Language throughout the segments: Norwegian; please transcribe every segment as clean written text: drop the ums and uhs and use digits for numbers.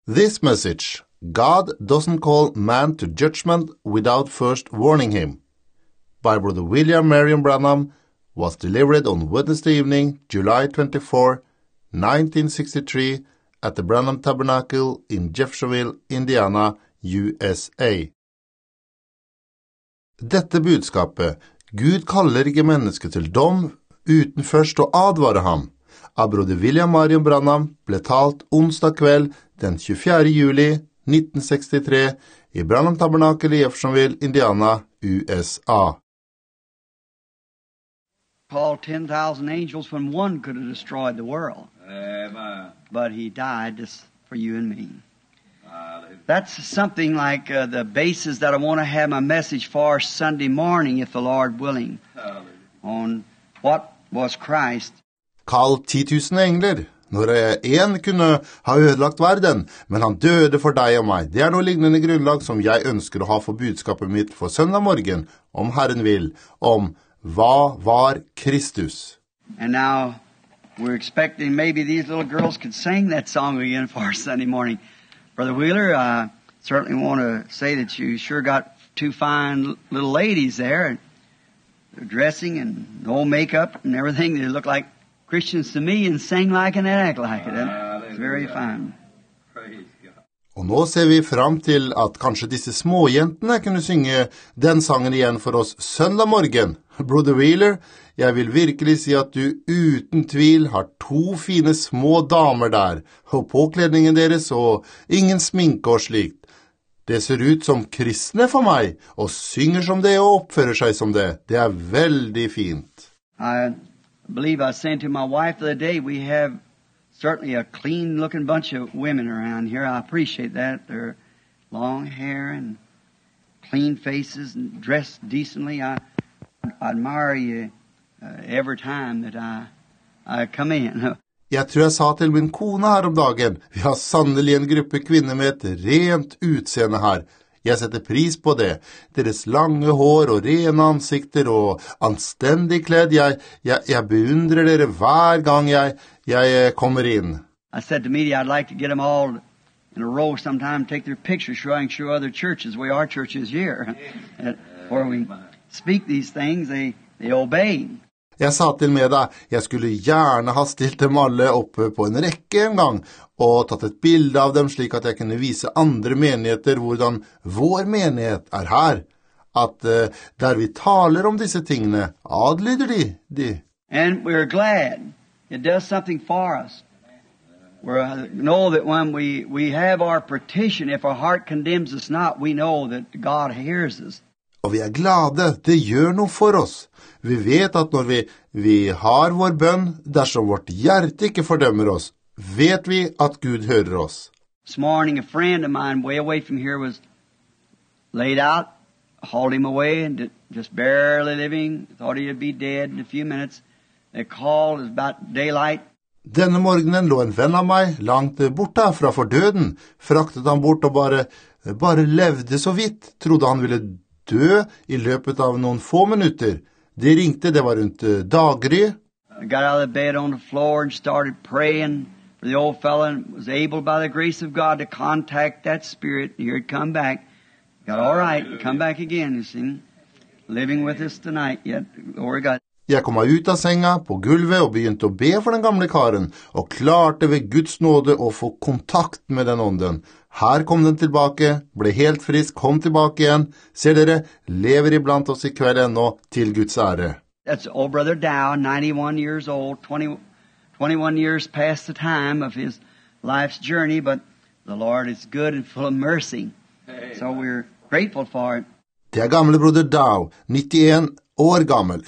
This message, God doesn't call man to judgment without first warning him, by Brother William Marion Branham, was delivered on Wednesday evening, July 24, 1963, at the Branham Tabernacle in Jeffersonville, Indiana, USA. Dette budskapet, Gud kaller ikke mennesket til dom uten først å advare ham, av Brother William Marion Branham ble talt onsdag kveld den 24. juli 1963 i Branham Tabernacle i Jeffersonville, Indiana, USA. Called 10,000 angels when one could have destroyed the world. Amen. But he died just for you and me. Hallelujah. That's something like the basis that I want to have my message for Sunday morning, if the Lord willing, Hallelujah. on what was Christ. Kall 10 000 engler, når en kunne ha ødelagt verden, men han døde for deg og meg. Det noe lignende grunnlag som jeg ønsker å ha for budskapet mitt for søndag morgen, om Herren vil, om hva var Kristus. And now we're expecting maybe these little girls could sing that song again for Sunday morning. Brother Wheeler, I certainly want to say that you sure got two fine little ladies there. And they're dressing and no makeup and everything. They look like Christians to me and sing like and act like it. And it's very fine. Praise God. Og nå ser vi fram til at kanskje disse småjentene kunne synge den sangen igjen for oss søndag morgen. Brother Wheeler, jeg vil virkelig si at du uten tvil har 2 fine små damer der, og påkledningen deres og ingen sminke og slikt. Det ser ut som kristne for meg, og synger som det og oppfører seg som det. Det veldig fint. I believe I was saying to my wife the other day, we have certainly a clean-looking bunch of women around here. I appreciate that. They're long hair and clean faces and dressed decently. I admire you every time that I come in. Jeg tror jeg sa til min kone her om dagen, vi har sannelig en gruppe kvinner med et rent utseende her. Jeg setter pris på det. Deres lange hår og rene ansikter og anstendig kledd. Jeg beundrer dere hver gang jeg kommer inn. I said to media, I'd like to get them all in a row sometime, take their pictures, showing sure other churches, the way our church is here. Where we speak these things, they obey. Jeg sa til Media, jeg skulle gjerne ha stilt dem alle oppe på en rekke en gang, og tatt et bilde av dem slik at jeg kunne vise andre menigheter hvordan vår menighet her. At der vi taler om disse tingene, adlyder de. And we're glad it does something for us. We know that when we have our petition, if our heart condemns us not, we know that God hears us. Og vi glade, det gjør noe for oss. Vi vet at når vi har vår bønn, dersom vårt hjerte ikke fordømmer oss, vet vi at Gud hører oss. This morning, a friend of mine way away from here was laid out, hauled him away, and just barely living, thought he'd be dead in a few minutes. They called, it was about daylight. Denne morgenen lå en venn av meg langt borte herfra for døden, fraktet han bort og bare levde så vidt, trodde han ville dø i løpet av noen få minutter. De ringte, det var rundt daggry. I got out of the bed on the floor and started praying for the old fellow and was able by the grace of God to contact that spirit. Here it come back. Got all right, come back again, you see. Living with us tonight yet. Glory God. Jeg kom meg ut av senga på gulvet og begynte å be for den gamle karen, og klarte ved Guds nåde å få kontakt med den ånden. Her kom den tilbake, ble helt frisk, kom tilbake igjen. Ser dere, lever iblant oss i kveld ennå, til Guds ære. That's old brother Dow, 91 years old, 21 years past the time of his life's journey, but the Lord is good and full of mercy. So we're grateful for it. Det gamle broder Dow, 91 år gammel,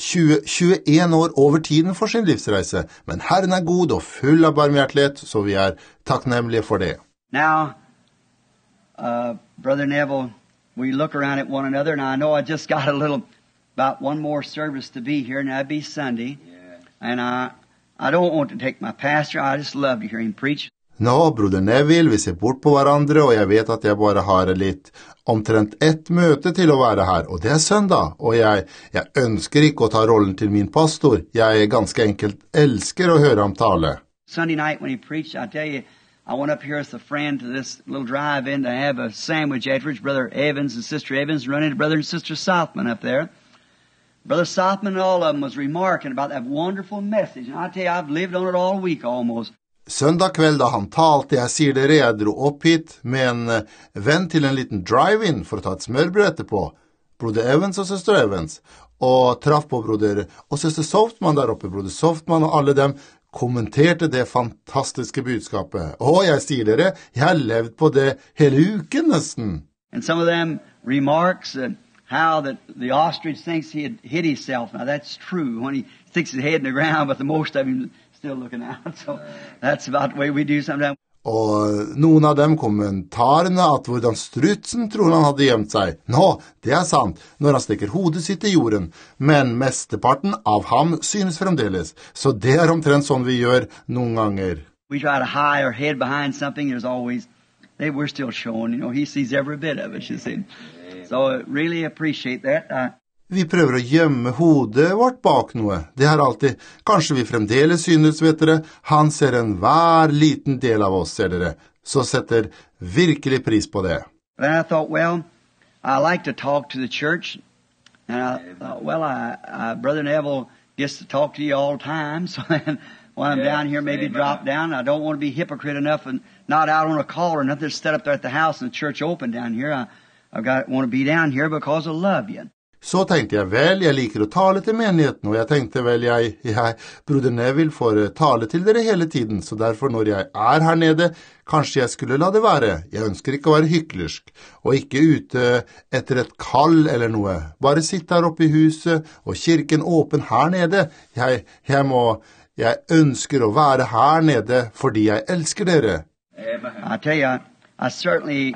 21 år over tiden for sin livsreise, men Herren god og full av barmhjertighet, så vi takknemlige for det. Now, Brother Neville, we look around at one another, and I know I just got about one more service to be here, and that'd be Sunday. Yeah. And I don't want to take my pastor, I just love to hear him preach. Nå, broder Neville, vi ser bort på hverandre, og jeg vet at jeg bare har omtrent ett møte til å være her, og det søndag, og jeg ønsker ikke å ta rollen til min pastor. Jeg ganske enkelt elsker å høre ham tale. Sunday night when he preached, I tell you, I went up here as a friend to this little drive-in to have a sandwich afterwards. Brother Evans and Sister Evans run into Brother and Sister Southman up there. Brother Southman and all of them was remarking about that wonderful message. And I tell you, I've lived on it all week almost. Søndag kveld da han talte, jeg sier dere, jeg dro opp hit med en venn til en liten drive-in for å ta et smørbrød etterpå, broder Evans og søster Evans, og traff på broder og søster Softman der oppe, broder Softman og alle dem kommenterte det fantastiske budskapet. Og jeg sier dere, jeg har levd på det hele uken nesten. And some of them remarks how that the ostrich thinks he had hit himself. Now that's true when he sticks his head in the ground, but the most of him still looking out. So that's about the way we do sometimes. Og noen av dem kommentarene at hvordan strutsen tror han hadde gjemt seg. Nå, det er sant, når han stikker hodet sitt i jorden, men mesteparten av ham synes fremdeles. Så det er omtrent sånn vi gjør noen ganger. We try to hide our head behind something. There's always, we're still showing, he sees every bit of it, you see. So really appreciate that. Vi prøver å gjemme hodet vårt bak noe. Det er alltid, kanskje vi fremdeles synes, vet dere, han ser en hver liten del av oss, ser dere, så setter virkelig pris på det. But I thought, well, I like to talk to the church, and I thought, well, Brother Neville gets to talk to you all the time, so then when I'm down here, maybe drop down. I don't want to be hypocrite enough and not out on a call or nothing, just set up there at the house and the church open down here. I want to be down here because I love you. Så tenkte jeg vel, jeg liker å tale til menigheten, og jeg tenkte vel, broder Neville får tale til dere hele tiden, så derfor når jeg er her nede, kanskje jeg skulle la det være. Jeg ønsker ikke å være hyklersk, og ikke ute etter et kall eller noe. Bare sitte her oppe i huset, og kirken åpen her nede. Jeg ønsker å være her nede, fordi jeg elsker dere. I tell you, I certainly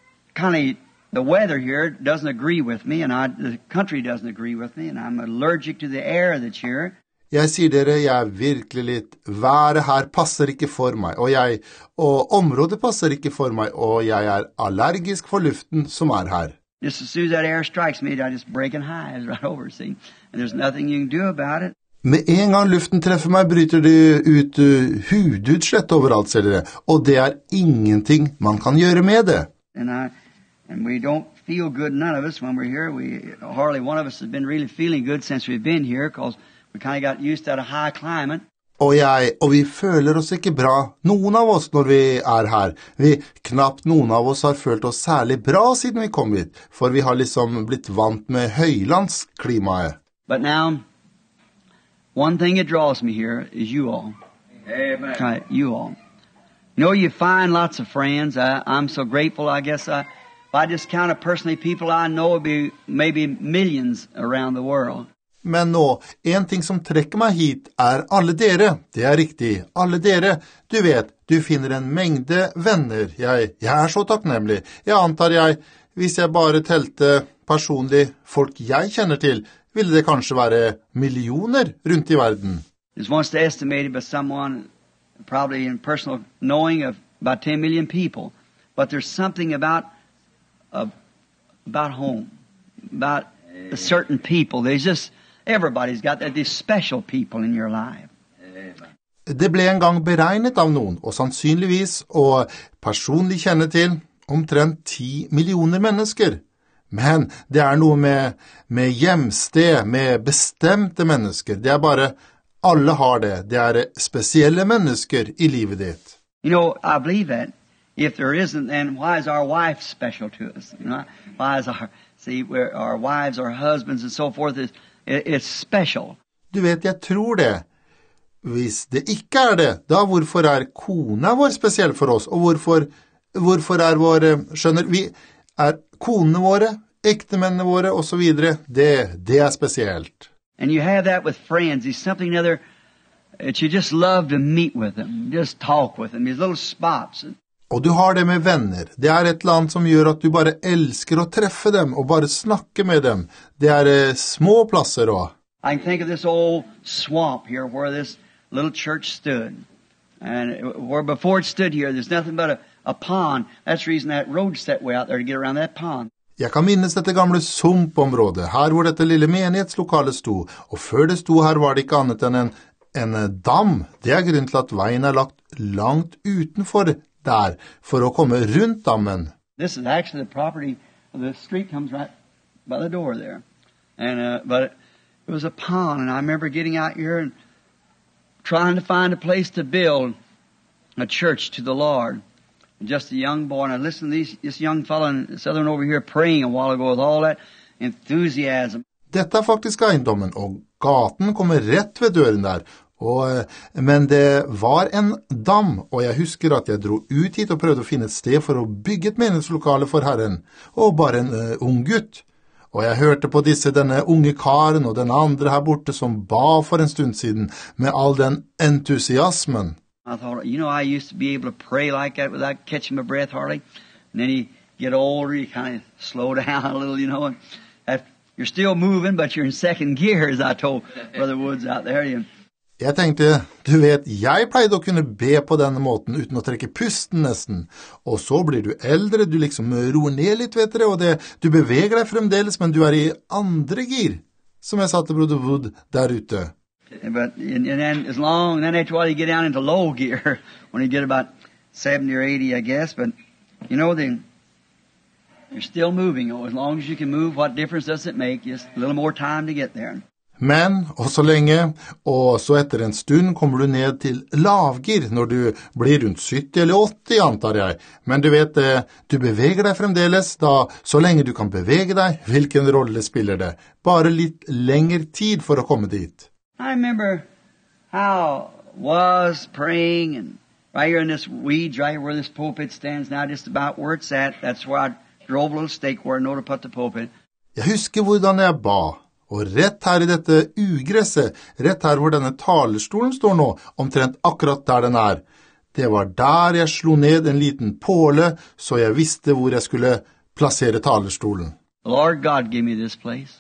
the weather here doesn't agree with me, and the country doesn't agree with me, and I'm allergic to the air that's here. Jeg sier dere, jeg virkelig litt, været her passer ikke for meg, og området passer ikke for meg, og jeg allergisk for luften som her. Just as soon as that air strikes me, I just break in hives right over, see, and there's nothing you can do about it. Med en gang luften treffer meg, bryter det ut hudutslett overalt, ser dere, og det ingenting man kan gjøre med det. And we don't feel good, none of us, when we're here. Hardly one of us has been really feeling good since we've been here, because we kind of got used to that high climate. Og vi føler oss ikke bra, noen av oss, når vi her. Knapt noen av oss har følt oss særlig bra siden vi kom hit, for vi har liksom blitt vant med høylandsklimaet. But now, one thing that draws me here is you all. Amen. Right, you all. You find lots of friends. I'm so grateful, I guess. If I just counted personally people I know, would be maybe millions around the world. Men nå, en ting som trekker meg hit alle dere. Det riktig, alle dere. Du vet, du finner en mengde venner. Jeg så takknemlig. Jeg antar hvis jeg bare telte personlig folk jeg kjenner til, ville det kanskje være millioner rundt I verden. It's once estimated by someone, probably in personal knowing, of about 10 million people. But there's something about home, about certain people. There's just, everybody's got that. These special people in your life. Det ble en gang beregnet av noen, og sannsynligvis, og personlig kjenne til, omtrent 10 millioner mennesker. Men det noe med hjemsted, med bestemte mennesker. Det bare, alle har det. Det spesielle mennesker I livet ditt. I believe that. If there isn't, then why is our wife special to us? Why is our wives, our husbands, and so forth, it's special. Du vet, jeg tror det. Hvis det ikke det, da hvorfor kona vår spesiell for oss? Og hvorfor våre, skjønner, vi konene våre, ektemennene våre, og så videre. Det spesielt. And you have that with friends. There's something other that you just love to meet with them, just talk with them. These little spots. Og du har det med venner. Det et eller annet som gjør at du bare elsker å treffe dem og bare snakke med dem. Det små plasser også. I can think of this old swamp here where this little church stood. And where before it stood here, there's nothing but a pond. That's the reason that road set way out there to get around that pond. Jeg kan minnes dette gamle sumpområdet, her hvor dette lille menighetslokalet sto, og før det sto her var det ikke annet enn en dam. Det grunnen til at veien lagt langt utenfor der for å komme rundt dammen. This is actually the property. The street comes right by the door there. And but it was a pond, and I remember getting out here and trying to find a place to build a church to the Lord. And just a young boy, and I listened to this young fellow in Southern over here praying a while ago with all that enthusiasm. Dette faktisk eiendommen, og gaten kommer rett ved døren der. Men det var en dam, og jeg husker at jeg dro ut hit og prøvde å finne et sted for å bygge et menighetslokale for Herren, og bare en ung gutt. Og jeg hørte på denne unge karen og den andre her borte som ba for en stund siden, med all den entusiasmen. I thought, I used to be able to pray like that without catching my breath hardly. And then you get older, you kind of slow down a little, and you're still moving, but you're in second gear, as I told Brother Woods out there. Jeg tenkte, du vet, jeg pleide å kunne be på denne måten uten å trekke pusten nesten. Og så blir du eldre, du liksom roer ned litt, vet dere, og du beveger deg fremdeles, men du er i andre gir, som jeg sa til Brother Wood der ute. But and then then after a while you get down into low gear when you get about 70 or 80, I guess. But you're still moving. As long as you can move, what difference does it make? Just a little more time to get there. Men, og så lenge, og så etter en stund kommer du ned til lavgir når du blir rundt 70 eller 80, antar jeg. Men du vet, du beveger deg fremdeles, da så lenge du kan bevege deg, hvilken rolle spiller det? Bare litt lengre tid for å komme dit. I remember how I was praying, and right here in this weeds, right here where this pulpit stands now, just about where it's at, that's where I drove a little stake where I know to put the pulpit. Jeg husker hvordan jeg ba. Og rett her i dette ugresset, rett her hvor denne talerstolen står nå, omtrent akkurat der den er. Det var der jeg slo ned en liten påle, så jeg visste hvor jeg skulle plassere talerstolen. Lord God gave me this place.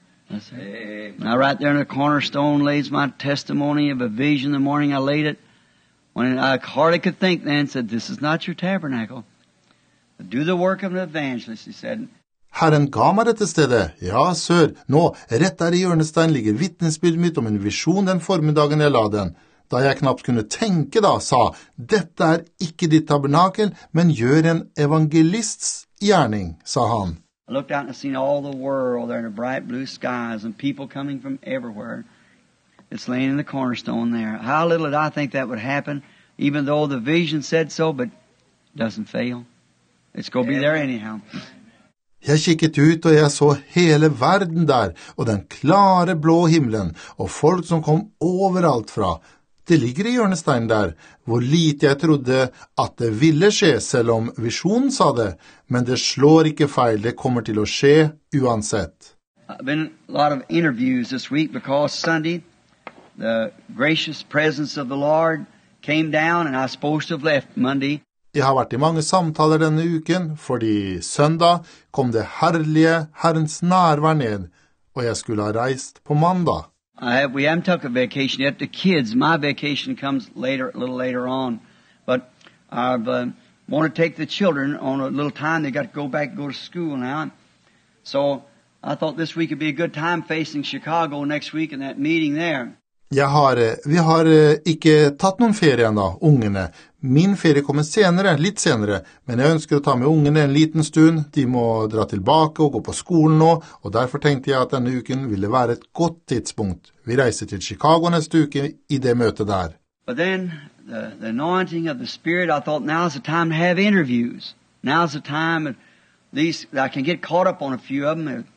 Now right there in the cornerstone lays my testimony of a vision the morning I laid it. When I hardly could think then, said, this is not your tabernacle. Do the work of an evangelist, he said. Herren ga meg dette stedet. Ja, sør. Nå, rett der i hjørnestein ligger vittnesbyrdet mitt om en visjon den formiddagen jeg la den. Da jeg knapt kunne tenke da, sa, dette er ikke ditt tabernakel, men gjør en evangelists gjerning, sa han. I looked out and seen all the world there in the bright blue skies and people coming from everywhere. It's laying in the cornerstone there. How little did I think that would happen, even though the vision said so, but it doesn't fail. It's going to be there anyhow. Jeg kikket ut, og jeg så hele verden der, og den klare blå himmelen, og folk som kom overalt fra. Det ligger i hjørnesteinen der, hvor lite jeg trodde at det ville skje, selv om visjonen sa det, men det slår ikke feil, det kommer til å skje uansett. I've been a lot of interviews this week because Sunday, the gracious presence of the Lord came down, and I was supposed to have left Monday. Jeg har vært i mange samtaler denne uken, fordi søndag kom det herlige Herrens nærvær ned, og jeg skulle ha reist på mandag. We haven't took a vacation yet. The kids, my vacation comes later, a little later on. But I've want to take the children on a little time. They got to go back and go to school now. So I thought this week would be a good time facing Chicago next week and that meeting there. Vi har ikke tatt noen ferie ennå, ungene. Min ferie kommer senere, litt senere, men jeg ønsker å ta med ungene en liten stund. De må dra tilbake og gå på skolen nå, og derfor tenkte jeg at denne uken ville være et godt tidspunkt. Vi reiser til Chicago neste uke i det møtet der. But then the anointing of the Spirit, I thought now's the time to have interviews. Now's the time I can get caught up on a few of them.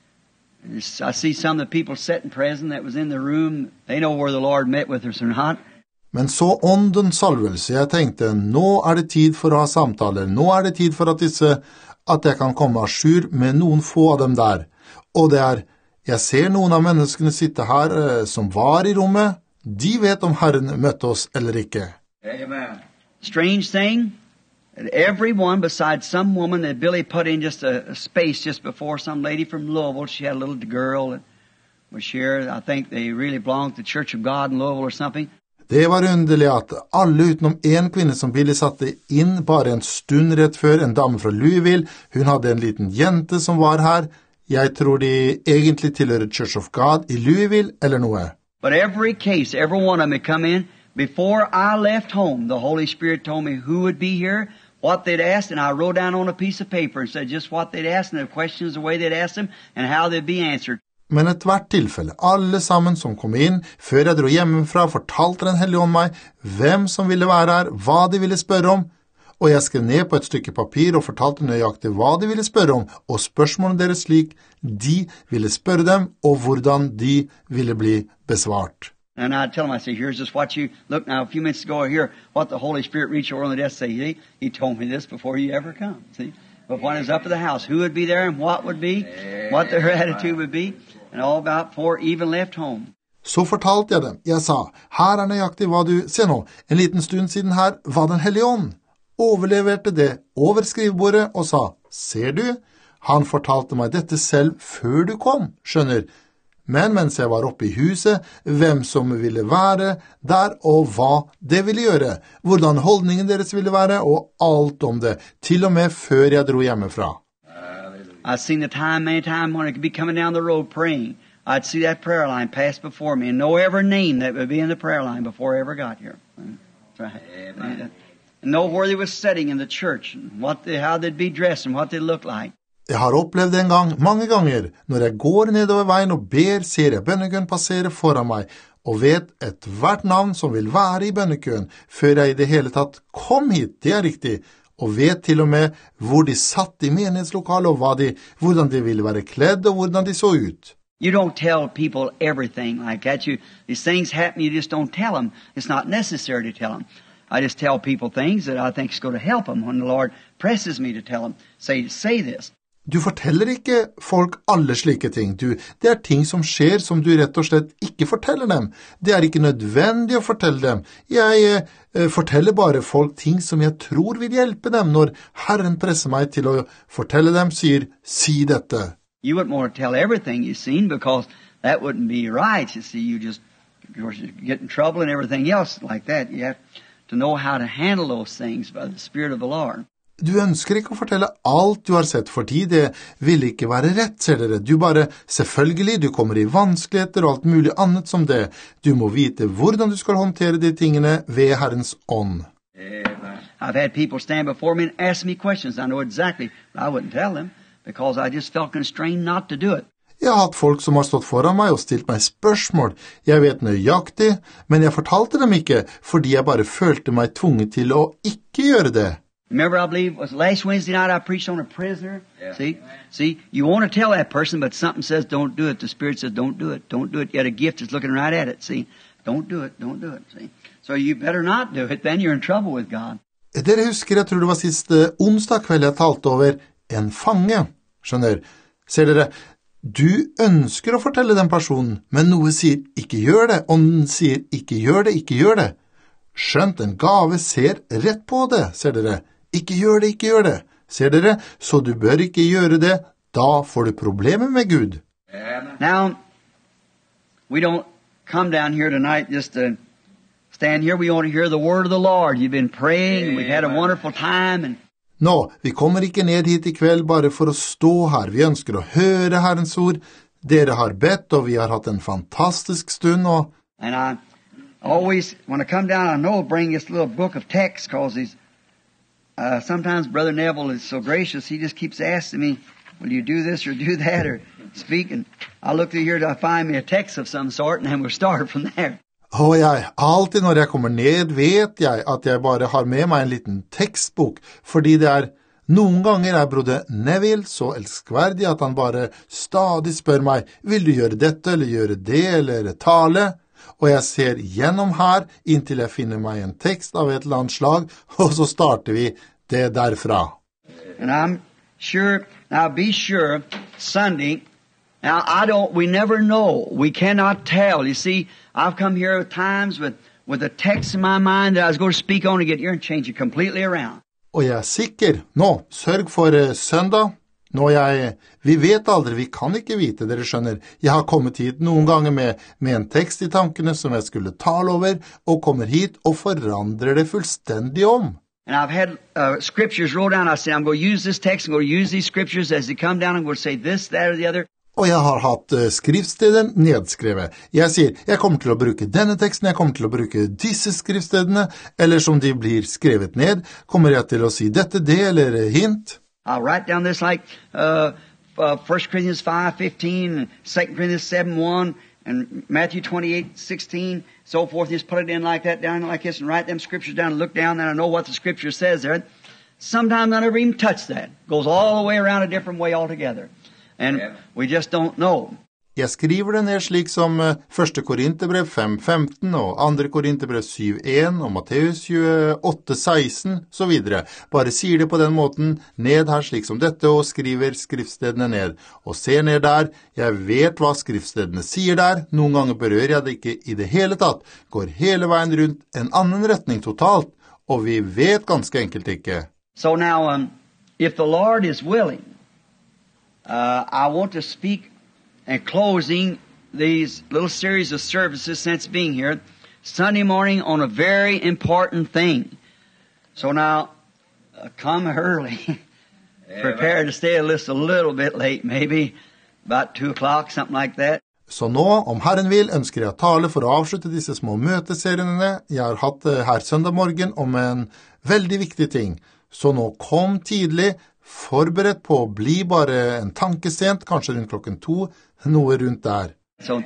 I see some of the people sitting present that was in the room. They know where the Lord met with us or not. Men så åndens salvelse, jeg tenkte, nå er det tid for å ha samtaler. Nå er det tid for at jeg kan komme à jour med noen få av dem der. Og jeg ser noen av menneskene sitte her som var i rommet. De vet om Herren møtte oss eller ikke. Amen. Strange thing. Everyone besides some woman that Billy put in just a space just before, some lady from Louisville. She had a little girl that was here. I think they really belonged to the Church of God in Louisville or something. Det var underlig at alle utenom en kvinne som Billy satte inn bare en stund rett før, en dame fra Louisville, hun hadde en liten jente som var her. Jeg tror de egentlig tilhører Church of God i Louisville eller noe. But every case, every one of them had come in Before I left home, the Holy Spirit told me who would be here, what they'd asked, and I wrote down on a piece of paper and said just what they'd asked and the questions, the way they'd asked them, and how they'd be answered. Men et hvert tilfelle, alle sammen som kom inn, før jeg dro hjemmefra, fortalte Den hellige om meg, hvem som ville være her, hva de ville spørre om, og jeg skrev ned på et stykke papir og fortalte nøyaktig hva de ville spørre om, og spørsmålene deres slik de ville spørre dem, og hvordan de ville bli besvart. And I'd tell them, I say, here's just what you, look now, a few minutes ago here, what the Holy Spirit reached over on the desk, say, he told me this before you ever come, see? But when it's up to the house, who would be there and what would be, what their attitude would be, and all about before even left home. Så fortalte jeg dem, jeg sa, her nøyaktig hva du, se nå, en liten stund siden her var Den hellige ånd, overleverte det over skrivebordet og sa, ser du, han fortalte meg dette selv før du kom, skjønner. Men mens jeg var oppe i huset, hvem som ville være der og hva det ville gjøre, hvordan holdningen deres ville være og alt om det, til og med før jeg dro hjemmefra. I've seen the time, many times when I could be coming down the road praying, I'd see that prayer line pass before me and know every name that would be in the prayer line before I ever got here. That's right. And know where they were sitting in the church and how they'd be dressed and what they'd look like. Jeg har opplevd det en gang, mange ganger, når jeg går nedover veien og ber, ser jeg bønnekøen passere foran meg, og vet et hvert navn som vil være i bønnekøen, før jeg i det hele tatt kom hit, det riktig, og vet til og med hvor de satt i menighetslokalet, og hvordan de ville være kledd, og hvordan de så ut. You don't tell people everything like that. These things happen, you just don't tell them. It's not necessary to tell them. I just tell people things that I think is going to help them when the Lord presses me to tell them. Say this. Du forteller ikke folk alle slike ting. Det ting som skjer som du rett og slett ikke forteller dem. Det ikke nødvendig å fortelle dem. Jeg forteller bare folk ting som jeg tror vil hjelpe dem når Herren presser meg til å fortelle dem, sier, si dette. You wouldn't want to tell everything you've seen because that wouldn't be right. You see, you just of course, you get in trouble and everything else like that. You have to know how to handle those things by the Spirit of the Lord. Du ønsker ikke å fortelle alt du har sett, fordi det vil ikke være rett, ser dere. Du bare, selvfølgelig, du kommer i vanskeligheter og alt mulig annet som det. Du må vite hvordan du skal håndtere de tingene ved Herrens ånd. I've had people stand before me and ask me questions. I know exactly, but I wouldn't tell them because I just felt constrained not to do it. Jeg har hatt folk som har stått foran meg og stilt meg spørsmål. Jeg vet nøyaktig, men jeg fortalte dem ikke, fordi jeg bare følte meg tvunget til å ikke gjøre det. Remember, I believe it was last Wednesday night I preached on a prisoner. Yeah. See, you want to tell that person, but something says don't do it. The Spirit says don't do it. Don't do it. Yet a gift is looking right at it. See, don't do it. Don't do it. See, so you better not do it. Then you're in trouble with God. Dere husker, jeg tror det var siste onsdag kveld jeg talte over en fange. Skjønner, ser dere, du ønsker å fortelle den personen, men noe sier ikke gjør det, ånden sier ikke gjør det, ikke gjør det. Skjønt en gave ser rett på det, ser dere. Ikke gjør det, ikke gjør det. Ser dere, så du bør ikke gjøre det, da får du problemer med Gud. Now, we don't come down here tonight just to stand here. We want to hear the word of the Lord. You've been praying, we've had a wonderful time. Nå, vi kommer ikke ned hit i kveld bare for å stå her. Vi ønsker å høre Herrens ord. Dere har bedt, og vi har hatt en fantastisk stund, og... And I always, when I come down, I know I'll bring this little book of text, because he's sometimes Brother Neville is so gracious, he just keeps asking me, will you do this or do that or speak? And I look through here to find me a text of some sort, and then we'll start from there. Og alltid når jeg kommer ned, vet jeg at jeg bare har med meg en liten tekstbok, fordi det noen ganger broder Neville så elskverdig at han bare stadig spør meg, vil du gjøre dette, eller gjøre det, eller tale? Og jeg ser gjennom her, inntil jeg finner meg en tekst av et eller annet slag, og så starter vi det derfra. And I'm sure, now be sure, Sunday, now we never know, we cannot tell. You see, I've come here at times with a text in my mind that I was going to speak on to get here and change it completely around. Og jeg sikker, nå, sørg for søndag. Nå vi vet aldri, vi kan ikke vite, dere skjønner. Jeg har kommet hit noen ganger med en tekst i tankene som jeg skulle tale over, og kommer hit og forandrer det fullstendig om. And I've had scriptures rolled down. I said, I'm going to use this text, I'm going to use these scriptures as they come down. I'm going to say this, that, or the other. Og jeg har hatt skriftsteder nedskrevet. Jeg sier, jeg kommer til å bruke denne teksten, jeg kommer til å bruke disse skriftstedene, eller som de blir skrevet ned, kommer jeg til å si dette, det, eller hint. I'll write down this like 1 Corinthians 5:15, 2 Corinthians 7:1, and Matthew 28:16, so forth. Just put it in like that, down like this, and write them scriptures down and look down, and I know what the scripture says there. Sometimes I never even touch that. Goes all the way around a different way altogether. And we just don't know. Jeg skriver det ned slik som 1. Korinterbrev 5:15 og 2. Korinterbrev 7:1 og Matteus 28:16 så videre. Bare sier det på den måten, ned her slik som dette, og skriver skriftstedene ned. Og ser ned der, jeg vet hva skriftstedene sier der, noen ganger berører jeg det ikke i det hele tatt, går hele veien rundt en annen retning totalt, og vi vet ganske enkelt ikke. So now, if the Lord is willing, I want to speak and closing these little series of services since being here Sunday morning on a very important thing. So now, come early. Prepare to stay at least a little bit late, maybe about 2 o'clock, something like that. Så nå, om Herren vil, ønsker jeg å tale for å avslutte disse små møteseriene jeg har hatt her søndag morgen om en veldig viktig ting. Så nå kom tidlig, forberedt på å bli bare en tankesent, kanskje rundt 2:00, noe rundt der. So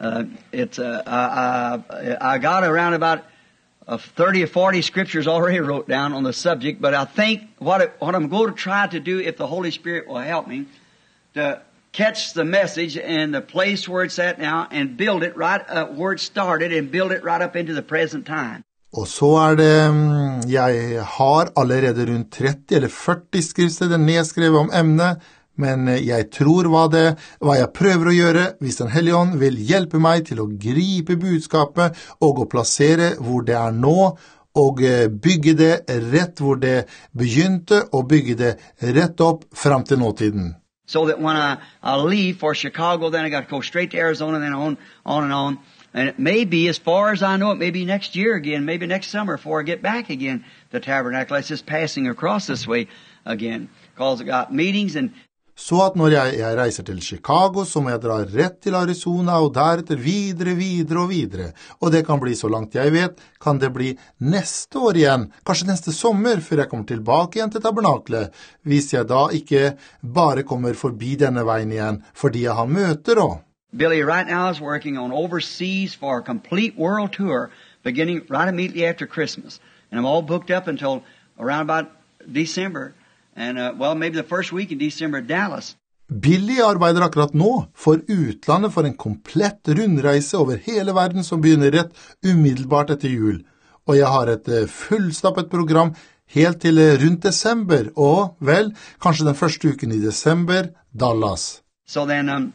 I got around about 30 or 40 scriptures already wrote down on the subject, but I think what I'm going to try to do, if the Holy Spirit will help me, to catch the message and the place where it's at now and build it right where it started and build it right up into the present time. Og så det, jeg har allerede rundt 30 eller 40 skriftsteder nedskrevet om emnet, men jeg tror hva jeg prøver å gjøre, hvis Den Hellige Ånd vil hjelpe meg til å gripe budskapet og å plassere hvor det nå, og bygge det rett hvor det begynte, og bygge det rett opp frem til nåtiden. So that when I leave for Chicago, then I got to go straight to Arizona, then on and on. And it may be, as far as I know, it may be next year again, maybe next summer before I get back again to Tabernacle. It's just passing across this way again, because I got meetings and... Så at når jeg reiser til Chicago, så må jeg dra rett til Arizona, og deretter videre og videre. Og det kan bli, så langt jeg vet, kan det bli neste år igjen, kanskje neste sommer, før jeg kommer tilbake igjen til Tabernaklet, hvis jeg da ikke bare kommer forbi denne veien igjen, fordi jeg har møter også. Billy right now is working on overseas for a complete world tour beginning right immediately after Christmas. And I'm all booked up until around about December. And, maybe the first week in December at Dallas. Billy arbeider akkurat nå for utlandet for en komplett rundreise over hele verden som begynner rett umiddelbart etter jul. Og jeg har et fullstappet program helt til rundt desember, og vel, kanskje den første uken i desember, Dallas. So then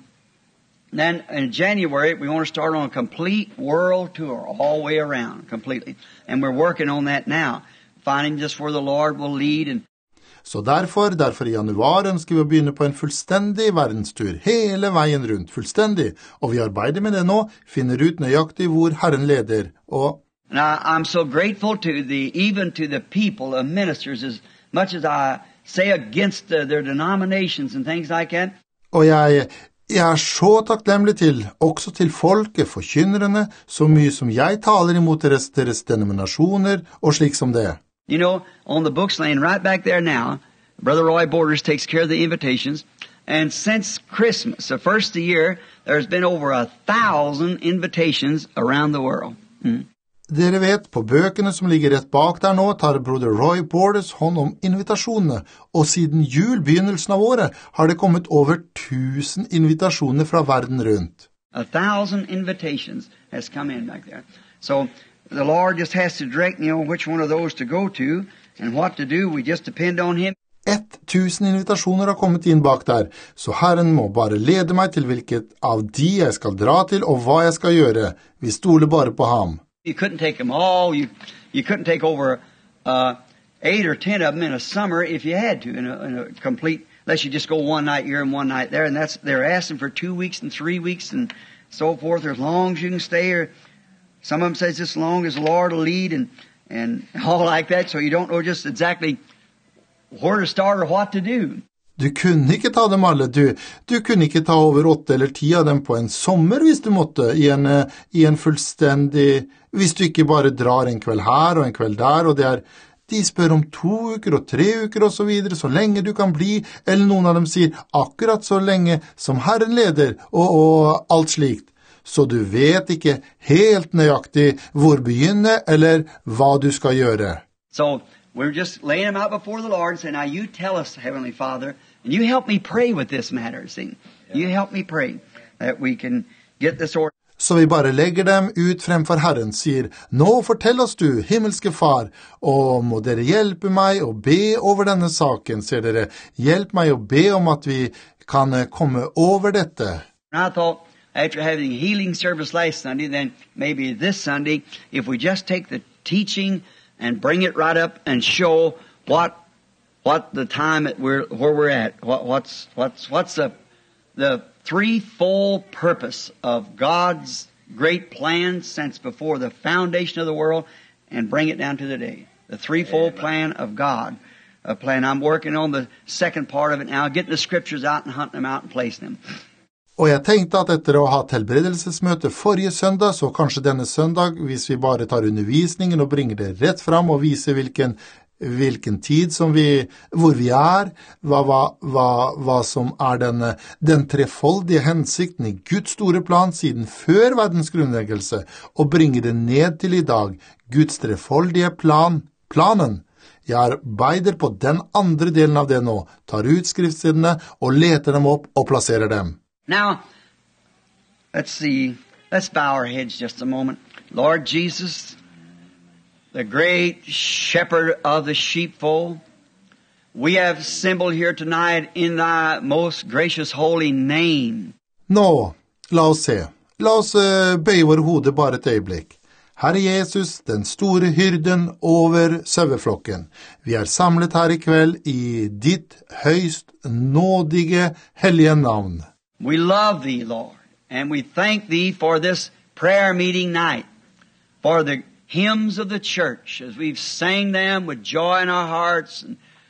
in January, we want to start on a complete world tour, all the way around, completely. And we're working on that now, finding just where the Lord will lead. And så derfor i januar ønsker vi å begynne på en fullstendig verdenstur, hele veien rundt, fullstendig. Og vi arbeider med det nå, finner ut nøyaktig hvor Herren leder, og... Now, I'm so grateful even to the people, the ministers, as much as I say against their denominations and things like that. Og jeg så takknemlig til, også til folket, forkynnerne, så mye som jeg taler imot deres denominasjoner, og slik som det. You know, on the books laying right back there now, Brother Roy Borders takes care of the invitations, and since Christmas, the first of the year, there's been over 1,000 invitations around the world. Dere vet, på bøkene som ligger rett bak der nå, tar Brother Roy Borders hånd om invitasjonene, og siden begynnelsen av året, har det kommet over 1000 invitasjoner fra verden rundt. 1,000 invitations has come in back there. So the Lord just has to direct me on which one of those to go to, and what to do. We just depend on Him. 1000 invitasjoner har kommet inn bak der, så Herren må bare lede meg til hvilket av de jeg skal dra til, og hva jeg skal gjøre. Vi stoler bare på ham. You couldn't take them all. You couldn't take over 8 or 10 of them in a summer if you had to, in a complete, unless you just go one night here and one night there, and they're asking for 2 weeks and 3 weeks and so forth, or as long as you can stay, or some of them says as long as the Lord will lead, and all like that, so you don't know just exactly where to start or what to do. Du kunne ikke ta dem alle, du kunne ikke ta over 8 eller 10 av dem på en sommer hvis du måtte, i en fullstendig, hvis du ikke bare drar en kveld her og en kveld der, og de spør om 2 uker og 3 uker og så videre, så lenge du kan bli, eller noen av dem sier akkurat så lenge som Herren leder, og alt slikt. Så du vet ikke helt nøyaktig hvor begynne, eller hva du skal gjøre. So we're just laying them out before the Lord and saying, now you tell us, Heavenly Father, and you help me pray with this matter, see. You help me pray that we can get this order. Så vi bare legger dem ut fremfor Herren, sier, nå fortell oss du, himmelske far, og må dere hjelpe meg å be over denne saken, sier dere. Hjelp meg å be om at vi kan komme over dette. And I thought, after having a healing service last Sunday, then maybe this Sunday, if we just take the teaching and bring it right up and show what the time where we're at, what's the threefold purpose of God's great plan since before the foundation of the world, and bring it down to the day. The threefold plan of God, a plan. I'm working on the second part of it now, getting the scriptures out and hunting them out and placing them. Og jeg tenkte at etter å ha tilberedelsesmøte forrige søndag, så kanskje denne søndag, hvis vi bare tar undervisningen og bringer det rett fram og viser hvilken tid hvor vi hva som den trefoldige hensikten i Guds store plan siden før verdens grunnleggelse, og bringer det ned til i dag, Guds trefoldige planen. Jeg arbeider på den andre delen av det nå, tar ut skriftsidene og leter dem opp og plasserer dem. Now, let's see. Let's bow our heads just a moment. Lord Jesus, the great shepherd of the sheepfold, we have assembled here tonight in thy most gracious holy name. Nå, la oss se. La oss bøye vår hode bare et øyeblikk. Herre Jesus, den store hyrden over saueflokken. Vi samlet her i kveld i ditt høyst nådige, hellige navn. We love thee, Lord, and we thank thee for this prayer meeting night, for the hymns of the church, as we've sang them with joy in our hearts,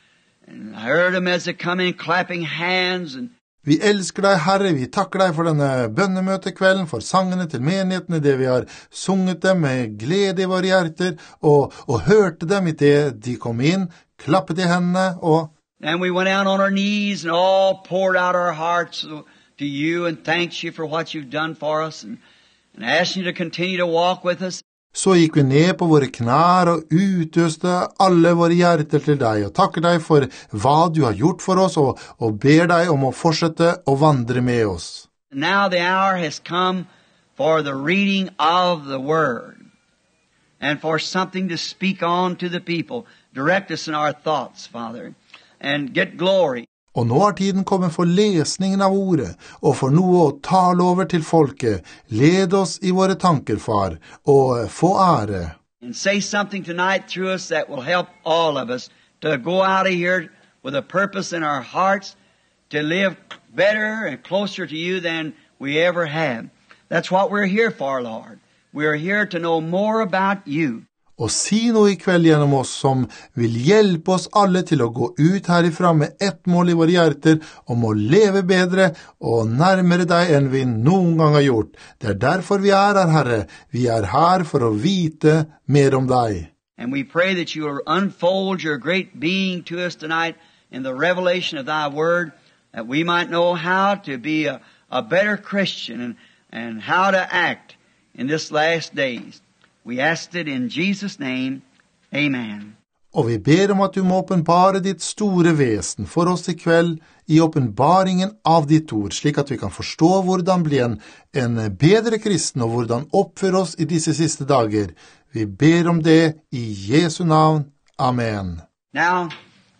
and heard them as they come in clapping hands. Vi elsker deg, Herre, vi takker deg for denne bønnemøtekvelden, for sangene til menighetene, det vi har sunget dem med glede i våre hjerter, og hørte dem i det de kom inn, klappet i hendene, og... And we went out on our knees and all poured out our hearts to you and thanks you for what you've done for us and asked you to continue to walk with us. Så gikk vi ned på våre knær og utøste alle våre hjerter til deg og takker deg for hva du har gjort for oss og ber deg om å fortsette å vandre med oss. Now the hour has come for the reading of the Word and for something to speak on to the people. Direct us in our thoughts, Father, and get glory. Og nå tiden kommet for lesningen av ordet, og for noe å tale over til folket. Led oss i våre tanker, far, og få ære. And say something tonight through us that will help all of us to go out of here with a purpose in our hearts to live better and closer to you than we ever have. That's what we're here for, Lord. We're here to know more about you. Og si noe i kveld gjennom oss som vil hjelpe oss alle til å gå ut herifra med ett mål i våre hjerter om å leve bedre og nærmere deg enn vi noen gang har gjort. Det derfor vi her, Herre. Vi her for å vite mer om deg. And we pray that you will unfold your great being to us tonight in the revelation of thy word, that we might know how to be a better Christian and how to act in this last days. We asked it in Jesus' name. Amen. Og vi ber om at du må åpenbare ditt store vesen for oss i kveld i åpenbaringen av ditt ord, slik at vi kan forstå hvordan bli en bedre kristen og hvordan oppføre oss i disse siste dager. Vi ber om det i Jesu navn. Amen. Now,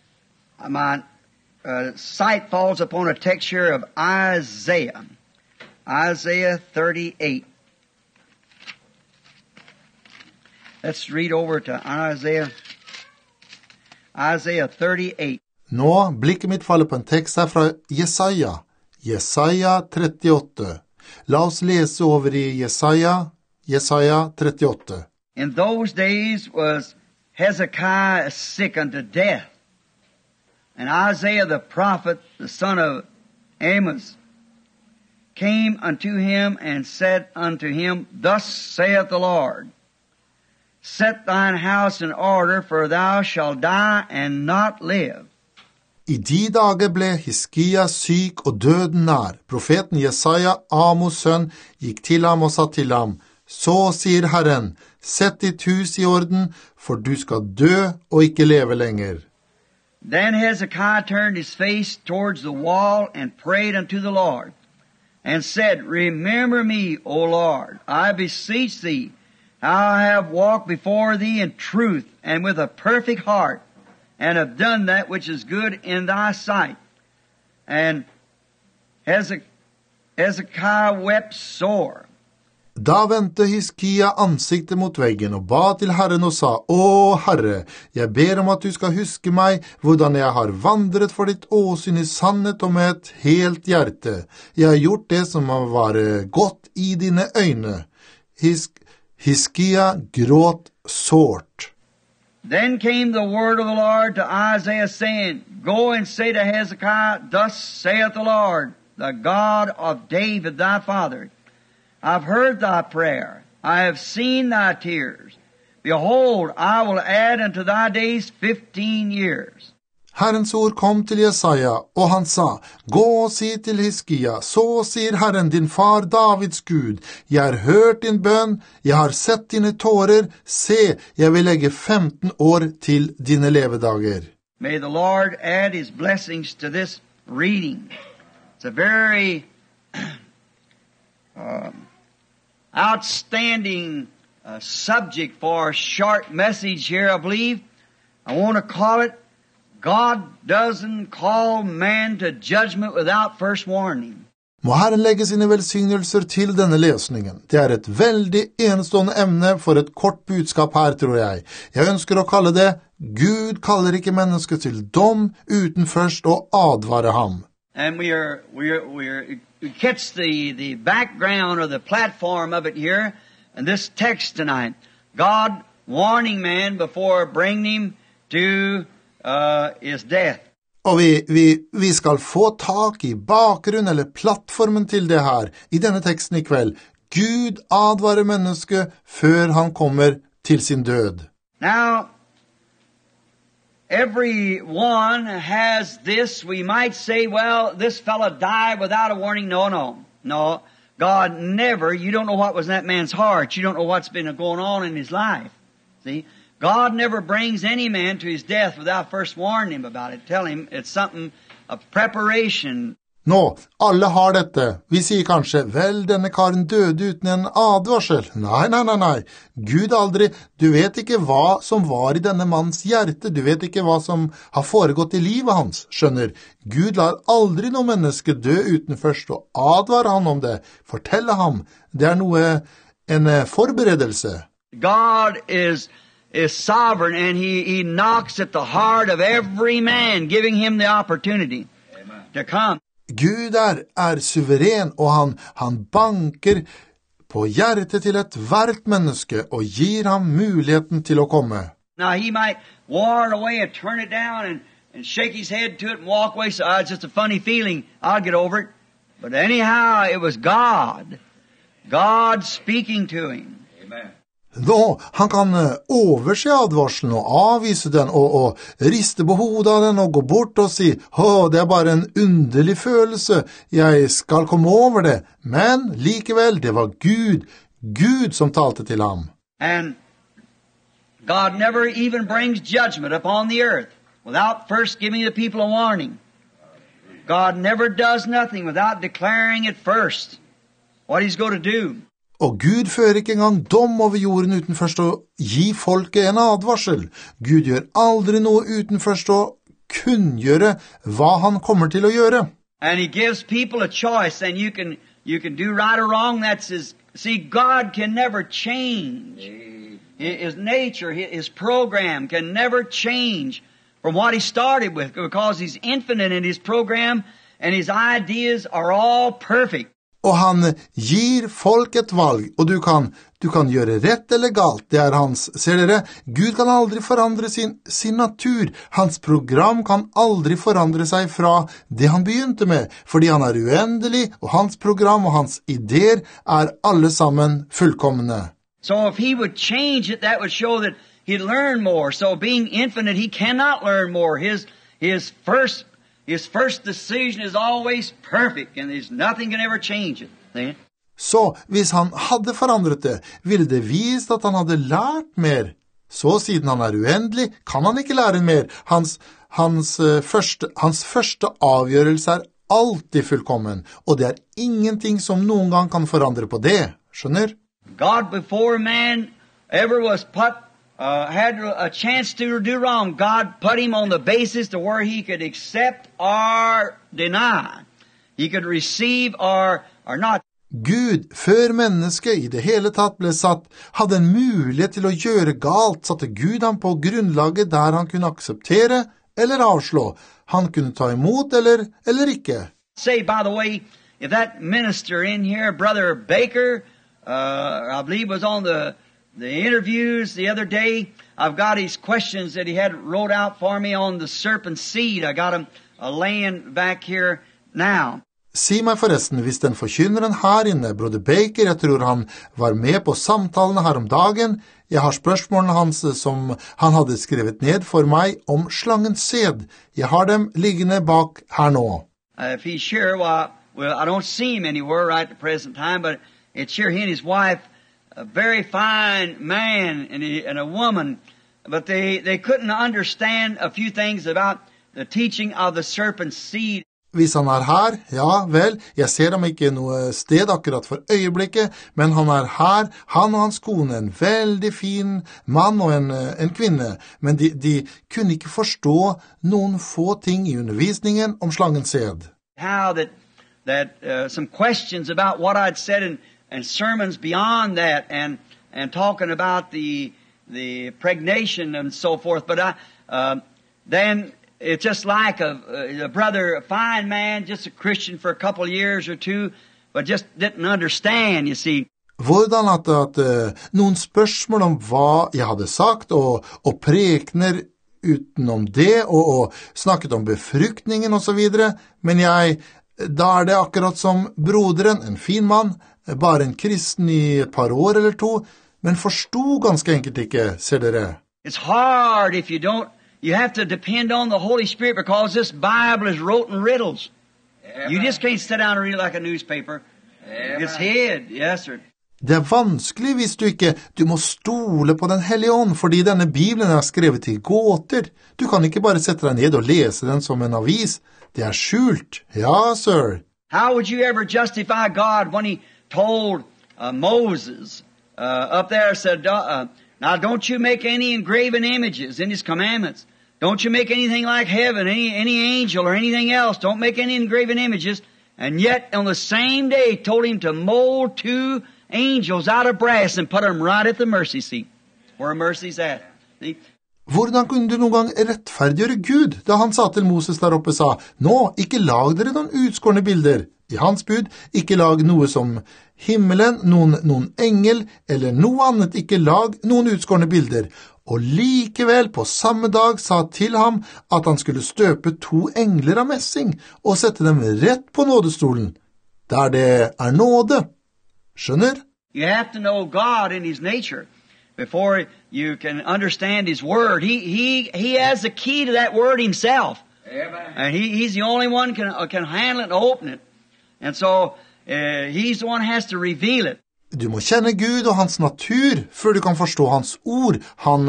my sight falls upon a text here of Isaiah 38. Let's read over to Isaiah 38. Nå blikket mitt faller på en tekst her fra Jesaja 38. La oss lese over i Jesaja 38. In those days was Hezekiah sick unto death, And Isaiah the prophet, the son of Amos, came unto him and said unto him, Thus saith the Lord, Set thine house in order, for thou shalt die and not live. I de dager ble Hiskia syk og døden nær. Profeten Jesaja, Amos sønn, gikk til ham og sa til ham, Så sier Herren, sett ditt hus i orden, for du skal dø og ikke leve lenger. Then Hezekiah turned his face towards the wall and prayed unto the Lord, and said, Remember me, O Lord, I beseech thee, how I have walked before thee in truth and with a perfect heart, and have done that which is good in thy sight. And Hezekiah wept sore. Da vendte Hiskia ansiktet mot veggen og ba til Herren og sa, Å Herre, jeg ber om at du skal huske meg, hvordan jeg har vandret for ditt åsyn i sannhet og med et helt hjerte. Jeg har gjort det som var godt i dine øyne. Hiskia gråt sårt. Then came the word of the Lord to Isaiah, saying, Go and say to Hezekiah, Thus saith the Lord, the God of David thy father, I've heard thy prayer, I have seen thy tears. Behold, I will add unto thy days 15 years. Herrens ord kom til Jesaja, og han sa, Gå og si til Hiskia, så sier Herren din far Davids Gud, jeg har hørt din bønn, jeg har sett dine tårer, se, jeg vil legge 15 år til dine levedager. May the Lord add His blessings to this reading. It's a very outstanding subject for a short message here, I believe. I want to call it, God doesn't call man to judgment without first warning. Må Herren legge sine velsignelser til denne lesningen. Det er et veldig enestående emne for et kort budskap her, tror jeg. Jeg ønsker å kalle det, Gud kaller ikke mennesket til dom uten først å advare ham. And we catch the background or the platform of it here in this text tonight. God warning man before bringing him to his death. Og vi skal få tak i bakgrunn eller plattformen til det her i denne teksten i kveld. Gud advarer mennesket før han kommer til sin død. Now, everyone has this. We might say, well, this fellow died without a warning. No. God never, you don't know what was in that man's heart. You don't know what's been going on in his life. See? God never brings any man to his death without first warning him about it. Tell him it's something of preparation. Nå, alle har dette. Vi sier kanskje, vel, denne karen døde uten en advarsel. Nei. Gud aldri. Du vet ikke hva som var i denne manns hjerte. Du vet ikke hva som har foregått i livet hans, skjønner. Gud lar aldri noe menneske dø uten først å advare han om det. Fortelle ham. Det er en forberedelse. God is sovereign, and he knocks at the heart of every man, giving him the opportunity to come. Gud er suveren, og han banker på hjertet til et hvert menneske og gir ham muligheten til å komme. Now he might war it away and turn it down and shake his head to it and walk away, so it's just a funny feeling, I'll get over it. But anyhow, it was God speaking to him. Amen. Nå, han kan overse advarselen og avvise den og riste på hodet av den og gå bort og si, det er bare en underlig følelse, jeg skal komme over det. Men likevel, det var Gud som talte til ham. And God never even brings judgment upon the earth without first giving the people a warning. God never does nothing without declaring it first, what he's going to do. Og Gud fører ikke engang dom over jorden uten først å gi folket en advarsel. Gud gjør aldri noe uten først å kunngjøre hva han kommer til å gjøre. And he gives people a choice, and you can do right or wrong. See, God can never change. His nature, his program can never change from what he started with, because he's infinite in his program, and his ideas are all perfect. Og han gir folk et valg, og du kan gjøre rett eller galt. Det hans, ser dere, Gud kan aldri forandre sin natur. Hans program kan aldri forandre seg fra det han begynte med, fordi han uendelig, og hans program og hans ideer alle sammen fullkomne. So if he would change it, that would show that he'd learn more. So being infinite, he cannot learn more. His first decision is always perfect, and there's nothing can ever change it. See? Så hvis han hadde forandret det, ville det vist at han hadde lært mer. Så siden han uendelig, kan han ikke lære mer. Hans første avgjørelse alltid fullkommen, og det ingenting som noen gang kan forandre på det. Skjønner? God before man ever was had a chance to do wrong, God put him on the basis to where he could accept or deny. He could receive or not. Gud, før mennesket i det hele tatt ble satt, hadde en mulighet til å gjøre galt, satte Gud ham på grunnlaget der han kunne akseptere eller avslå. Han kunne ta imot eller ikke. Say, by the way, if that minister in here, Brother Baker, I believe was on the interviews the other day, I've got his questions that he had wrote out for me on the serpent seed. I got them laying back here now. Si meg forresten, hvis den forkynneren her inne, Brother Baker, jeg tror han var med på samtalene her om dagen, jeg har spørsmålene hans som han hadde skrevet ned for meg om slangens sæd. Jeg har dem liggende bak her nå. If he's sure, well, I don't see him anywhere right at the present time, but it's sure he and his wife, a very fine man and a woman, but they couldn't understand a few things about the teaching of the serpent's seed. Hvis han her, ja vel, jeg ser ham ikke noe sted akkurat for øyeblikket, men han her, han og hans kone, en veldig fin mann og en kvinne, men de kunne ikke forstå noen få ting i undervisningen om slangens sæd. How that some questions about what I'd said and sermons beyond that and talking about the pregnation and so forth, but then it's just like a brother, a fine man, just a Christian for a couple of years or two, but just didn't understand, you see. Hvordan at noen spørsmål om hva jeg hadde sagt, og prekener utenom det, og snakket om befruktningen og så videre, men da det akkurat som broderen, en fin mann, bare en kristen i et par år eller to, men forstod ganske enkelt ikke, ser dere. It's hard if you don't. You have to depend on the Holy Spirit because this Bible is wrote in riddles. Amen. You just can't sit down and read it like a newspaper. Amen. It's hid. Yes, sir. Det vanskelig hvis du må stole på den hellige ånd, fordi denne Bibelen skrevet i gåter. Du kan ikke bare sette deg ned og lese den som en avis. Det skjult. Ja, sir. How would you ever justify God when he told Moses up there, said, now don't you make any engraven images in his commandments. Don't you make anything like heaven, any angel or anything else. Don't make any engraven images. And yet on the same day told him to mold 2 angels out of brass and put them right at the mercy seat, where mercy's at. See? Hvordan kunne du noen gang rettferdiggjøre Gud, da han sa til Moses der oppe, sa, nå, ikke lag dere noen utskårne bilder. I hans bud, ikke lag noe som himmelen, noen engel, eller noe annet, ikke lag noen utskårne bilder. Og likevel på samme dag sa til ham at han skulle støpe 2 engler av messing og sette dem rett på nådestolen, der det nåde. Skjønner? You have to know God in his nature before you can understand his word. He has the key to that word himself. Amen. And he's the only one can handle it and open it. And so he's the one who has to reveal it. Du må kjenne Gud og hans natur før du kan forstå hans ord. Han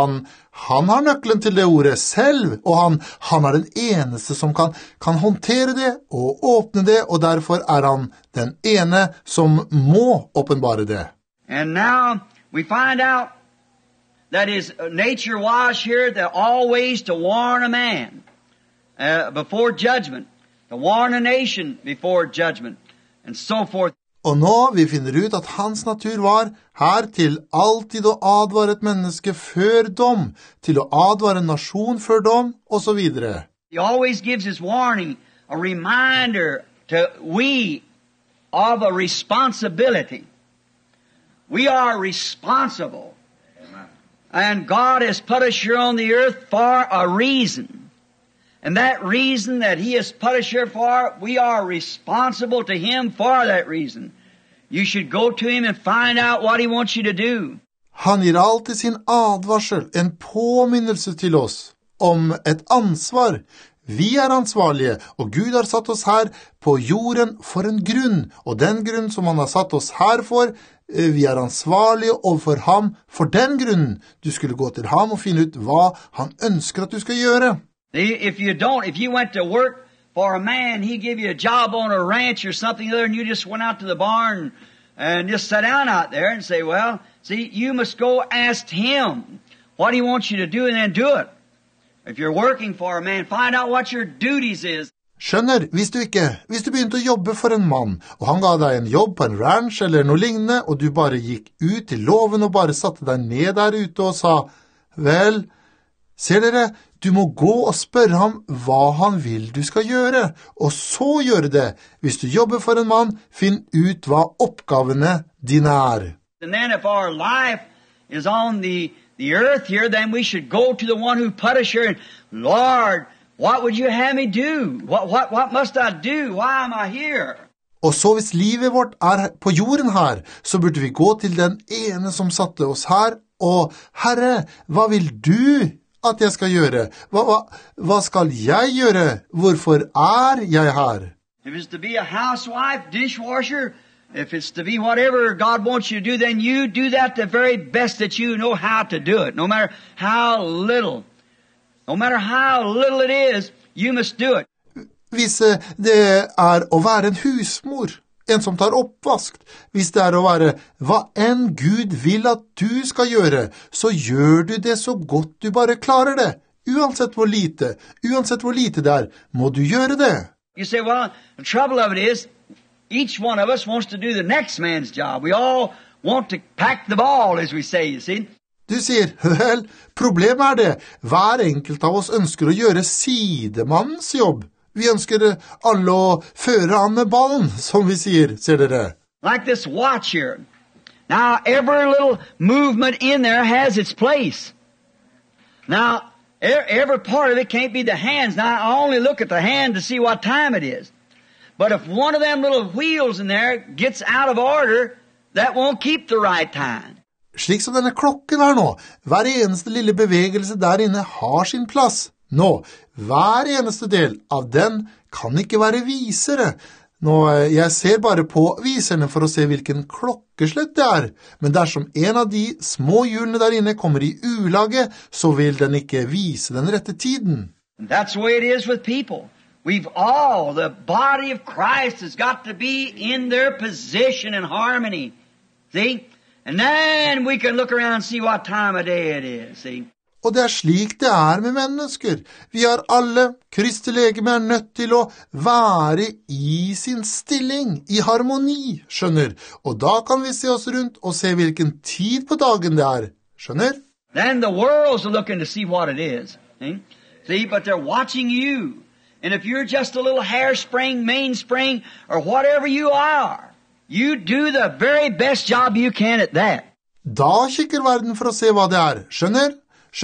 har nøkkelen til det ordet selv, og han den eneste som kan håndtere det og åpne det, og derfor han den ene som må åpenbare det. And now we find out that his nature was here that always to warn a man before judgment, to warn a nation before judgment, and so forth. Og nå vi finner ut at hans natur var her til alltid å advare et menneske før dom, til å advare en nasjon før dom, og så videre. He always gives his warning, a reminder to we of a responsibility. We are responsible. And God has put us here on the earth for a reason. And that reason that He has put us here for, we are responsible to Him for that reason. You should go to Him and find out what He wants you to do. Han gir alltid sin advarsel, en påminnelse til oss om et ansvar. Vi er ansvarlige, og Gud har satt oss her på jorden for en grunn, og den grunn som han har satt oss her for, vi er ansvarlige overfor ham for den grunnen. Du skulle gå til ham og finne ut hva han ønsker at du skal gjøre. If you went to work for a man, he give you a job on a ranch or something other, and you just went out to the barn and just sat down out there and say, well, see, you must go ask him what he wants you to do and then do it. If you're working for a man, find out what your duties is. Skjønner, hvis du begynte å jobbe for en mann, og han ga deg en jobb på en ranch eller noe lignende, og du bare gikk ut til låven og bare satte deg ned der ute og sa, vel, ser dere, du må gå og spørre ham hva han vil du skal gjøre, og så gjøre det. Hvis du jobber for en mann, finn ut hva oppgavene dine er. And then if our life is on the earth here, then we should go to the one who put us here and, Lord, what would you have me do? What must I do? Why am I here? Og så hvis livet vårt er på jorden her, så burde vi gå til den ene som satte oss her, og Herre, hva vil du at jeg skal gjøre? Hva skal jeg gjøre? Hvorfor er jeg her? If it's to be a housewife, dishwasher, if it's to be whatever God wants you to do, then you do that the very best that you know how to do it. No matter how little it is, you must do it. Hvis det er å være en husmor, en som tar oppvask, hvis det er å være hva enn Gud vil at du skal gjøre, så gjør du det så godt du bare klarer det. Uansett hvor lite det er, må du gjøre det. You say, well, the trouble of it is, each one of us wants to do the next man's job. We all want to pack the ball, as we say, you see. Du sier, vel, problemet er det. Hver enkelt av oss ønsker å gjøre sidemannens jobb. Vi ønsker alle å føre an med ballen, som vi sier, ser dere. Like this watch here. Now, every little movement in there has its place. Now, every part of it can't be the hands. Now, I only look at the hand to see what time it is. But if one of them little wheels in there gets out of order, that won't keep the right time. Slik som denne klokken her nå, hver eneste lille bevegelse der inne har sin plass. Nå, hver eneste del av den kan ikke være visere. Nå, jeg ser bare på viserne for å se hvilken klokkeslett det er, men dersom en av de små hjulene der inne kommer i ulage, så vil den ikke vise den rette tiden. That's the way it is with people. The body of Christ has got to be in their position and harmony. See? And then we can look around and see what time of day it is. See? Og det er slik det er med mennesker. Vi har alle, Kristi legeme er nødt til å være i sin stilling, i harmoni, skjønner. Og da kan vi se oss rundt og se hvilken tid på dagen det er, skjønner. Then the world's looking to see what it is. See, but they're watching you. And if you're just a little hairspring, mainspring, or whatever you are, you do the very best job you can at that. Da kikker verden for å se hva det er, skjønner?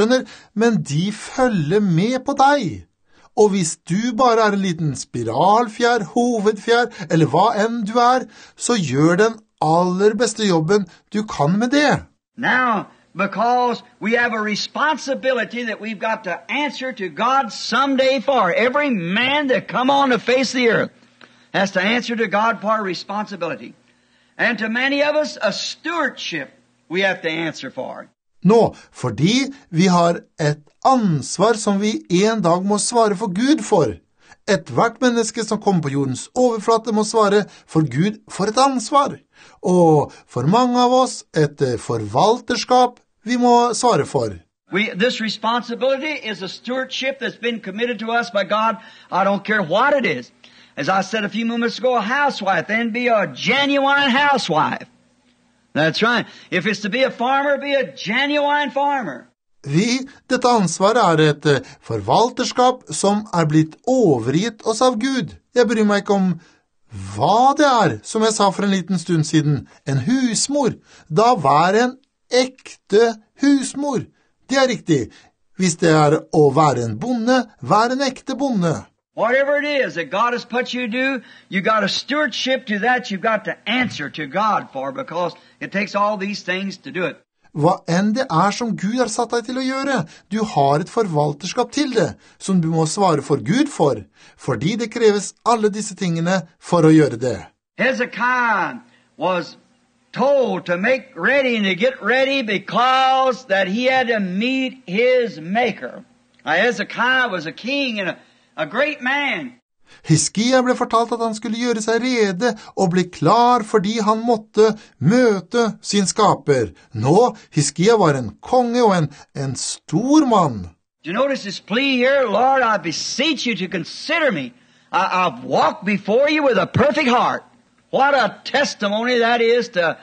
Men de følger med på deg. Og hvis du bare er en liten spiralfjær, hovedfjær, eller hva enn du er, så gjør den aller beste jobben du kan med det. Now, because we have a responsibility that we've got to answer to God someday for. Every man that come on the face of the earth has to answer to God for a responsibility. And to many of us, a stewardship we have to answer for. Nå, fordi vi har et ansvar som vi en dag må svare for Gud for. Et hvert menneske som kommer på jordens overflate må svare for Gud for et ansvar. Og for mange av oss et forvalterskap vi må svare for. This responsibility is a stewardship that's been committed to us by God. I don't care what it is. As I said a few moments ago, a housewife, then be a genuine housewife. That's right. If it's to be a farmer, be a genuine farmer. Dette ansvaret er et forvalterskap som er blitt overgitt oss av Gud. Jeg bryr meg ikke om hva det er, som jeg sa for en liten stund siden, en husmor, da vær en ekte husmor. Det er riktig. Hvis det er å være en bonde, vær en ekte bonde. Whatever it is that God has put you to do, you got a stewardship to that you've got to answer to God for, because it takes all these things to do it. Hva enn det er som Gud har satt deg til å gjøre, du har et forvalterskap til det, som du må svare for Gud for, fordi det kreves alle disse tingene for å gjøre det. Hezekiah was told to make ready and to get ready because that he had to meet his maker. Now, Hezekiah was a king and a great man. Hiskia ble fortalt at han skulle gjøre seg rede og bli klar fordi han måtte møte sin skaper. Nå, Hiskia var en konge og en stor mann. Do you notice this plea here? Lord, I beseech you to consider me. I've walked before you with a perfect heart. What a testimony that is to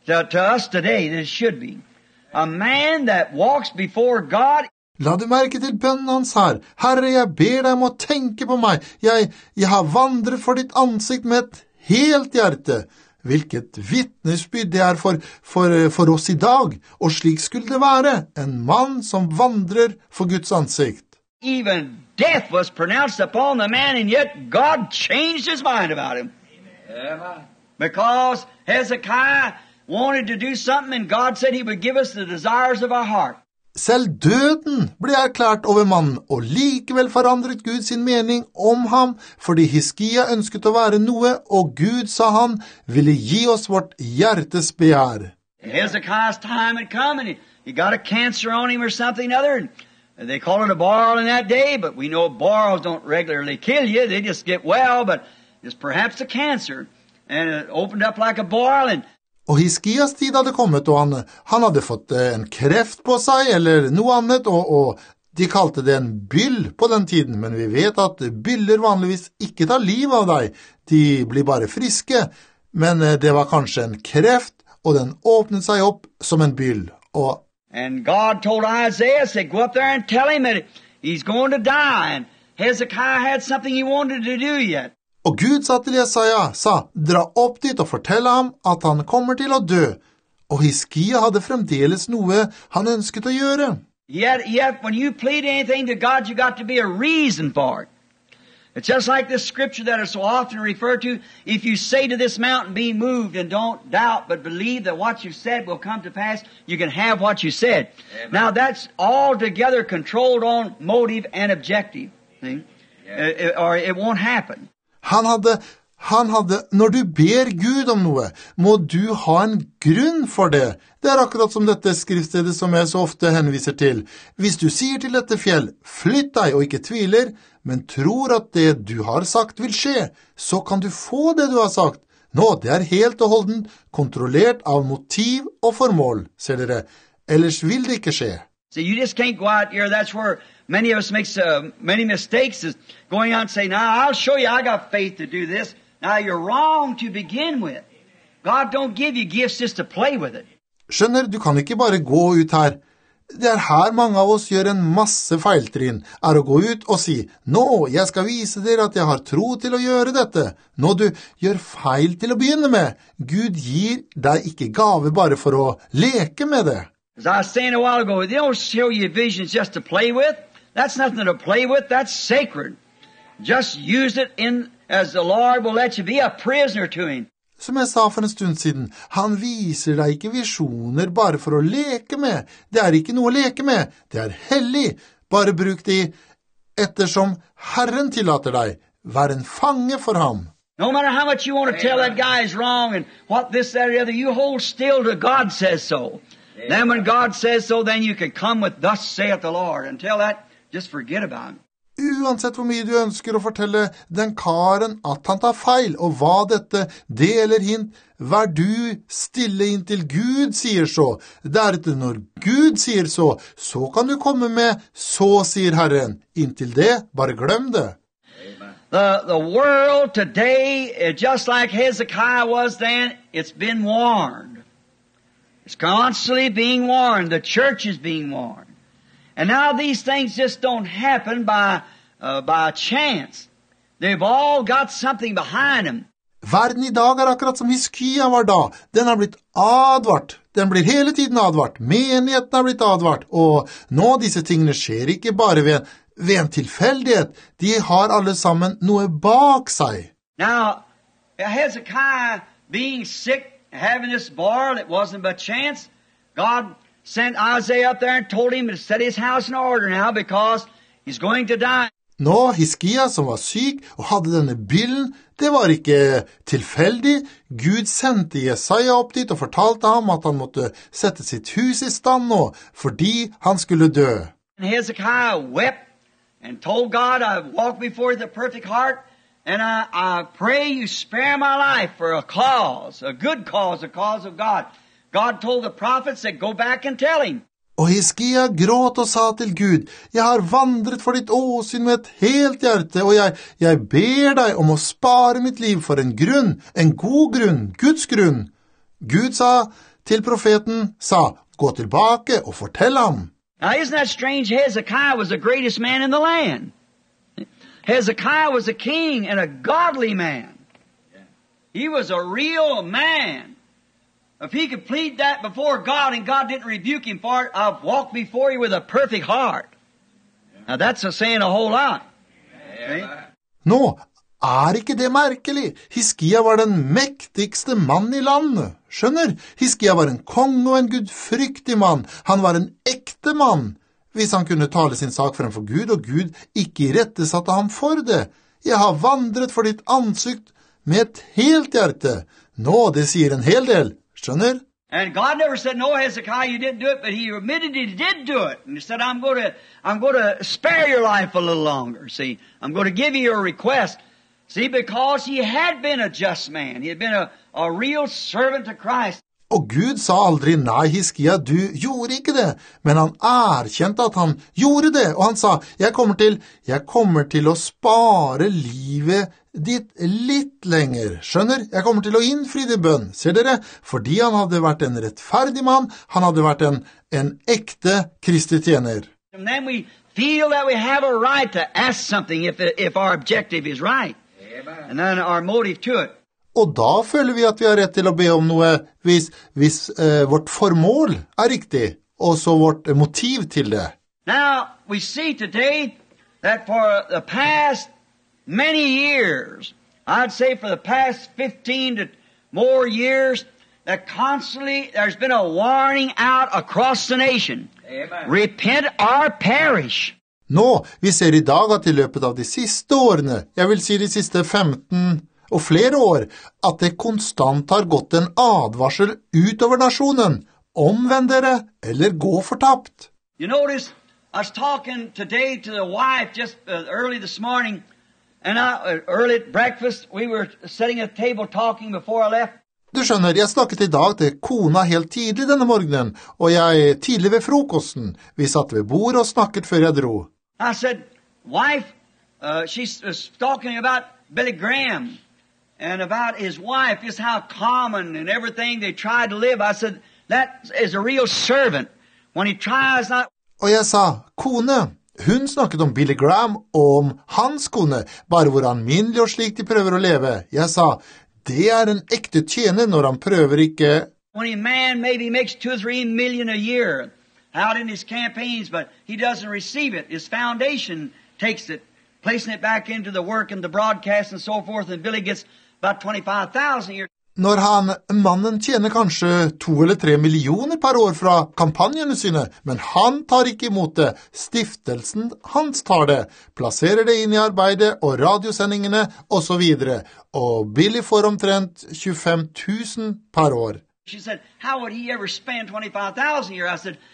us today, that it should be. A man that walks before God. La du merke til bønnen hans her. Herre, jeg ber deg om å tenke på meg. Jeg har vandret for ditt ansikt med et helt hjerte. Hvilket vittnesbyrd det er for oss i dag. Og slik skulle det være. En mann som vandrer for Guds ansikt. Even death was pronounced upon the man, and yet God changed his mind about him. Amen. Because Hezekiah wanted to do something, and God said he would give us the desires of our heart. Selv døden ble erklært over mannen, og likevel forandret Gud sin mening om ham, fordi Hiskia ønsket å være noe, og Gud, sa han, ville gi oss vårt hjertes begjær. Hezekiah's time had come, and he got a cancer on him or something other, and they call it a boil in that day, but we know boils don't regularly kill you, they just get well, but it's perhaps a cancer, and it opened up like a boil, and Og Hiskias tid hadde kommet, og han hadde fått en kreft på seg, eller noe annet, og de kalte det en byll på den tiden, men vi vet at byller vanligvis ikke tar liv av deg, de blir bare friske, men det var kanskje en kreft, og den åpnet seg opp som en byll. And God told Isaiah, said, go up there and tell him that he's going to die, and Hezekiah had something he wanted to do yet. Og Gud sa til Jesaja, dra opp dit og fortell ham at han kommer til å dø. Og Hiskia hadde fremdeles noe han ønsket å gjøre. Yet, when you plead anything to God, you got to be a reason for it. It's just like this scripture that is so often referred to. If you say to this mountain, be moved, and don't doubt, but believe that what you said will come to pass, you can have what you said. Amen. Now that's altogether controlled on motive and objective. See? Yeah. Or it won't happen. Han hadde, når du ber Gud om noe, må du ha en grunn for det. Det er akkurat som dette skriftstedet som jeg så ofte henviser til. Hvis du sier til dette fjell, flytt deg og ikke tviler, men tror at det du har sagt vil skje, så kan du få det du har sagt. Nå, det er helt og holdent kontrollert av motiv og formål, ser dere. Ellers vil det ikke skje. So you just can't go out here. That's where many of us make many mistakes, is going out and saying, now I'll show you I got faith to do this. Now you're wrong to begin with. God don't give you gifts just to play with it. Skjønner, du kan ikke bare gå ut her. Det er her mange av oss gjør en masse feiltrinn, er å gå ut og si, nå, jeg skal vise dere at jeg har tro til å gjøre dette. Nå, du gjør feil til å begynne med. Gud gir deg ikke gave bare for å leke med det. As I was saying a while ago, they don't show you visions just to play with. That's nothing to play with. That's sacred. Just use it in as the Lord will let you be a prisoner to him. Som jeg sa for en stund siden, han viser deg ikke visjoner bare for å leke med. Det er ikke noe å leke med. Det er hellig. Bare bruk de ettersom Herren tillater deg. Vær en fange for ham. No matter how much you want to tell that guy is wrong and what this, that, or the other, you hold still till God says so. Then when God says so, then you can come with thus saith the Lord. Until that, just forget about him. Uansett hvor mye du ønsker å fortelle den karen at han tar feil, og hva dette, det eller hint, vær du stille inntil Gud sier så. Deretter når Gud sier så, så kan du komme med, så sier Herren. Inntil det, bare glem det. The world today, just like Hezekiah was then, it's been warned. It's constantly being warned. The church is being warned. And now these things just don't happen by chance. They've all got something behind them. Verden I dag akkurat som Hiskia var da. Den har blitt advart. Den blir hele tiden advart. Menigheten har blitt advart. Og nå disse tingene skjer ikke bare ved en tilfeldighet. De har alle sammen noe bak seg. Now, Hezekiah being sick, having this boil, it wasn't by chance. God sent Isaiah up there and told him to set his house in order now because he's going to die. Nå, Hiskia som var syk og hadde denne byllen, det var ikke tilfeldig. Gud sendte Jesaja opp dit og fortalte ham at han måtte sette sitt hus I stand nå, fordi han skulle dø. And Hezekiah wept and told God, I've walked before you with a perfect heart, and I pray you spare my life for a cause, a good cause, a cause of God. God told the prophets that go back and tell him. Og Hiskia gråt og sa til Gud, jeg har vandret for ditt åsyn med et helt hjerte, og jeg ber deg om å spare mitt liv for en grunn, en god grunn, Guds grunn. Gud sa til profeten, gå tilbake og fortell ham. Now isn't that strange? Hezekiah was the greatest man in the land. Hezekiah was a king and a godly man. He was a real man. If he could plead that before God and God didn't rebuke him for it, I've walked before you with a perfect heart. Now that's saying a whole lot. Nå, ikke det merkelig? Hiskia var den mektigste mann I landet. Skjønner? Hiskia var en konge og en gudfryktig mann. Han var en ekte mann. Hvis han kunne tale sin sak fremfor Gud, og Gud ikke irettesatte ham for det. Jeg har vandret for ditt ansikt med et helt hjerte. Nå, det sier en hel del. Skjønner? And God never said, no, Hezekiah, you didn't do it, but he admitted he did do it. And he said, I'm going to spare your life a little longer, see. I'm going to give you your request. See, because he had been a just man. He had been a real servant to Christ. Og Gud sa aldri, nei, Hiskia, du gjorde ikke det. Men han erkjente at han gjorde det, og han sa, jeg kommer til å spare livet ditt litt lenger. Skjønner? Jeg kommer til å innfri det bønn. Ser dere? Fordi han hadde vært en rettferdig mann, han hadde vært en ekte Kristi tjener. And then we feel that we have a right to ask something if our objective is right. Amen. And then our motive to it. Og da føler vi at vi har rett til å be om noe hvis vårt formål riktig, og så vårt motiv til det. Now, we see today that for the past many years, I'd say for the past 15 to more years, that constantly there's been a warning out across the nation. Amen. Repent or perish. Nå, vi ser I dag at I løpet av de siste årene, jeg vil si de siste 15 og flere år, at det konstant har gått en advarsel utover nasjonen. Omvend dere, eller gå fortapt. You notice, I was talking today to the wife just early this morning, and early at breakfast, we were sitting at the table talking before I left. Du skjønner, jeg snakket I dag til kona helt tidlig denne morgenen, og jeg tidlig ved frokosten. Vi satt ved bordet og snakket før jeg dro. I said, wife, she was talking about Billy Graham and about his wife, just how common and everything they tried to live. I said, that is a real servant. When he tries not... Og jeg sa, kone, hun snakket om Billy Graham og om hans kone, bare hvor alminnelig og slik de prøver å leve. Jeg sa, det en ekte tjener når han prøver ikke... When a man maybe makes 2 or 3 million a year out in his campaigns, but he doesn't receive it. His foundation takes it, placing it back into the work and the broadcast and so forth, and Billy gets about 25,000 a year. Når mannen tjener kanskje 2 eller 3 millioner per år fra kampanjene sine, men han tar ikke imot det. Stiftelsen hans tar det, plasserer det inn I arbeidet og radiosendingene og så videre. Og Billy får omtrent 25,000 per år. She said, how would he ever spend 25,000 a year? I said,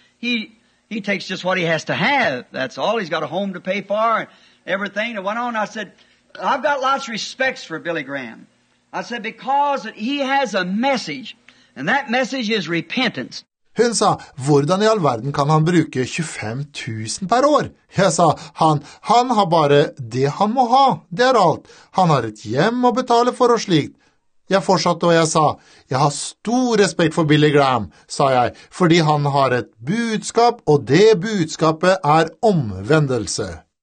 he takes just what he has to have. That's all. He's got a home to pay for and everything. And went on. I said, I've got lots of respects for Billy Graham. I said, because he has a message, and that message is repentance. Hun sa, hvordan I all verden kan han bruke 25,000 per år? Jeg sa, han har bare det han må ha, det alt. Han har et hjem å betale for og slikt. Jeg fortsatte og jeg sa, jeg har stor respekt for Billy Graham, sa jeg, fordi han har et budskap, og det budskapet omvendelse.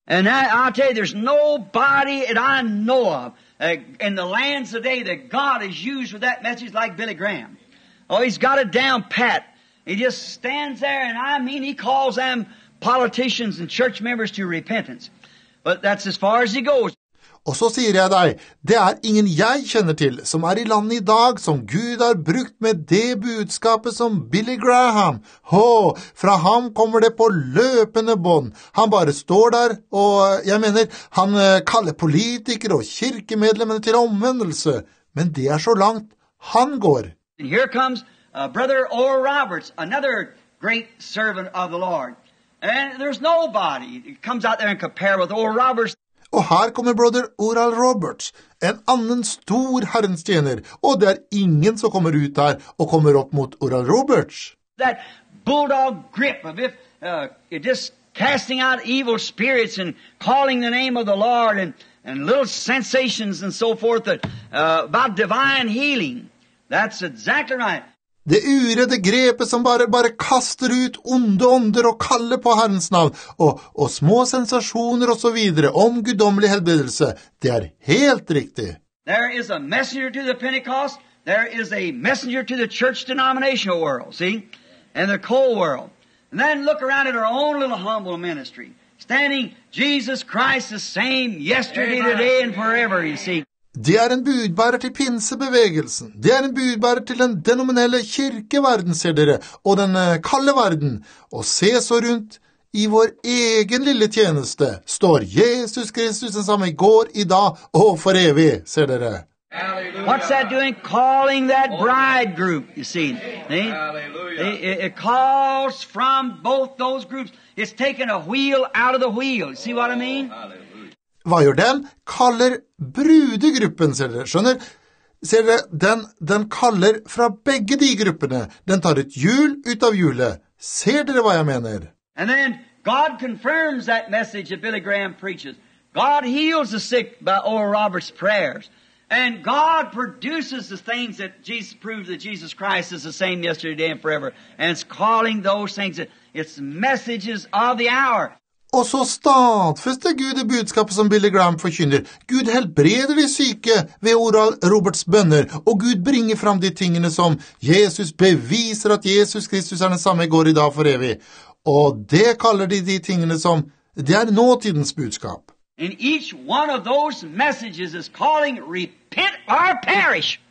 And I'll tell you, there's nobody that I know of in the lands today that God has used with that message like Billy Graham. Oh, he's got it down pat. He just stands there, and I mean, he calls them politicians and church members to repentance. But that's as far as he goes. Og så sier jeg deg, det er ingen jeg kjenner til som er i landet i dag som Gud har brukt med det budskapet som Billy Graham. Fra ham kommer det på løpende bånd. Han bare står der, og jeg mener, han kaller politikere og kirkemedlemmene til omvendelse. Men det er så langt han går. And here comes Brother Oral Roberts, another great servant of the Lord. And there's nobody that comes out there and compare with Oral Roberts. Og her kommer brother Oral Roberts, en annen stor Herrens tjener, og det er ingen som kommer ut her og kommer opp mot Oral Roberts. That bulldog grip of just casting out evil spirits and calling the name of the Lord and little sensations and so forth about divine healing. That's exactly right. Det uredde grepet som bare kaster ut onde ånder og kaller på Herrens navn, og små sensasjoner og så videre om guddommelig helbredelse, det er helt riktig. There is a messenger to the Pentecost, there is a messenger to the church denominational world, see, and the cold world. And then look around at our own little humble ministry, standing Jesus Christ the same yesterday, today, and forever, you see. Det er en budbærer til pinsebevegelsen. Det er en budbærer til den denominelle kirkeverden, ser dere, og den kalde verden. Og se så rundt i vår egen lille tjeneste står Jesus Kristus den samme i går, i dag og for evig, ser dere. What's that doing? Calling that bride group, you see. It calls from both those groups. It's taking a wheel out of the wheel. See what I mean? Hva gjør den? Kaller brudegruppen, ser dere. Skjønner? Ser dere, den kaller fra begge de gruppene. Den tar et hjul ut av hjulet. Ser dere hva jeg mener? And then God confirms that message that Billy Graham preaches. God heals the sick by Oral Roberts' prayers. And God produces the things that Jesus proves that Jesus Christ is the same yesterday, today, and forever. And it's calling those things, it's messages of the hour. Og så stadfester Gud det budskapet som Billy Graham forkynner. Gud helbreder de syke ved Oral Roberts bønner, og Gud bringer fram de tingene som Jesus beviser at Jesus Kristus er den samme i går, i dag, for evig. Og det kaller de tingene som, det er nåtidens budskap. And each one of those messages is calling, repent or perish.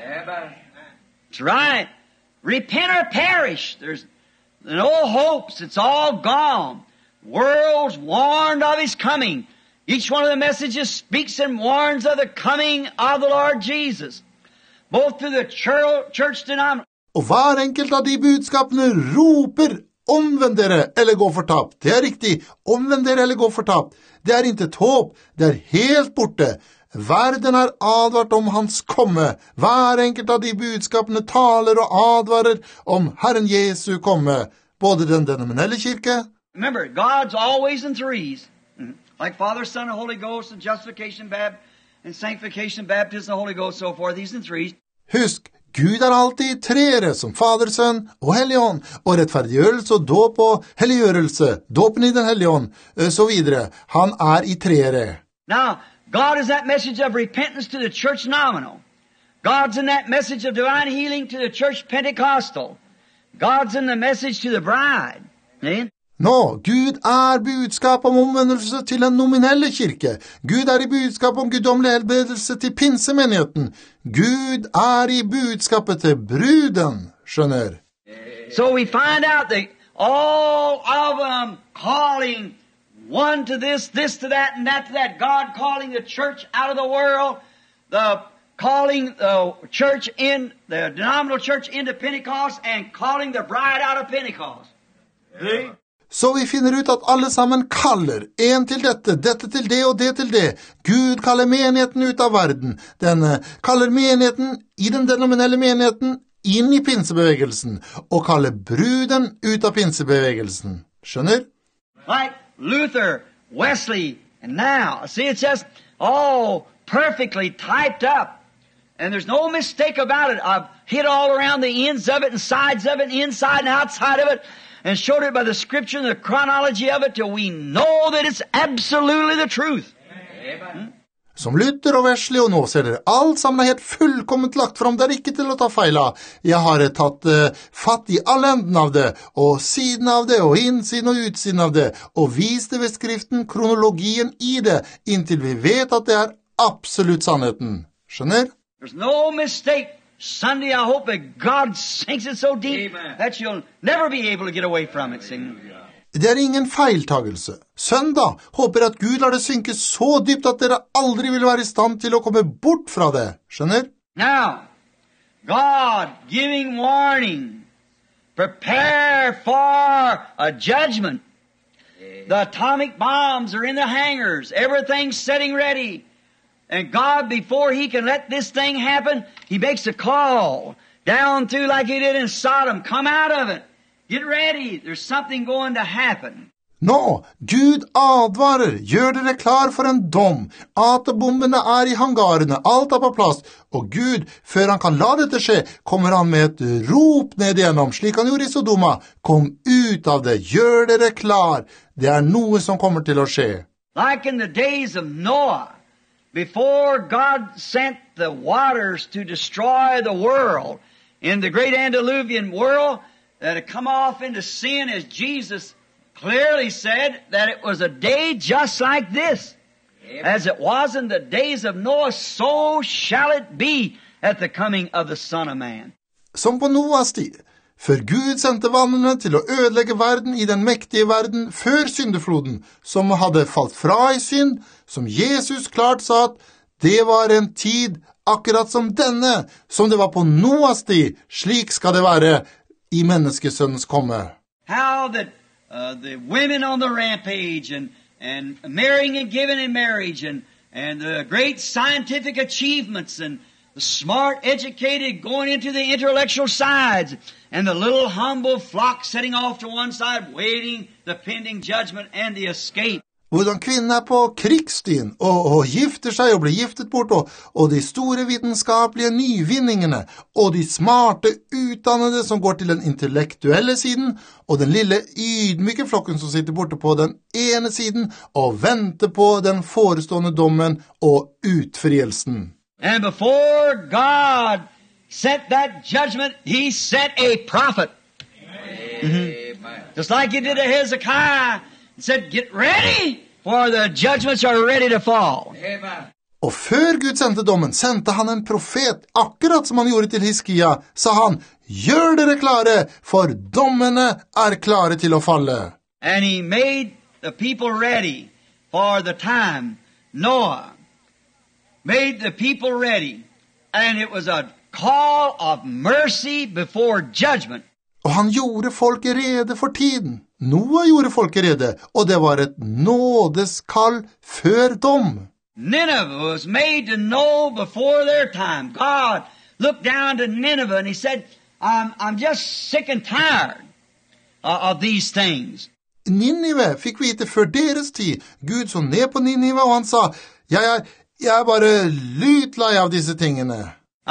That's right. Repent or perish. There's no hopes. It's all gone. World's warned of His coming. Each one of the messages speaks and warns of the coming of the Lord Jesus. Both through the church denomination. Og hver enkelt av de budskapene roper, omvend dere eller gå fortapt. Det er riktig, omvend dere eller gå fortapt. Det er intet håp, det er helt borte. Verden er advart om hans komme. Hver enkelt av de budskapene taler og advarer om Herren Jesu komme. Både den denominelle kirke. Remember, God's always in threes. Like Father, Son, and Holy Ghost, and justification, and sanctification, baptism, and Holy Ghost, so forth. He's in threes. Husk, Gud er alltid i treere, som Fader, Sønn og Helligånd, og rettferdiggjørelse og dåp og helliggjørelse, dåpen i den Helligånd, så videre. Han er i treere. Now, God is that message of repentance to the church nominal. God's in that message of divine healing to the church Pentecostal. God's in the message to the bride. See? Nå, Gud er budskap om omvendelse til den nominelle kirke. Gud er i budskap om guddommelig helbredelse til pinsemenigheten. Gud er i budskapet til bruden, skjønner. So we find out that all of them calling one to this to that, and that to that. God calling the church out of the world, calling the church in, the denominational church into Pentecost, and calling the bride out of Pentecost. See? Så vi finner ut at alle sammen kaller, en til dette, dette til det og det til det. Gud kaller menigheten ut av verden. Den kaller menigheten i den denominelle menigheten inn i pinsebevegelsen, og kaller bruden ut av pinsebevegelsen. Skjønner? Like Luther, Wesley, and now. See, it's just all perfectly typed up. And there's no mistake about it. I've hit all around the ends of it and sides of it and inside and outside of it. and showed it by the scripture and the chronology of it till we know that it's absolutely the truth. Som Luther og Wesley, og nå ser dere alt sammen helt fullkomment lagt fram, det ikke til å ta feil av. Jeg har tatt fatt i alle enden av det, og siden av det, og innsiden og utsiden av det, og vist det ved skriften, kronologien i det, inntil vi vet at det absolutt sannheten. Skjønner? There's no mistake. Sunday, I hope that God sinks it so deep that you'll never be able to get away from it. Det ingen feiltagelse. Søndag håper at Gud lar det synke så dypt at dere aldri vil være i stand til å komme bort fra det. Skjønner? Now, God giving warning. Prepare for a judgment. The atomic bombs are in the hangars. Everything's setting ready. And God, before He can let this thing happen, He makes a call down through like He did in Sodom. Come out of it. Get ready. There's something going to happen. Nå, Gud advarer, gjør dere klar for en dom. Atombombene i hangarene, alt på plass. Og Gud, før han kan la dette skje, kommer han med et rop ned igjennom, slik han gjorde i Sodoma. Kom ut av det, gjør dere klar. Det noe som kommer til å skje. Like in the days of Noah, before God sent the waters to destroy the world, in the great antediluvian world that had come off into sin, as Jesus clearly said that it was a day just like this. As it was in the days of Noah, so shall it be at the coming of the Son of Man. Som på Noahs tid, før Gud sendte vannene til å ødelegge verden i den mektige verden før syndefloden, som hadde falt fra i synd, som Jesus klart sa at det var en tid akkurat som denne, som det var på Noahs tid, slik skal det være i menneskesønnens komme. How that the women on the rampage and marrying and giving in marriage and the great scientific achievements and the smart, educated going into the intellectual sides and the little humble flock sitting off to one side waiting the pending judgment and the escape. Hvordan kvinnen på krigsstien og gifter seg og blir giftet bort, og de store vitenskapelige nyvinningene, og de smarte utdannede som går til den intellektuelle siden, og den lille ydmyke flokken som sitter borte på den ene siden, og venter på den forestående dommen og utfrielsen. And before God sent that judgment, He sent a prophet. Just like He did to Hezekiah. He said, get ready, for the judgments are ready to fall. Og før Gud sendte dommen, sendte han en profet, akkurat som han gjorde til Hiskia, sa han, gjør dere klare, for dommene klare til å falle. And He made the people ready for the time. Noah made the people ready, and it was a call of mercy before judgment. Og han gjorde folket rede for tiden. Noah gjorde folket rede, og det var et nådeskall før dom. Nineveh was made to know before their time. God looked down to Nineveh and He said, I'm just sick and tired of these things. Ninive fikk vite før deres tid. Gud så ned på Ninive, og han sa, jeg bare lytlei av disse tingene.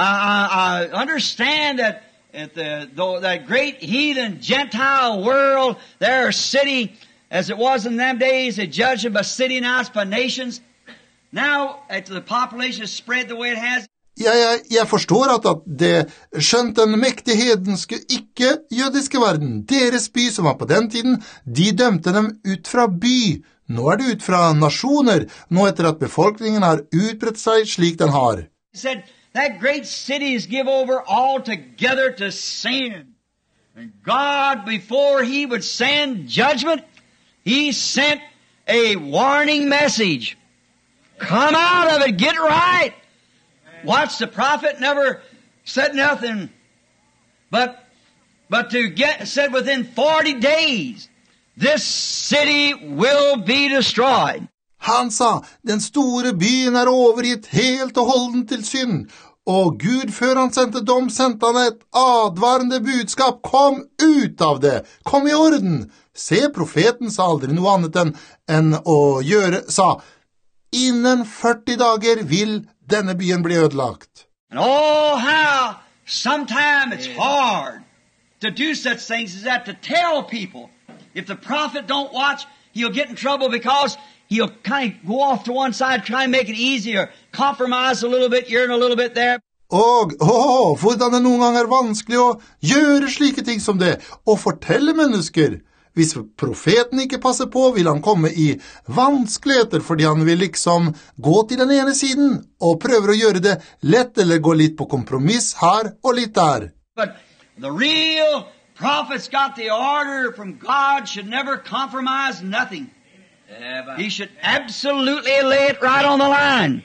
I understand that at that great heathen Gentile world, their city, as it was in them days, they judged them by city, now it's by nations. Now, after the population has spread the way it has. Jeg forstår at det skjønt den mektige hedenske ikke-jødiske verden, deres by som var på den tiden, de dømte dem ut fra by. Nå det ut fra nasjoner, nå etter at befolkningen har utbredt seg slik den har. He said, that great city is give over altogether to sin. And God, before He would send judgment, He sent a warning message. Come out of it, get right. Watch, the prophet never said nothing, but to get said within 40 days, this city will be destroyed. Han sa, den store byen overgitt helt og holden til synd, og Gud, før han sendte dom, sendte han et advarende budskap. Kom ut av det, kom i orden. Se, profeten sa aldri noe annet enn å gjøre, sa, innen 40 dager vil denne byen bli ødelagt. And oh, how sometime it's hard to do such things as that, to tell people. If the prophet don't watch, he'll get in trouble because he'll kind of go off to one side, try and make it easier, compromise a little bit here and a little bit there. Og hvordan det noen gang vanskelig å gjøre slike ting som det, og fortelle mennesker. Hvis profeten ikke passer på, vil han komme i vanskeligheter, fordi han vil liksom gå til den ene siden, og prøver å gjøre det lett, eller gå litt på kompromiss her og litt der. But the real prophet's got the order from God, should never compromise nothing. He should absolutely lay it right on the line.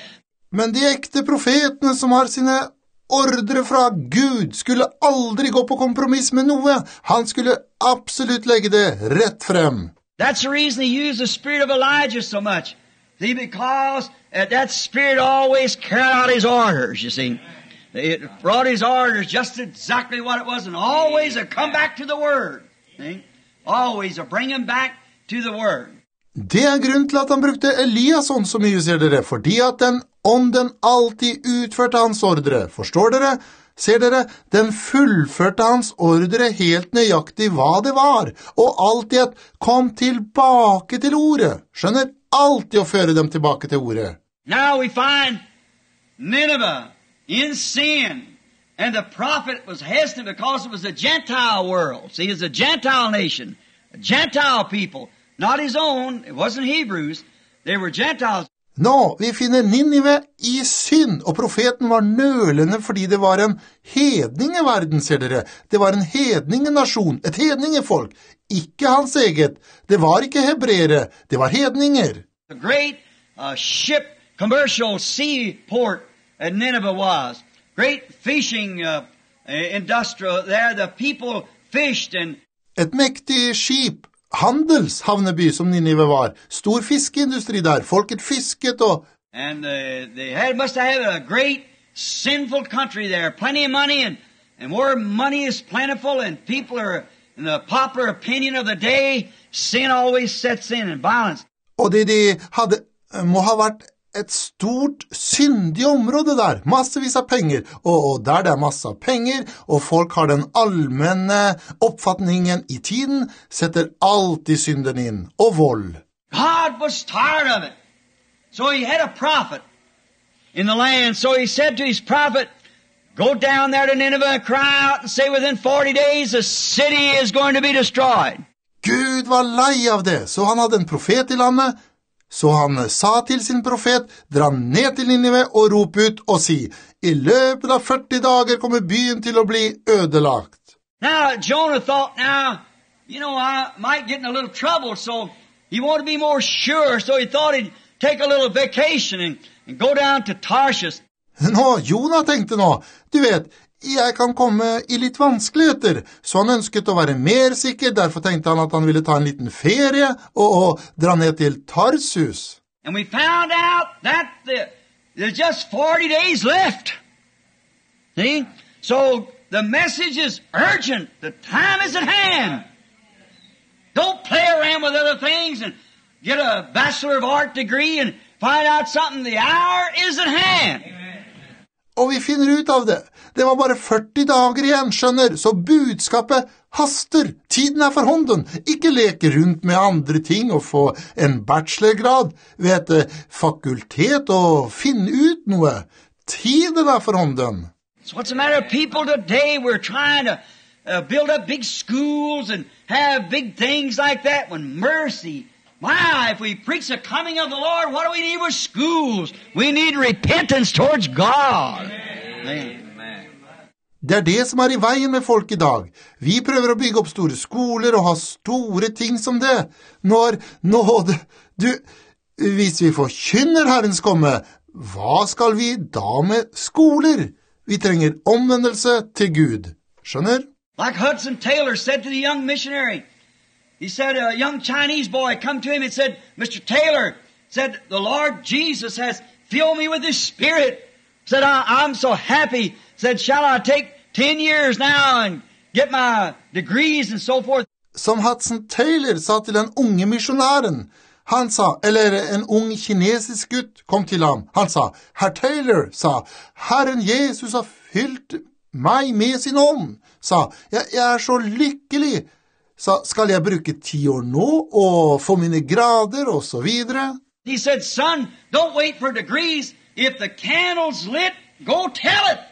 Men de ekte profetene som har sine ordre fra Gud skulle aldri gå på kompromiss med noe. Han skulle absolutt legge det rett frem. That's the reason he used the spirit of Elijah so much. See, because that spirit always carried out his orders, you see. It brought his orders just exactly what it was, and always a come back to the Word. See? Always a bring him back to the Word. Det grunnen til at han brukte Elias sånn så mye, ser dere, fordi at den ånden alltid utførte hans ordre. Forstår dere? Ser dere? Den fullførte hans ordre helt nøyaktig hva det var, og alltid kom tilbake til ordet. Skjønner? Alltid å føre dem tilbake til ordet. Now we find Nineveh in sin, and the prophet was hesitant because it was a Gentile world. See, it's a Gentile nation, a Gentile people. Not his own, it wasn't Hebrews, they were Gentiles. Nå, vi finner Ninive i synd, og profeten var nølende fordi det var en hedningeverden, ser dere. Det var en hedningenasjon, et hedningefolk, ikke hans eget. Det var ikke hebreere, det var hedninger. A great ship, commercial seaport at Nineveh was. Great fishing industrial there, the people fished and... Et mektig skip. Handelshavneby som Ninive var. Stor fiskeindustri der. Folket fisket og... And they must have a great sinful country there. Plenty of money and where money is plentiful and people are in the popular opinion of the day, sin always sets in and violence. Og det de hadde må ha vært et stort syndig område der, massevis av penger, og der det masse av penger, og folk har den allmenne oppfatningen i tiden, setter alltid synden inn, og vold. God was tired of it. So he had a prophet in the land. So he said to his prophet, go down there to Nineveh and cry out and say within 40 days the city is going to be destroyed. Gud var lei av det, så han hadde en profet i landet. Så han sa til sin profet, dra ned til Ninive og rop ut og si, i løpet av 40 dager kommer byen til å bli ødelagt. Now, Jonah thought, I might get in a little trouble, so he wanted to be more sure, so he thought he'd take a little vacation and go down to Tarshish. Nå, Jonah tenkte nå, du vet, jeg kan komme i litt vanskeligheter, så han ønsket å være mer sikker, derfor tenkte han at han ville ta en liten ferie og dra ned til Tarsus. And we found out that there's just 40 days left. See? So the message is urgent. The time is at hand. Don't play around with other things and get a Bachelor of Art degree and find out something. The hour is at hand. Og vi finner ut av det. Det var bare 40 dager igjen, skjønner, så budskapet haster. Tiden for hånden. Ikke leke rundt med andre ting og få en bachelorgrad ved et fakultet og finne ut noe. Tiden for hånden. So what's the matter with people today? We're trying to build up big schools and have big things like that when mercy... My, if we preach the coming of the Lord, what do we need with schools? We need repentance towards God. Amen. Det det som i veien med folk i dag. Vi prøver å bygge opp store skoler og ha store ting som det. Hvis vi forkynner Herrens komme, hva skal vi da med skoler? Vi trenger omvendelse til Gud. Skjønner? Like Hudson Taylor said to the young missionary, he said, a young Chinese boy come to him and said, Mr. Taylor, said, the Lord Jesus has filled me with His Spirit. Said, I'm so happy. Said, shall I take 10 years now and get my degrees and so forth? Som Hudson Taylor sa til den unge missionæren. Han sa, eller en ung kinesisk gutt kom til ham. Han sa, Herr Taylor, sa, Herren Jesus har fylt meg med sin ånd, sa, jeg så lykkelig, sa, skal jeg bruke 10 år nå og få mine grader og så videre? He said, son, don't wait for degrees. If the candle's lit, go tell it.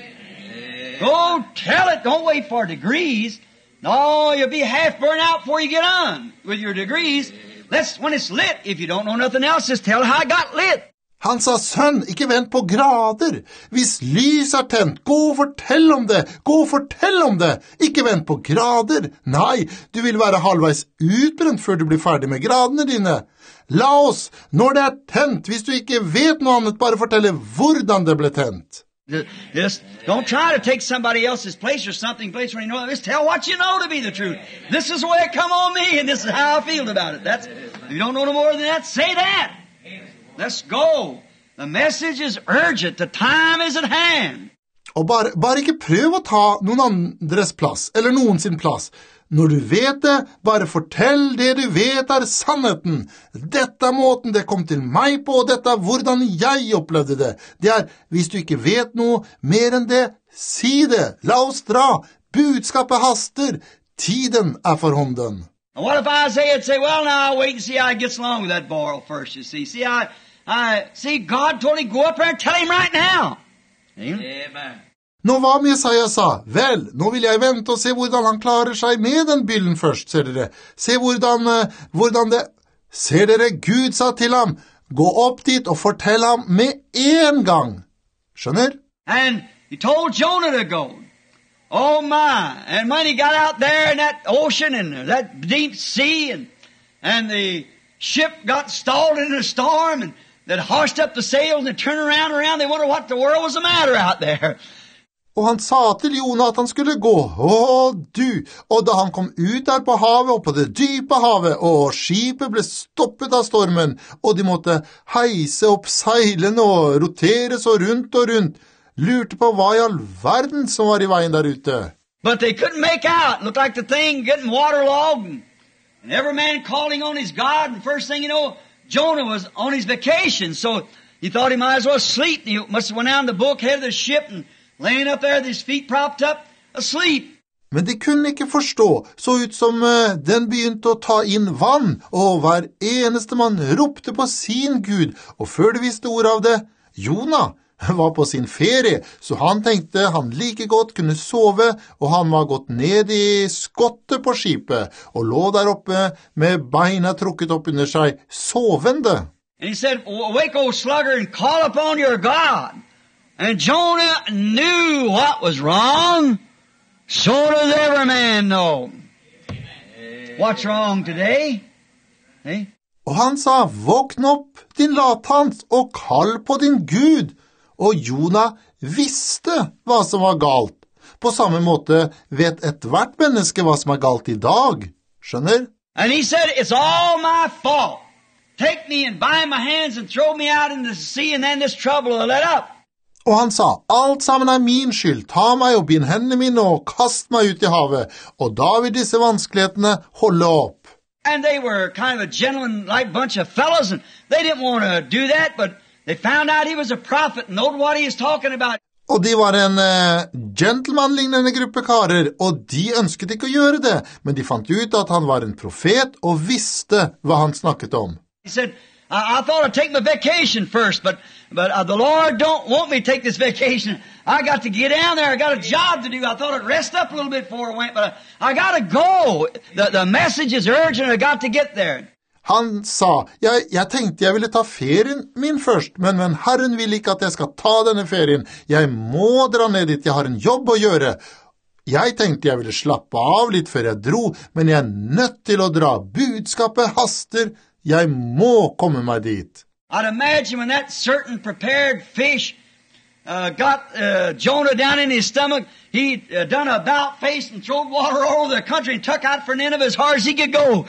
Go tell it. Don't wait for degrees. No, you'll be half burned out before you get on with your degrees. When it's lit, if you don't know nothing else, just tell how it got lit. Han sa, sønn, ikke vent på grader. Hvis lys tent, gå og fortell om det. Gå og fortell om det. Ikke vent på grader. Nei, du vil være halvveis utbrent før du blir ferdig med gradene dine. La oss, når det tent, hvis du ikke vet noe annet, bare fortelle hvordan det ble tent. Just don't try to take somebody else's place or something place where you know. Just tell what you know to be the truth. This is the way it come on me, and this is how I feel about it. If you don't know no more than that, say that. Let's go. The message is urgent. The time is at hand. Og bare ikke prøv å ta noen andres plass, eller noen sin plass. Når du vet det, bare fortell det du vet sannheten. Dette måten det kom til meg på, og dette hvordan jeg opplevde det. Det hvis du ikke vet noe mer enn det, si det. La oss dra. Budskapet haster. Tiden for hånden. And what if Isaiah would say, well, now I'll wait and see how he gets along with that boy first, you see. See, God told him, go up there and tell him right now. Amen. Nå hva Jesaja sa? Vel, nå vil jeg vente og se hvordan han klarer seg med den byllen først, ser dere. Se hvordan det... Ser dere, Gud sa til ham, gå opp dit og fortell ham med en gang. Skjønner? And he told Jonah to go. Oh my. And when he got out there in that ocean and that deep sea and the ship got stalled in a storm and that hoisted up the sails and turned around, they wondered what the world was the matter out there. Og han sa til Jonah at han skulle gå, og da han kom ut der på havet og på det dype havet, og skipet ble stoppet av stormen, og de måtte heise opp seilene og rotere så rundt og rundt, lurte på hva i all verden som var i veien der ute. But they couldn't make out. It looked like the thing getting waterlogged, and every man calling on his God, and first thing you know, Jonah was on his vacation, so he thought he might as well sleep. He must have went out in the bulkhead of the ship and laying up there with his feet propped up, asleep. Men de kunne ikke forstå, så ut som den begynte å ta inn vann, og hver eneste mann ropte på sin Gud, og før de visste ord av det, Jonah var på sin ferie, så han tenkte han like godt kunne sove, og han var gått ned i skottet på skipet, og lå der oppe med beina trukket opp under seg, sovende. And he said, awake, O sluggard, and call upon your God. And Jonah knew what was wrong. So does every man know. What's wrong today? Hey? Og han sa, våkn opp, din latans, og kall på din Gud. Og Jonah visste hva som var galt. På samme måte vet hvert menneske hva som galt i dag. Skjønner? And he said, it's all my fault. Take me and bind my hands and throw me out in the sea, and then this trouble will let up. Og han sa, alt sammen min skyld, ta meg og bind hendene mine og kast meg ut i havet, og da vil disse vanskelighetene holde opp. And they were kind of a gentleman-like bunch of fellows, and they didn't want to do that, but they found out he was a prophet and knowed what he was talking about. Og de var en gentleman-lignende gruppe karer, og de ønsket ikke å gjøre det, men de fant ut at han var en profet og visste hva han snakket om. He said, I thought I'd take my vacation first, but the Lord don't want me to take this vacation. I got to get down there. I got a job to do. I thought I'd rest up a little bit before I went, but I got to go. The message is urgent. I got to get there. Han sa, jeg tenkte jeg ville ta ferien min først, men Herren vil ikke at jeg skal ta denne ferien. Jeg må dra ned dit. Jeg har en jobb å gjøre. Jeg tenkte jeg ville slappe av litt før jeg dro, men jeg nødt til å dra. Budskapet haster. Jeg må komme meg dit. I'd imagine when that certain prepared fish got Jonah down in his stomach, he done a about face and thrown water all over the country and took out for an end of as hard as he could go.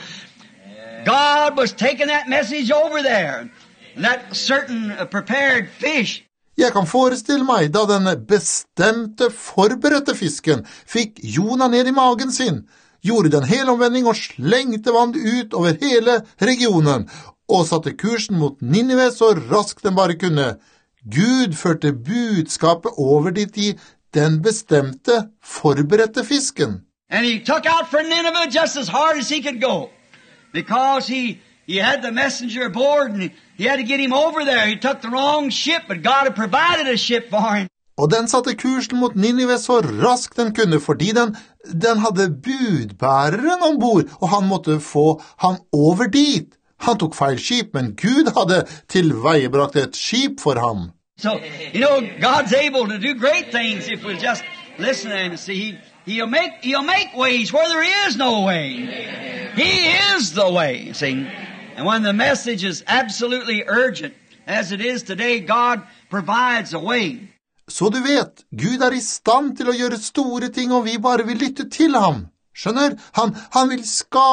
God was taking that message over there. And that certain prepared fish. Jeg kan forestille meg da den bestemte, forberedte fisken fikk Jonah ned i magen sin, gjorde den helomvending og slengte vann ut over hele regionen, og satte kursen mot Ninive så raskt den bare kunne. Gud førte budskapet over dit i den bestemte, forberedte fisken. And he took out for Nineveh just as hard as he could go. Because he had the messenger aboard and he had to get him over there. He took the wrong ship, but God had provided a ship for him. Og den satte kursen mot Ninive så raskt den kunne, fordi den hadde budbæreren ombord, og han måtte få han over dit. Han tok feil skip, men Gud hadde tilveiebrakt et skip for ham. So, God's able to do great things if we just listen to him. See, he'll make ways where there is no way. He is the way, see. And when the message is absolutely urgent, as it is today, God provides a way. Så du vet, Gud I stand til å gjøre store ting, og vi bare vil lytte til ham. Skjønner? Han vil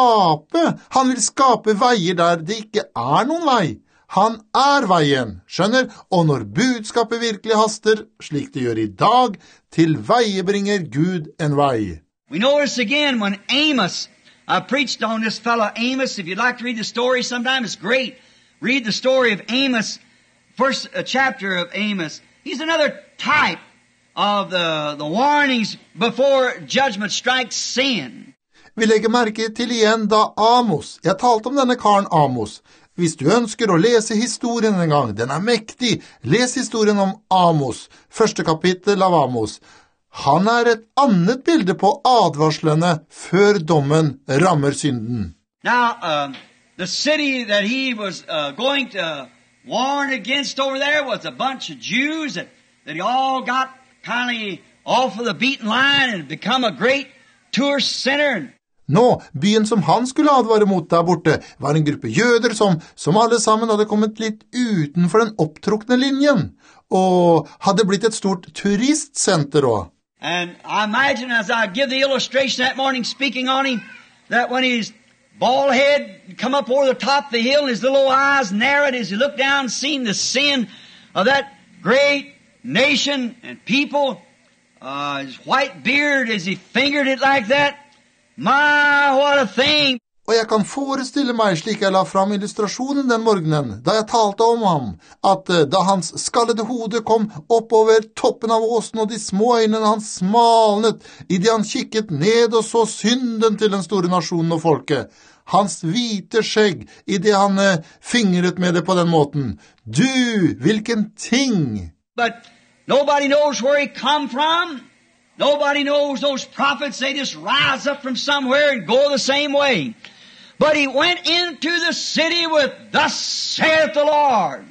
skape veier der det ikke noen vei. Han veien, skjønner? Og når budskapet virkelig haster, slik det gjør I dag, tilveiebringer Gud en vei. We notice again when Amos, I preached on this fellow Amos. If you'd like to read the story sometime, it's great. Read the story of Amos, first chapter of Amos. He's another type of the warnings before judgment strikes sin. Vi legger merke til igjen da Amos. Jeg talte om denne karen Amos. Hvis du ønsker å lese historien en gang, den mektig. Les historien om Amos, første kapittel av Amos. Han et annet bilde på advarslene før dommen rammer synden. Now, the city that he was going to warn against over there was a bunch of Jews that he all got kind of off of the beaten line and become a great tourist center. Nå, byen som han skulle advare mot der borte, var en gruppe jøder som alle sammen hadde kommet litt utenfor den opptrukne linjen, og hadde blitt et stort turistsenter også. And I imagine as I give the illustration that morning speaking on him, that when his bald head come up over the top of the hill, and his little eyes narrowed as he looked down and seen the sin of that great nation and people, his white beard as he fingered it like that, my, what a thing! Og jeg kan forestille meg, slik jeg la fram illustrasjonen den morgenen, da jeg talte om ham, at da hans skallede hode kom opp over toppen av åsen og de små øynene hans smalnet, I det han kikket ned og så synden til den store nasjonen og folket, hans hvite skjegg, I det han fingret med det på den måten. Du, hvilken ting! But nobody knows where he come from. Nobody knows those prophets. They just rise up from somewhere and go the same way. But he went into the city with, "Thus saith the Lord,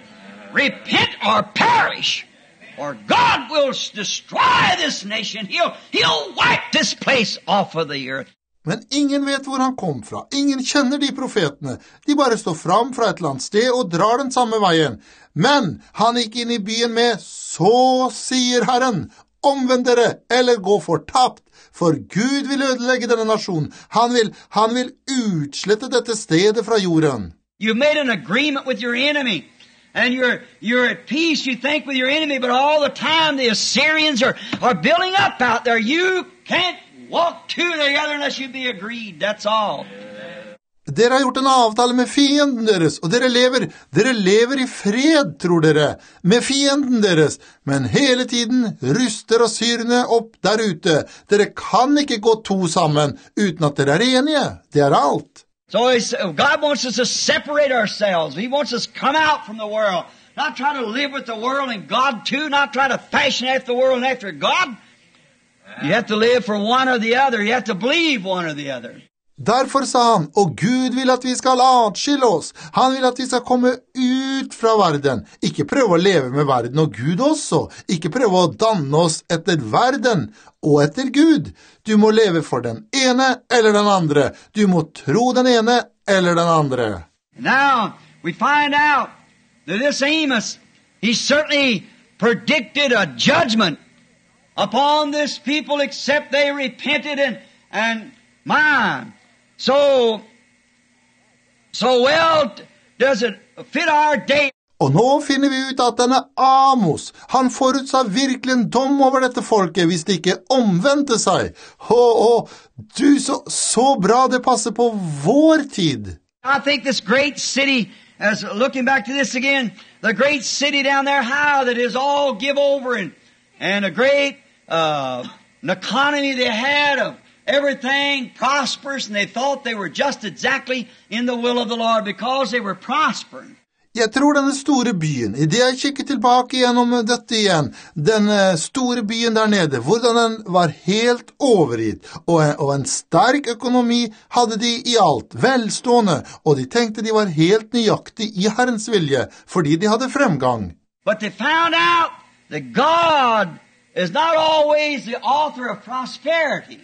repent or perish, or God will destroy this nation. He'll wipe this place off of the earth." Men ingen vet hvor han kom fra. Ingen kjenner de profetene. De bare står fram fra et eller annet sted og drar den samme veien. Men han gikk inn I byen med, "Så sier Herren, omvend dere, eller gå fortapt, for Gud vil ødelegge denne nasjonen. Han vil utslette dette stedet fra jorden." You've made an agreement with your enemy, and you're at peace, you think, with your enemy, but all the time the Assyrians are building up out there. You can't walk two together unless you be agreed, that's all. Dere har gjort en avtale med fienden deres, og dere lever I fred, tror dere, med fienden deres, men hele tiden ryster Assyrene opp der ute. Dere kan ikke gå to sammen uten at dere enige. Det alt. So God wants us to separate ourselves. He wants us to come out from the world, not try to live with the world and God too, not try to fashion after the world and after God. You have to live for one or the other. You have to believe one or the other. Derfor sa han, og Gud vil at vi skal atskille oss. Han vil at vi skal komme ut fra verden. Ikke prøve å leve med verden og Gud også. Ikke prøve å danne oss etter verden og etter Gud. Du må leve for den ene eller den andre. Du må tro den ene eller den andre. Now, we find out that this Amos, he certainly predicted a judgment upon this people except they repented and mind. So well does it fit our day. Og nå finner vi ut at denne Amos, han forutsa virkelig en dom over dette folket hvis de ikke omvendte seg. Du, så bra det passer på vår tid. I think this great city, as looking back to this again, the great city down there, how that is all give over and a great an economy they had of everything prosperous, and they thought they were just exactly in the will of the Lord because they were prospering. Jeg tror denne store byen, I det jeg kikker tilbake gjennom dette igjen, den store byen der nede, hvordan den var helt overgitt, og en sterk økonomi hadde de I alt, velstående, og de tenkte de var helt nøyaktig I Herrens vilje, fordi de hadde fremgang. But they found out that God is not always the author of prosperity.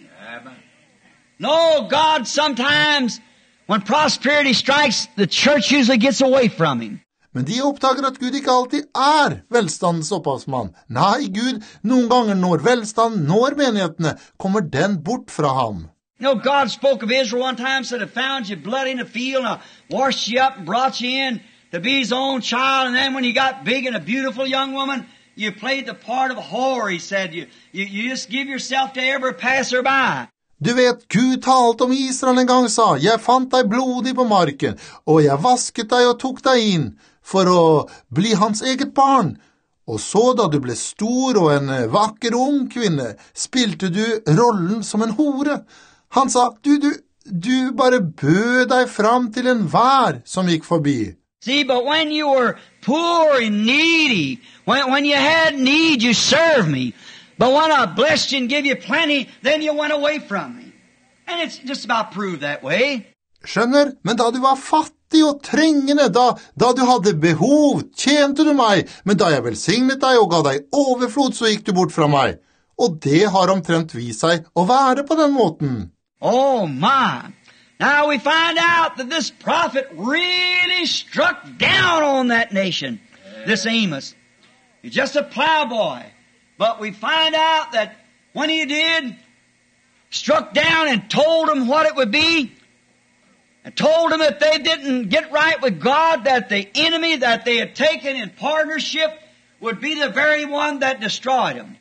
No, God sometimes, when prosperity strikes, the church usually gets away from him. Men de oppdager at Gud ikke alltid velstandens opphavsmann. Nei, Gud, noen ganger når velstand når menighetene, kommer den bort fra ham. You know, God spoke of Israel one time, said, I found you bloody in the field, and I washed you up and brought you in to be his own child, and then when you got big and a beautiful young woman, you played the part of a whore, he said. You just give yourself to every passerby. Du vet, Gud talte om Israel en gang sa, jeg fant deg blodig på marken, og jeg vasket deg og tok deg inn, for å bli hans eget barn. Og så da du ble stor og en vakker ung kvinne, spilte du rollen som en hore. Han sa, du bare bød deg fram til en hver som gikk forbi. See, but when you were poor and needy, when you had need, you served me. But when I blessed you and gave you plenty, then you went away from me. And it's just about proved that way. Skjønner, men da du var fattig og trengende, da du hadde behov, tjente du meg, men da jeg velsignet deg og ga deg overflod, så gikk du bort fra meg. Og det har omtrent vist seg å være på den måten. Oh my! Now we find out that this prophet really struck down on that nation, this Amos. He's just a plowboy. But we find out that when he did, struck down and told them what it would be, and told them that they didn't get right with God, that the enemy that they had taken in partnership would be the very one that destroyed them.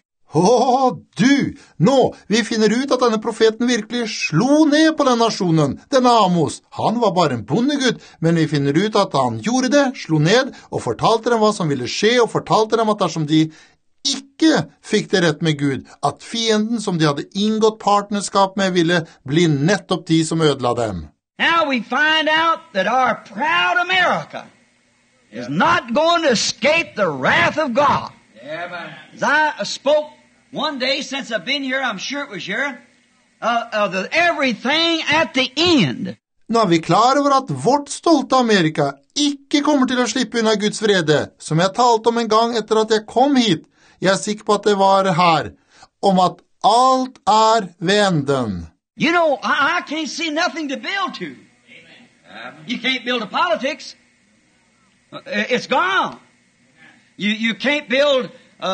Nå, vi finner ut at denne profeten virkelig slo ned på den nasjonen, denne Amos. Han var bare en bondegutt, men vi finner ut at han gjorde det, slo ned, og fortalte dem hva som ville skje, og fortalte dem at dersom de ikke fikk det rett med Gud, at fienden som de hadde inngått partnerskap med ville bli nettopp de som ødela dem. Now we find out that our proud America is not going to escape the wrath of God. As I spoke one day since I've been here, I'm sure it was here, of everything at the end. Nå vi klar over at vårt stolte Amerika ikke kommer til å slippe unna Guds vrede, som jeg talte om en gang etter at jeg kom hit. Jeg sikker på at det var her, om at alt ved enden. You know, I can't see nothing to build to. You can't build to politics. It's gone. You can't build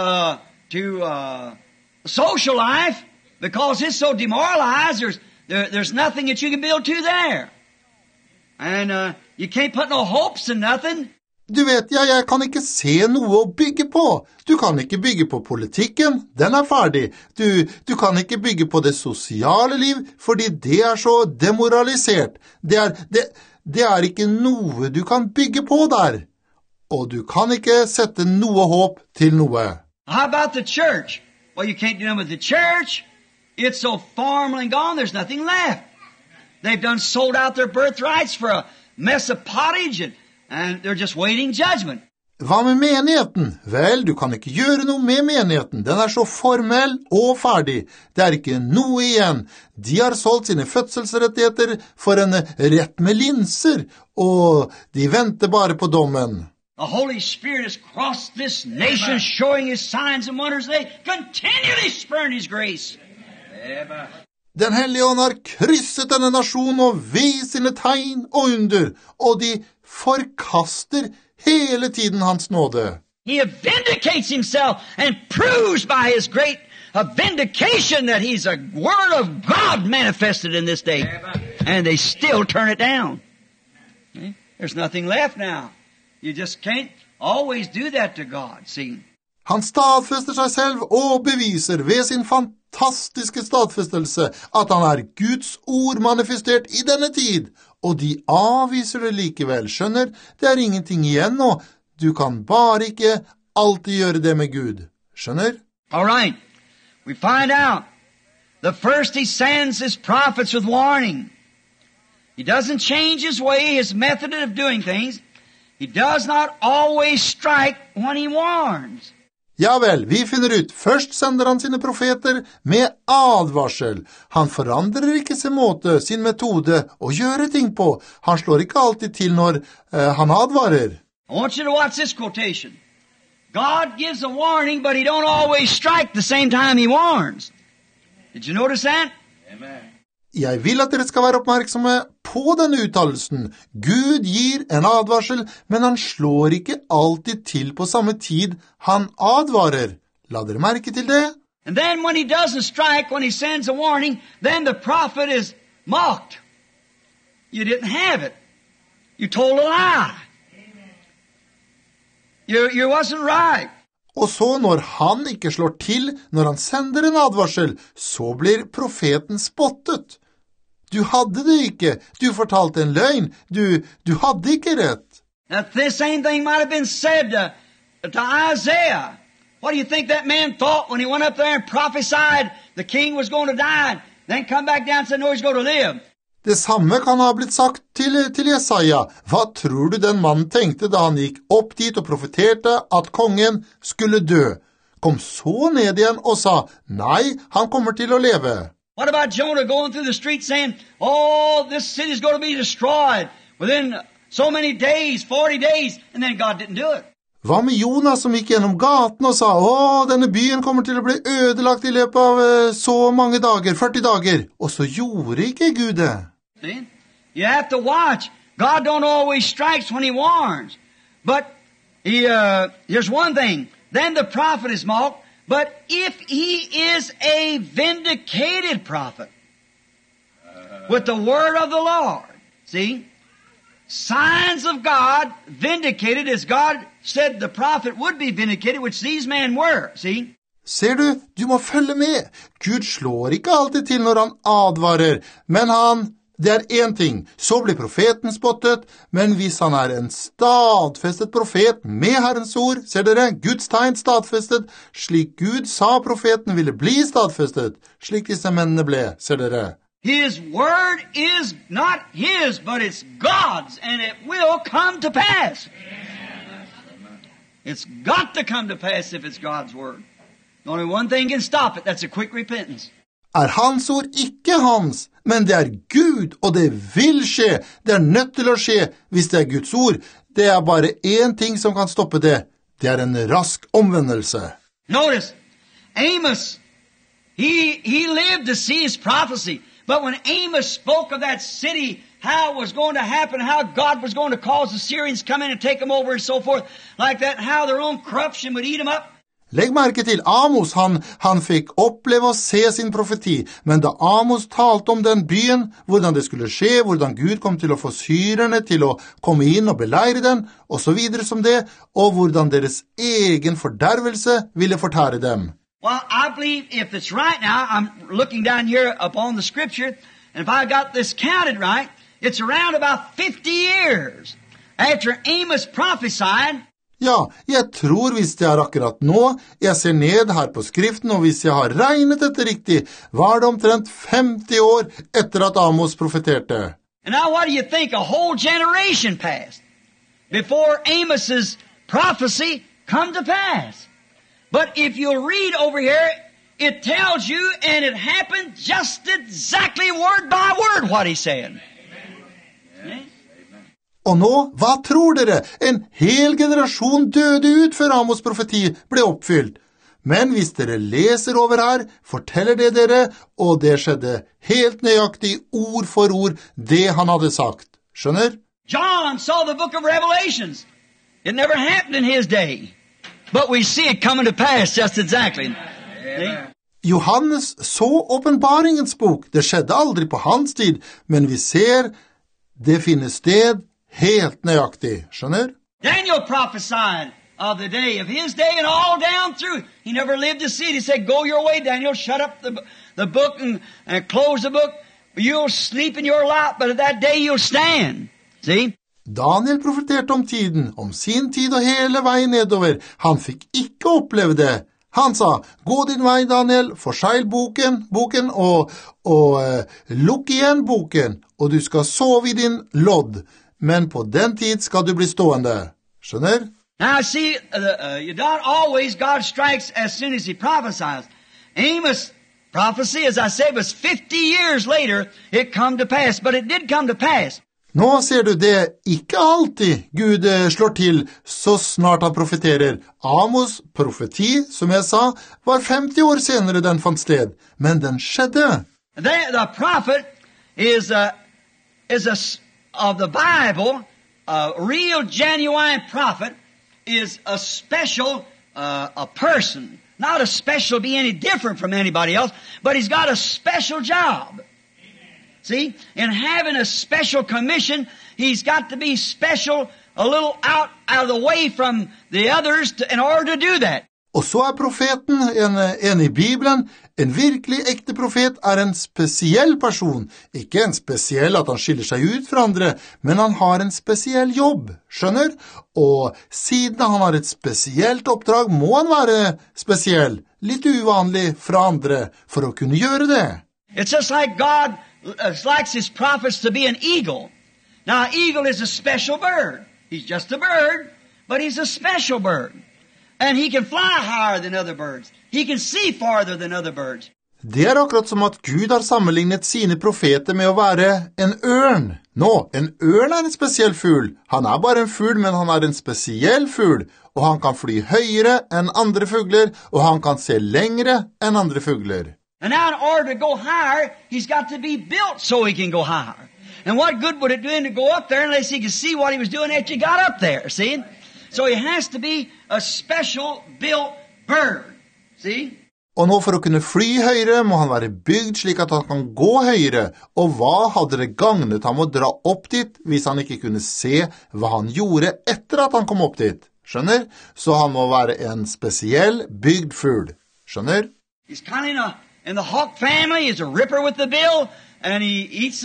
to social life because it's so demoralized. There's nothing that you can build to there. And you can't put no hopes in nothing. Du vet, jeg kan ikke se noe å bygge på. Du kan ikke bygge på politikken, den ferdig. Du kan ikke bygge på det sosiale liv, fordi det så demoralisert. Det ikke noe du kan bygge på der. Og du kan ikke sette noe håp til noe. How about the church? Well, you can't do nothing with the church. It's so formal and gone, there's nothing left. They've done sold out their birthrights for a mess of pottage and they're just waiting judgment. Hva med menigheten? Vel, du kan ikke gjøre noe med menigheten. Den så formell og ferdig. Det ikke noe igjen. De har solgt sine fødselsrettigheter for en rett med linser, og de venter bare på dommen. The Holy Spirit has crossed this nation, showing his signs and wonders. They continually spurn his grace. Den hellige ånd har krysset denne nasjonen og vist sine tegn og under, og de forkaster hele tiden hans nåde. He vindicates himself and proves by his great vindication that he's a word of God manifested in this day. And they still turn it down. There's nothing left now. You just can't always do that to God, see? Han stadfester seg selv og beviser ved sin fantastiske stadfestelse at han Guds ord manifestert i denne tid, og de avviser det likevel. Skjønner, det ingenting igjen nå. Du kan bare ikke alltid gjøre det med Gud. Skjønner? All right. we find out the first he sends his prophets with warning. He doesn't change his way, his method of doing things. He does not always strike when he warns. Ja vel, vi finner ut, først sender han sine profeter med advarsel. Han forandrer ikke sin måte, sin metode å gjøre ting på. Han slår ikke alltid til når han advarer. I want you to watch this quotation. God gives a warning, but he don't always strike the same time he warns. Did you notice that? Amen. Jeg vil at dere skal være oppmerksomme på denne uttalelsen. Gud gir en advarsel, men han slår ikke alltid til på samme tid han advarer. La dere merke til det. And then when he doesn't strike, when he sends a warning, then the prophet is mocked. You didn't have it. You told a lie. You wasn't right. Og så når han ikke slår til, når han sender en advarsel, så blir profeten spottet. Du hadde det ikke, du fortalte en løgn, du hadde ikke rett. Now the same thing might have been said to Isaiah. What do you think that man thought when he went up there and prophesied the king was going to die, then come back down and said no, he's going to live? Det samme kan ha blitt sagt til Jesaja. Hva tror du den mannen tenkte da han gikk opp dit og profeterte at kongen skulle dø? Kom så ned igjen og sa, nei, han kommer til å leve. What about Jonah going through the streets saying, oh, this city's going to be destroyed within so many days, 40 days, and then God didn't do it? Hva med Jonas som gikk gjennom gaten og sa, denne byen kommer til å bli ødelagt i løpet av så mange dager, 40 dager, og så gjorde ikke Gud det? See? You have to watch. God don't always strike when he warns. But here's one thing. Then the prophet is mocked. But if he is a vindicated prophet with the word of the Lord, see, signs of God vindicated as God said the prophet would be vindicated, which these men were, see. Ser du, du må følge med. Gud slår ikke alltid til når han advarer, men det er en ting, så blir profeten spottet, men hvis han er en stadfestet profet med Herrens ord, ser dere, Guds tegn stadfestet, slik Gud sa profeten ville bli stadfestet, slik disse mennene ble, ser dere. His word is not his, but it's God's, and it will come to pass. It's got to come to pass if it's God's word. Only one thing can stop it, that's a quick repentance. Er hans ord ikke hans, men det er Gud, og det vil skje. Det er nødt til å skje hvis det er Guds ord. Det er bare en ting som kan stoppe det. Det er en rask omvendelse. Notice, Amos, he lived to see his prophecy. But when Amos spoke of that city, how it was going to happen, how God was going to cause the Syrians to come in and take them over and so forth, like that, how their own corruption would eat them up. Legg merke til Amos, han fikk oppleve å se sin profeti, men da Amos talte om den byen, hvordan det skulle skje, hvordan Gud kom til å få syrerne til å komme inn og beleire den, og så videre som det, og hvordan deres egen fordervelse ville fortære dem. Well, I believe if it's right now, I'm looking down here upon the scripture, and if I got this counted right, it's around about 50 years after Amos prophesied. Ja, jeg tror hvis det er akkurat nå, jeg ser ned her på skriften, og hvis jeg har regnet dette riktig, var det omtrent 50 år etter at Amos profeterte. And now what do you think? A whole generation passed before Amos's prophecy come to pass. But if you read over here, it tells you, and it happened just exactly word by word what he said. Amen. Og nå, hva tror dere? En hel generasjon døde ut før Amos profeti ble oppfylt. Men hvis dere leser over her, forteller det dere, og det skjedde helt nøyaktig ord for ord det han hadde sagt. Skjønner? John saw the book of Revelations. It never happened in his day. But we see it coming to pass just exactly. Johannes så åpenbaringens bok. Det skjedde aldri på hans tid, men vi ser det finner sted helt nøyaktig. Skjønner? Daniel prophesied of the day of his day and all down through. He never lived to see it. He said, go your way, Daniel. Shut up the book and close the book. You'll sleep in your lot, but at that day you'll stand. See? Daniel profeterte om tiden, om sin tid og hele veien nedover. Han fikk ikke oppleve det. Han sa, gå din vei, Daniel, forsegl boken og lukk igjen boken, og du skal sove i din lodd, men på den tid skal du bli stående. Skjønner? Now, see, not always God strikes as soon as he prophesies. Amos' prophecy, as I said, was 50 years later it come to pass, but it did come to pass. Nå ser du det ikke alltid Gud slår til så snart han profeterer. Amos' profeti, som jeg sa, var 50 år senere den fant sted, men den skjedde. The prophet is of the Bible, a real genuine prophet is a special a person. Not a special be any different from anybody else, but he's got a special job. See, in having a special commission, he's got to be special, a little out of the way from the others in order to do that. Og så profeten en i Bibelen. En virkelig ekte profet en spesiell person. Ikke en spesiell at han skiller seg ut fra andre, men han har en spesiell jobb, skjønner? Og siden han har et spesielt oppdrag, må han være spesiell, litt uvanlig fra andre, for å kunne gjøre det. It's just like God likes his prophets to be an eagle. Now, an eagle is a special bird. He's just a bird, but he's a special bird. And he can fly higher than other birds. He can see farther than other birds. Det akkurat som at Gud har sammenlignet sine profeter med å være en ørn. Nå, en ørn en spesiell fugl. Han bare en fugl, men han en spesiell fugl. Og han kan fly høyere enn andre fugler, og han kan se lengre enn andre fugler. And now in order to go higher, he's got to be built so he can go higher. And what good would it do him to go up there unless he could see what he was doing after he got up there, see? So he has to be a special built bird, see? Og nå for å kunne fly høyere må han være bygd slik at han kan gå høyere. Og hva hadde det gagnet ham å dra opp dit hvis han ikke kunne se hva han gjorde etter at han kom opp dit? Skjønner? Så han må være en spesiell bygd fugl. Skjønner? He's kind of in the hawk family. He's a ripper with the bill, and he eats,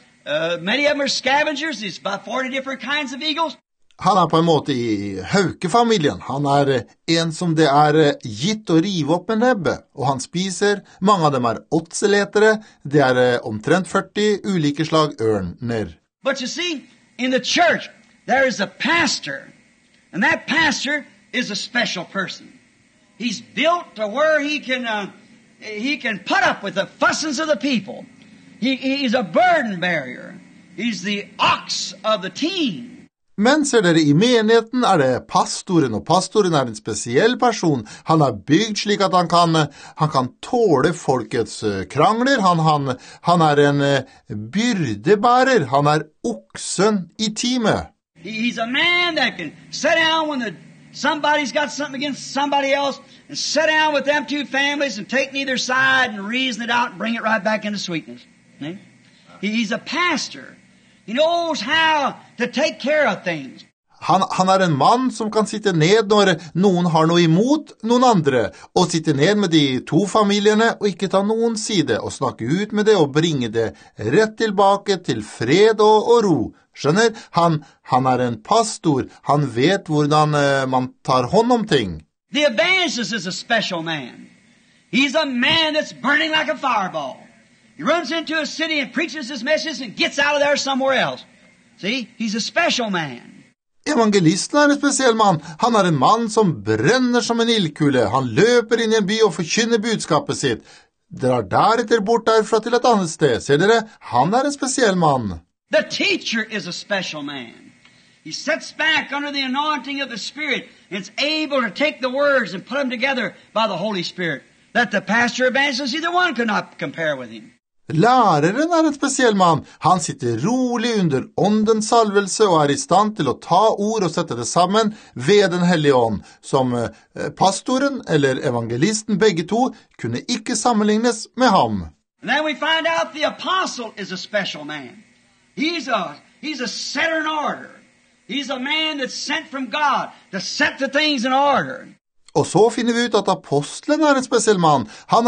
many of them are scavengers. There's about 40 different kinds of eagles. Han på en måte i haukefamilien. Han en som det gitt å rive opp med nebbet, og han spiser. Mange av dem åtseletere. Det omtrent 40 ulike slag ørner. But you see, in the church, there is a pastor, and that pastor is a special person. He's built to where he can put up with the fussings of the people. He's a burden bearer. He's the ox of the team. Men ser dere, i menigheten det pastoren, og pastoren en spesiell person. Han bygd slik at han kan tåle folkets krangler. Han en byrdebærer. Han oksen i teamet. He's a man that can sit down when somebody's got something against somebody else and sit down with them two families and take neither side and reason it out and bring it right back into sweetness. He's a pastor. He knows how to take care of things. Han en mann som kan sitte ned når noen har noe imot noen andre, og sitte ned med de to familiene og ikke ta noen side, og snakke ut med det og bringe det rett tilbake til fred og ro. Skjønner? Han en pastor. Han vet hvordan man tar hånd om ting. The evangelist is a special man. He's a man that's burning like a fireball. He runs into a city and preaches his message and gets out of there somewhere else. See? He's a special man. Evangelisten en spesiell mann. Han en mann som brenner som en ildkule. Han løper inn i en by og forkynner budskapet sitt. Drar deretter bort derfra til et annet sted. Ser dere? Han en spesiell mann. The teacher is a special man. He sits back under the anointing of the Spirit and is able to take the words and put them together by the Holy Spirit. That the pastor evangelist, either one could not compare with him. Læreren en spesiell mann. Han sitter rolig under åndens salvelse og i stand til å ta ord og sette det sammen ved den hellige ånd, som pastoren eller evangelisten begge to kunne ikke sammenlignes med ham. And then we find out the apostle is a special man. He's a setter in order. He's a man that's sent from God to set the things in order. Og så finner vi ut at apostelen en spesiell mann. Han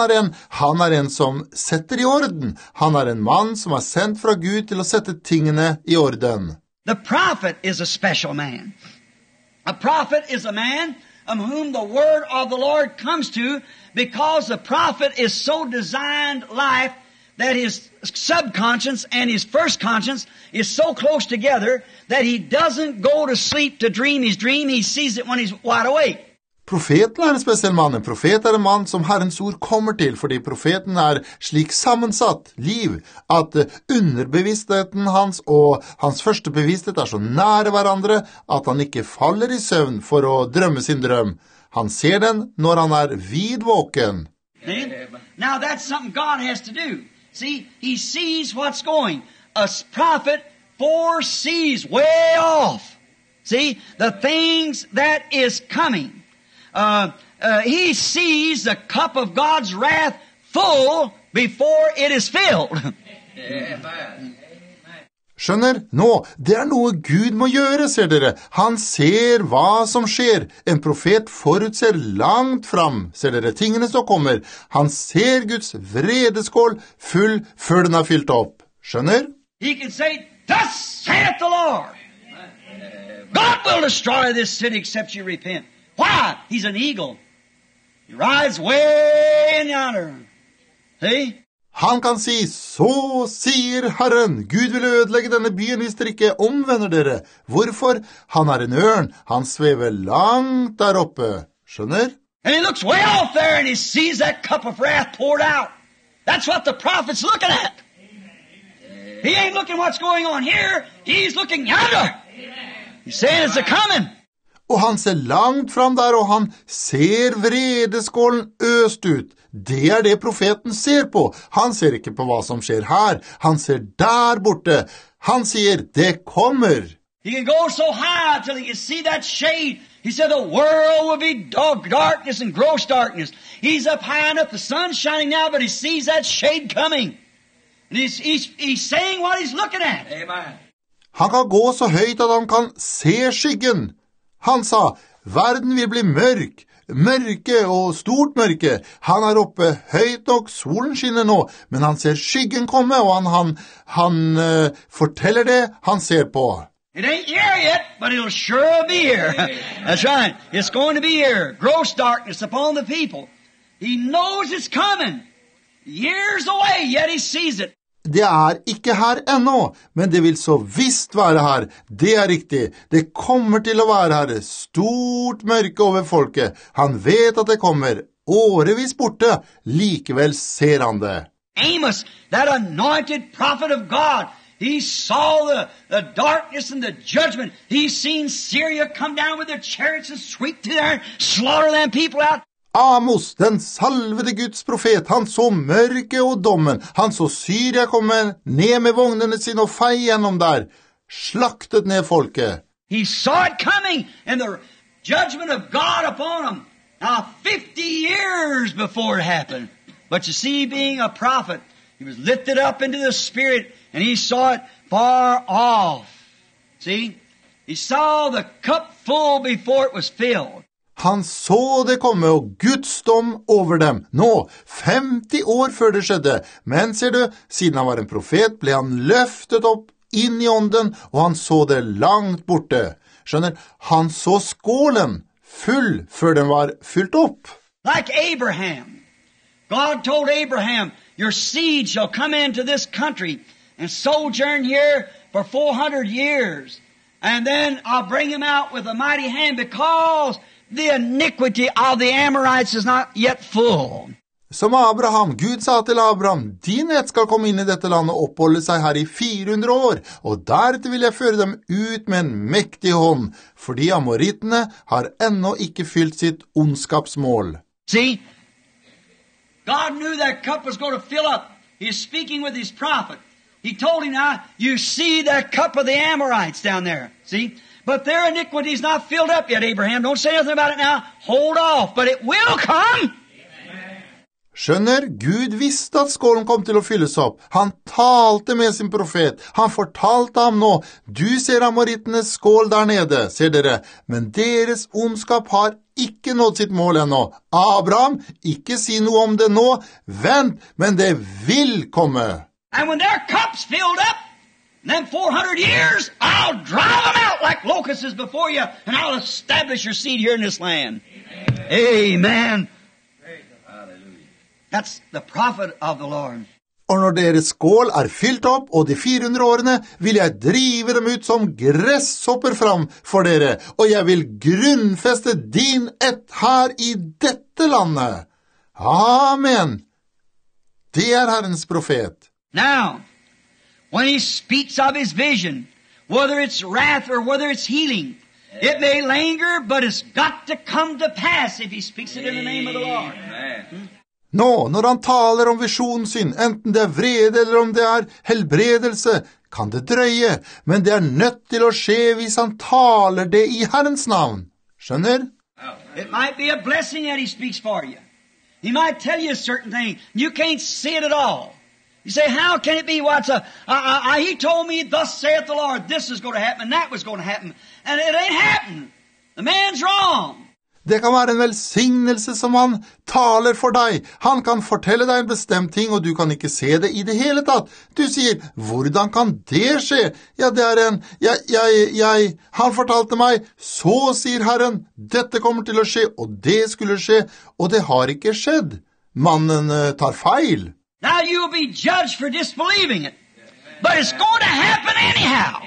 en som setter i orden. Han en mann som sendt fra Gud til å sette tingene i orden. The prophet is a special man. A prophet is a man whom the word of the Lord comes to, because the prophet is so designed life that his subconscious and his first conscience is so close together that he doesn't go to sleep to dream his dream. He sees it when he's wide awake. Profeten en spesiell mann. En profet en mann som Herrens ord kommer til, fordi profeten slik sammensatt liv, at underbevisstheten hans og hans første bevissthet så nære hverandre, at han ikke faller i søvn for å drømme sin drøm. Han ser den når han vidvåken. Now that's something God has to do. See, he sees what's going. A prophet foresees way off. See, the things that is coming. He sees the cup of God's wrath full before it is filled. Skjønner? Nå, det noe Gud må gjøre, ser dere. Han ser hva som skjer. En profet forutser langt fram, ser dere, tingene som kommer. Han ser Guds vredeskål full før den fylt opp. Skjønner? He can say, "Thus saith the Lord, God will destroy this city except you repent." Why? He's an eagle. He rides way in yonder. See? Han kan si, så sier Herren, Gud vil ødelegge denne byen hvis dere ikke omvender dere. Hvorfor? Han en ørn, han svever langt der oppe. Skjønner? And he looks way off there and he sees that cup of wrath poured out. That's what the prophet's looking at. He ain't looking what's going on here. He's looking yonder. He's saying it's a-coming. Og han ser langt fram der, og han ser vredeskålen øst ut. Det det profeten ser på. Han ser ikke på hva som skjer her. Han ser der borte. Han sier, det kommer. He can go so high till he can see that shade. He said the world will be darkness and gross darkness. He's up high enough, the sun's shining now, but he sees that shade coming. And he's saying what he's looking at. Amen. Han kan gå så høyt at han kan se skyggen. Han sa, verden vil bli mørk, mørke og stort mørke. Han oppe høyt nok, solen skinner nå, men han ser skyggen komme, og han forteller det han ser på. It ain't here yet, but it'll sure be here. That's right. It's going to be here. Gross darkness upon the people. He knows it's coming. Years away, yet he sees it. Det ikke her ennå, men det vil så visst være her. Det riktig. Det kommer til å være her. Stort mørke over folket. Han vet at det kommer. Årevis borte. Likevel ser han det. Amos, that anointed prophet of God, he saw the darkness and the judgment. He seen Syria come down with their chariots and sweep through there and slaughter them people out. Amos, den salvede Guds profet, han så mørket og dommen. Han så Syria komme ned med vognene sine og feie gjennom der. Slaktet ned folket. He saw it coming and the judgment of God upon them. Now 50 years before it happened. But you see, being a prophet, he was lifted up into the spirit and he saw it far off. See? He saw the cup full before it was filled. Han så det komme, og Guds dom over dem. Nå, 50 år før det skjedde. Men ser du, siden han var en profet, ble han løftet opp inn i ånden, og han så det langt borte. Skjønner, han så skålen full før den var fylt opp. Like Abraham. God told Abraham, your seed shall come into this country and sojourn here for 400 years. And then I'll bring him out with a mighty hand because the iniquity of the Amorites is not yet full. Som Abraham, Gud sa til Abraham, din ett skal komme inn i dette landet og oppholde seg her i 400 år, og deretter vil jeg føre dem ut med en mektig hånd, fordi amorittene har ennå ikke fylt sitt ondskapsmål. See, God knew that cup was going to fill up. He's speaking with his prophet. He told him, now, you see that cup of the Amorites down there, see? But their iniquity is not filled up yet, Abraham. Don't say nothing about it now. Hold off, but it will come. Skjønner, Gud visste at skålen kom til å fylles opp. Han talte med sin profet. Han fortalte ham nå, du ser amorittenes skål der nede, ser dere, men deres ondskap har ikke nådd sitt mål ennå. Abraham, ikke si noe om det nå. Vent, men det vil komme. And when their cup's filled up, in them 400 years, I'll drive them out like locusts before you, and I'll establish your seed here in this land. Amen. Hallelujah. That's the prophet of the Lord. Og når deres skål er fylt opp, og de 400 årene, vil jeg drive dem ut som gresshopper fram for dere, og jeg vil grunnfeste din ett her i dette landet. Amen. Det er Herrens profet. Now, when he speaks of his vision, whether it's wrath or whether it's healing, it may linger, but it's got to come to pass if he speaks it in the name of the Lord. Amen. Nå, når han taler om visjonen sin, enten det er vrede eller om det er helbredelse, kan det drøye, men det er nødt til å skje hvis han taler det i Herrens navn. Skjønner? It might be a blessing that he speaks for you. He might tell you a certain thing. You can't see it at all. You say, how can it be? He told me, thus saith the Lord, this is going to happen, and that was going to happen. And it ain't happening. The man's wrong. Det kan være en velsignelse som han taler for deg. Han kan fortelle deg en bestemt ting, og du kan ikke se det i det hele tatt. Du sier, hvordan kan det skje? Ja, det er han fortalte meg, så sier Herren, dette kommer til å skje, og det skulle skje, og det har ikke skjedd. Mannen tar feil. Now you'll be judged for disbelieving it. But it's going to happen anyhow.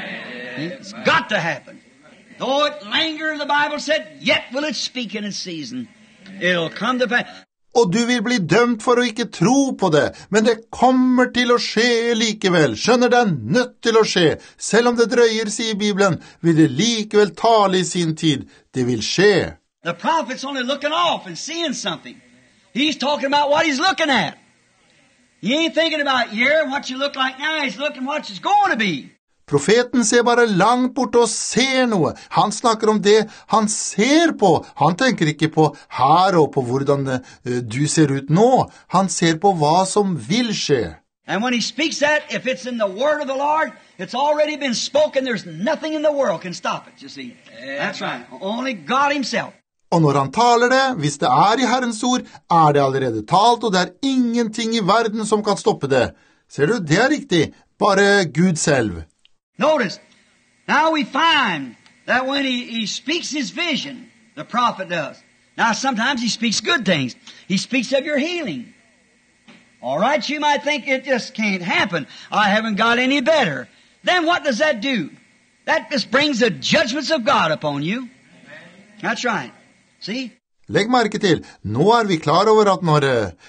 It's got to happen. Though it linger, the Bible said, yet will it speak in its season. It'll come to pass. Og du vil bli dømt for å ikke tro på det, men det kommer til å skje likevel. Skjønner, det er nødt til å skje. Selv om det drøyer, sier Bibelen, vil det likevel tale i sin tid. Det vil skje. The prophet's only looking off and seeing something. He's talking about what he's looking at. He ain't thinking about here and what you look like now. He's looking what it's going to be. Profeten ser bare langt bort og ser noe. Han snakker om det han ser på. Han tenker ikke på her og på hvordan du ser ut nå. Han ser på hva som vil skje. And when he speaks that, if it's in the word of the Lord, it's already been spoken. There's nothing in the world can stop it, you see. That's right. Only God himself. Og når han taler det, hvis det er i Herrens ord, er det allerede talt, og det er ingenting i verden som kan stoppe det. Ser du, det er riktig. Bare Gud selv. Notice, now we find that when he speaks his vision, the prophet does. Now sometimes he speaks good things. He speaks of your healing. All right, you might think it just can't happen. I haven't got any better. Then what does that do? That just brings the judgments of God upon you. That's right. See? Legg merke til, nå er vi klar over at når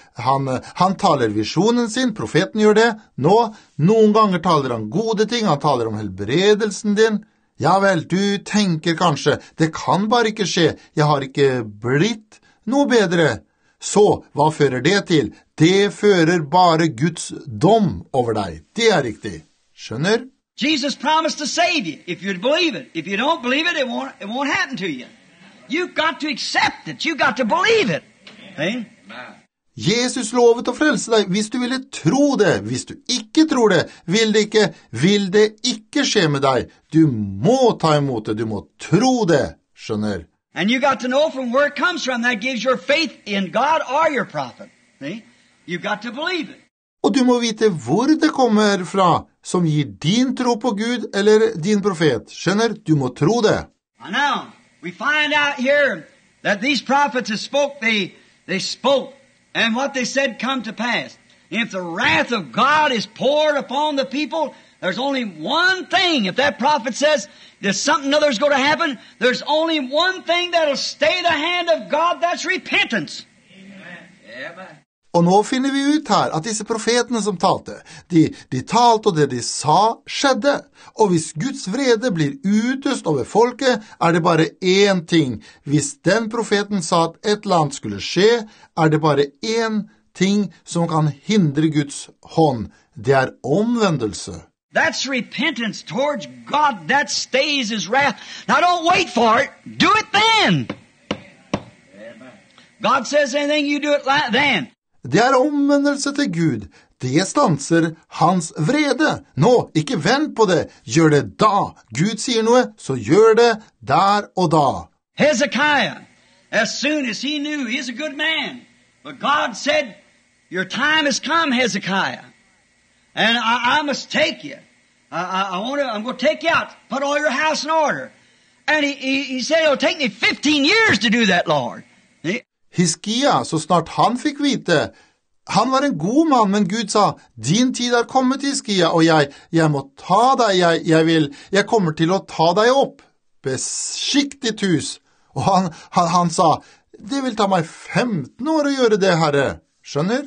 han taler visjonen sin, profeten gjør det, noen ganger taler han gode ting, han taler om helbredelsen din. Ja vel, du tenker kanskje, det kan bare ikke skje, jeg har ikke blitt noe bedre. Så, hva fører det til? Det fører bare Guds dom over deg. Det er riktig. Skjønner? Jesus promised to save you if you believe it. If you don't believe it, it won't happen to you. You've got to accept it. You've got to believe it. See? Jesus lovet å frelse deg hvis du ville tro det. Hvis du ikke tror det, vil det ikke skje med deg. Du må ta imot det. Du må tro det. Skjønner? And you got to know from where it comes from. That gives your faith in God or your prophet. See? You've got to believe it. Og du må vite hvor det kommer fra, som gir din tro på Gud eller din profet. Skjønner? Du må tro det. Now, we find out here that these prophets that spoke, they spoke, and what they said come to pass. And if the wrath of God is poured upon the people, there's only one thing. If that prophet says there's something other's going to happen, there's only one thing that'll stay the hand of God, that's repentance. Amen. Amen. Og nå finner vi ut her at disse profetene som talte, de talte og det de sa skjedde. Og hvis Guds vrede blir utøst over folket, er det bare én ting. Hvis den profeten sa at et eller annet skulle skje, er det bare én ting som kan hindre Guds hånd. Det er omvendelse. That's repentance towards God. That stays his wrath. Now don't wait for it. Do it then. Amen. God says anything, you do it then. Det er omvendelse til Gud. Det stanser hans vrede. Nå, ikke vent på det. Gjør det da. Gud sier noe, så gjør det der og da. Hezekiah, as soon as he knew, he's a good man. But God said, your time has come, Hezekiah. And I must take you. I'm going to take you out, put all your house in order. And he said, it'll take me 15 years to do that, Lord. Hiskia, så snart han fikk vite, han var en god mann, men Gud sa, din tid er kommet, Hiskia, og jeg må ta deg, jeg kommer til å ta deg opp. Beskikk ditt hus. Og han sa, det vil ta meg 15 år å gjøre det, Herre. Skjønner?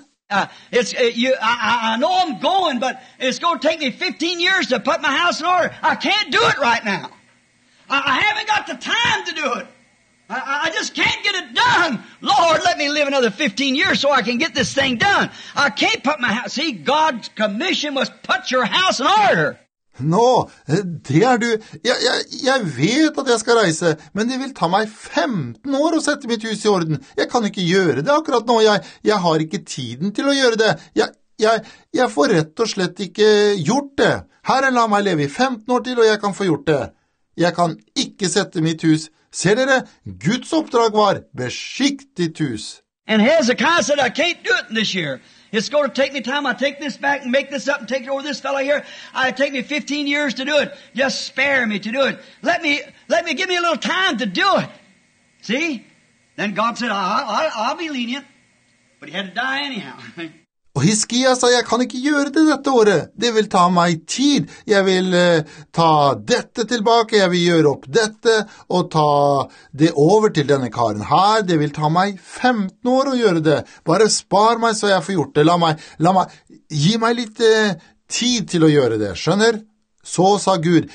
I know I'm going, but it's going to take me 15 years to put my house in order. I can't do it right now. I haven't got the time to do it. I just can't get it done. Lord, let me live another 15 years so I can get this thing done. I can't put my house... See, God's commission was put your house in order. Nå, det er du. Jeg vet at jeg skal reise, men det vil ta meg 15 år å sette mitt hus i orden. Jeg kan ikke gjøre det akkurat nå. Jeg har ikke tiden til å gjøre det. Jeg får rett og slett ikke gjort det. Herre, la meg leve i 15 år til, og jeg kan få gjort det. Jeg kan ikke sette mitt hus. Ser dere, Guds oppdrag var, beskikk ditt hus. And Hezekiah said, I can't do it this year. It's going to take me time. I take this back and make this up and take it over this fellow here. It take me 15 years to do it. Just spare me to do it. Let me give me a little time to do it. See? Then God said, I'll be lenient. But he had to die anyhow. Og Hiskia sa, jeg kan ikke gjøre det dette året. Det vil ta meg tid. Jeg vil ta dette tilbake, jeg vil gjøre opp dette, og ta det over til denne karen her. Det vil ta meg 15 år å gjøre det. Bare spar meg så jeg får gjort det. Gi meg litt tid til å gjøre det, skjønner? Så sa Gud,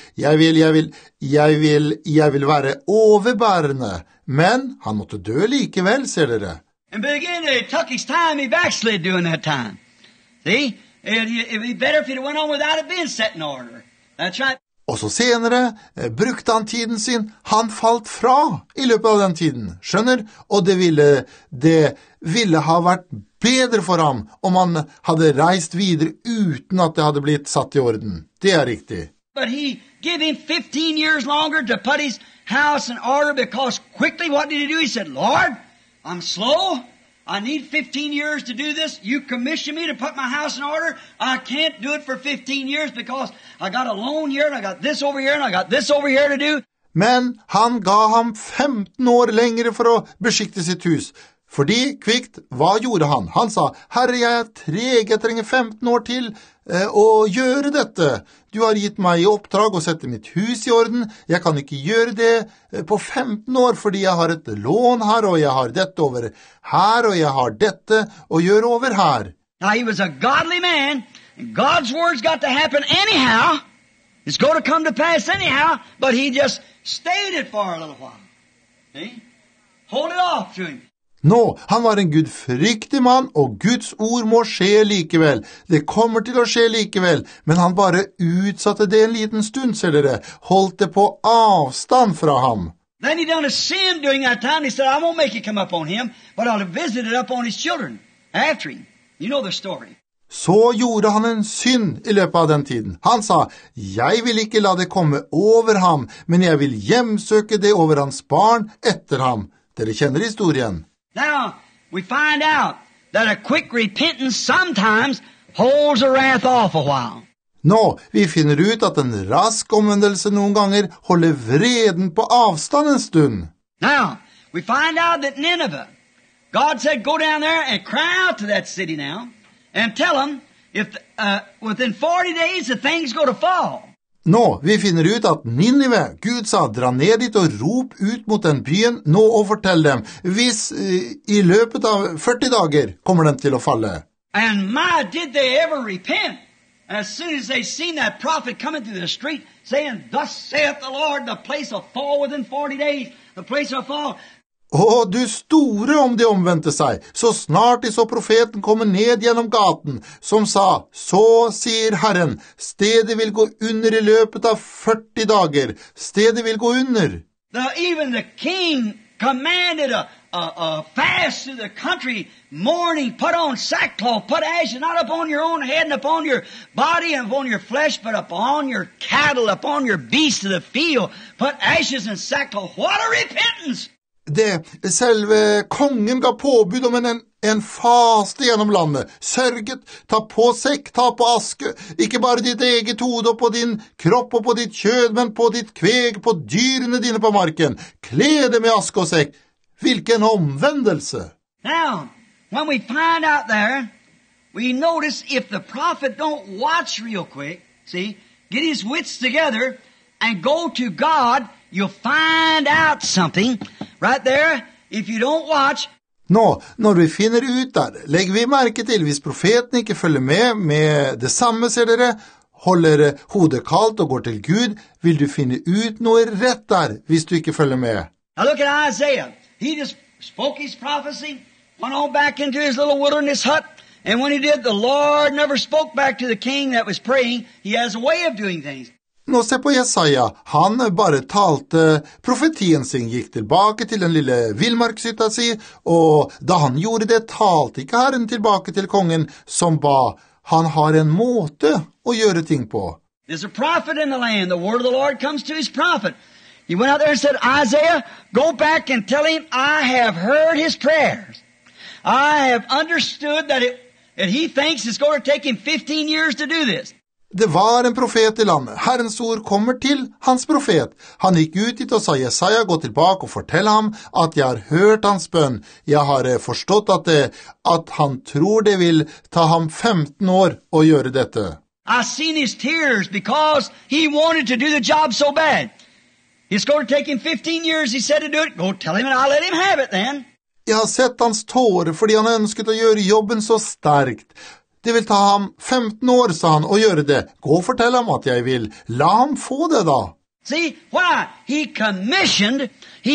jeg vil være overbærende. Men han måtte dø likevel, ser dere. And again, it took his time. He backslid during that time. See? It'd be better if he'd went on without it being set in order. That's right. Og så senere brukte han tiden sin. Han falt fra i løpet av den tiden. Skjønner? Og det ville ha vært bedre for ham om han hadde reist videre uten at det hadde blitt satt i orden. Det er riktig. But he gave him 15 years longer to put his house in order because quickly what did he do? He said, Lord, I'm slow. I need 15 years to do this. You commission me to put my house in order. I can't do it for 15 years because I got a loan here and I got this over here and I got this over here to do. Men han ga ham 15 år lengre for å beskikte sitt hus. Fordi kvikt, hva gjorde han? Han sa, Herre, jeg er treg, jeg trenger 15 år til å gjøre dette. Du har gitt meg i oppdrag å sette mitt hus i orden. Jeg kan ikke gjøre det på 15 år, fordi jeg har et lån her, og jeg har dette over her, og jeg har dette å gjøre over her. Now, he was a godly man, and God's word's got to happen anyhow. It's going to come to pass anyhow, but he just stayed it for a little while. See? Hold it off to him. Nå, han var en gudfryktig mann, og Guds ord må skje likevel. Det kommer til å skje likevel, men han bare utsatte det en liten stund, ser dere. Holdt det på avstand fra ham. Then he done a sin during that time. He said, I won't make it come up on him, but I'll visit it up on his children after him. You know the story. Så gjorde han en synd i løpet av den tiden. Han sa, jeg vil ikke la det komme over ham, men jeg vil hjemsøke det over hans barn etter ham. Dere kjenner historien. Now, we find out that a quick repentance sometimes holds the wrath off a while. Nå, vi finner ut at en rask omvendelse noen ganger holder vreden på avstand en stund. Now, we find out that Nineveh, God said, go down there and cry out to that city now and tell them if within 40 days the thing's going to fall. Nå, vi finner ut at Ninive, Gud sa, dra ned dit og rop ut mot den byen nå og fortell dem, hvis i løpet av 40 dager kommer den til å falle. And my, did they ever repent? As soon as they seen that prophet coming through the street saying, thus saith the Lord, the place will fall within 40 days. The place will fall. Å, du store om de omvendte seg, så snart de så profeten komme ned gjennom gaten, som sa, så sier Herren, stedet vil gå under i løpet av 40 dager, stedet vil gå under. Even the king commanded a fast to the country, mourning, put on sackcloth, put ashes, not upon your own head and upon your body and upon your flesh, but upon your cattle, upon your beasts of the field, put ashes and sackcloth. What a repentance! Selve kongen ga påbud om en faste gjennom landet. Sørget, ta på sekk, ta på aske, ikke bare ditt eget hode og på din kropp og på ditt kjød, men på ditt kveg, på dyrene dine på marken. Kle det med aske og sekk. Hvilken omvendelse! Now, when we find out there, we notice if the prophet don't watch real quick, see, get his wits together and go to God, you'll find out something right there. If you don't watch. Nå, når vi finner ut der, legger vi merke til hvis profeten ikke følger med det samme, ser dere, holder hodet kaldt og går til Gud, vil du finne ut noe rett der hvis du ikke følger med. Now look at Isaiah. He just spoke his prophecy, went on back into his little wilderness hut, and when he did, the Lord never spoke back to the king that was praying. He has a way of doing things. Nå se på Jesaja, han bare talte profetien sin, gikk tilbake til den lille villmarkshytta si, og da han gjorde det, talte ikke Herren tilbake til kongen som ba. Han har en måte å gjøre ting på. There's a prophet in the land. The word of the Lord comes to his prophet. He went out there and said, Isaiah, go back and tell him I have heard his prayers. I have understood that he thinks it's going to take him 15 years to do this. Det var en profet i landet. Herrens ord kommer til hans profet. Han gikk ut dit og sa, Jesaja, gå tilbake og fortell ham at jeg har hørt hans bønn. Jeg har forstått at han tror det vil ta ham 15 år å gjøre dette. I've seen his tears because he wanted to do the job so bad. It's going to take him 15 years, he said, to do it. Go tell him and I'll let him have it then. Jeg har sett hans tårer fordi han ønsket å gjøre jobben så sterkt. Det vil ta ham 15 år, sa han, å gjøre det. Gå og fortell ham at jeg vil. La ham få det da. See, why? He commissioned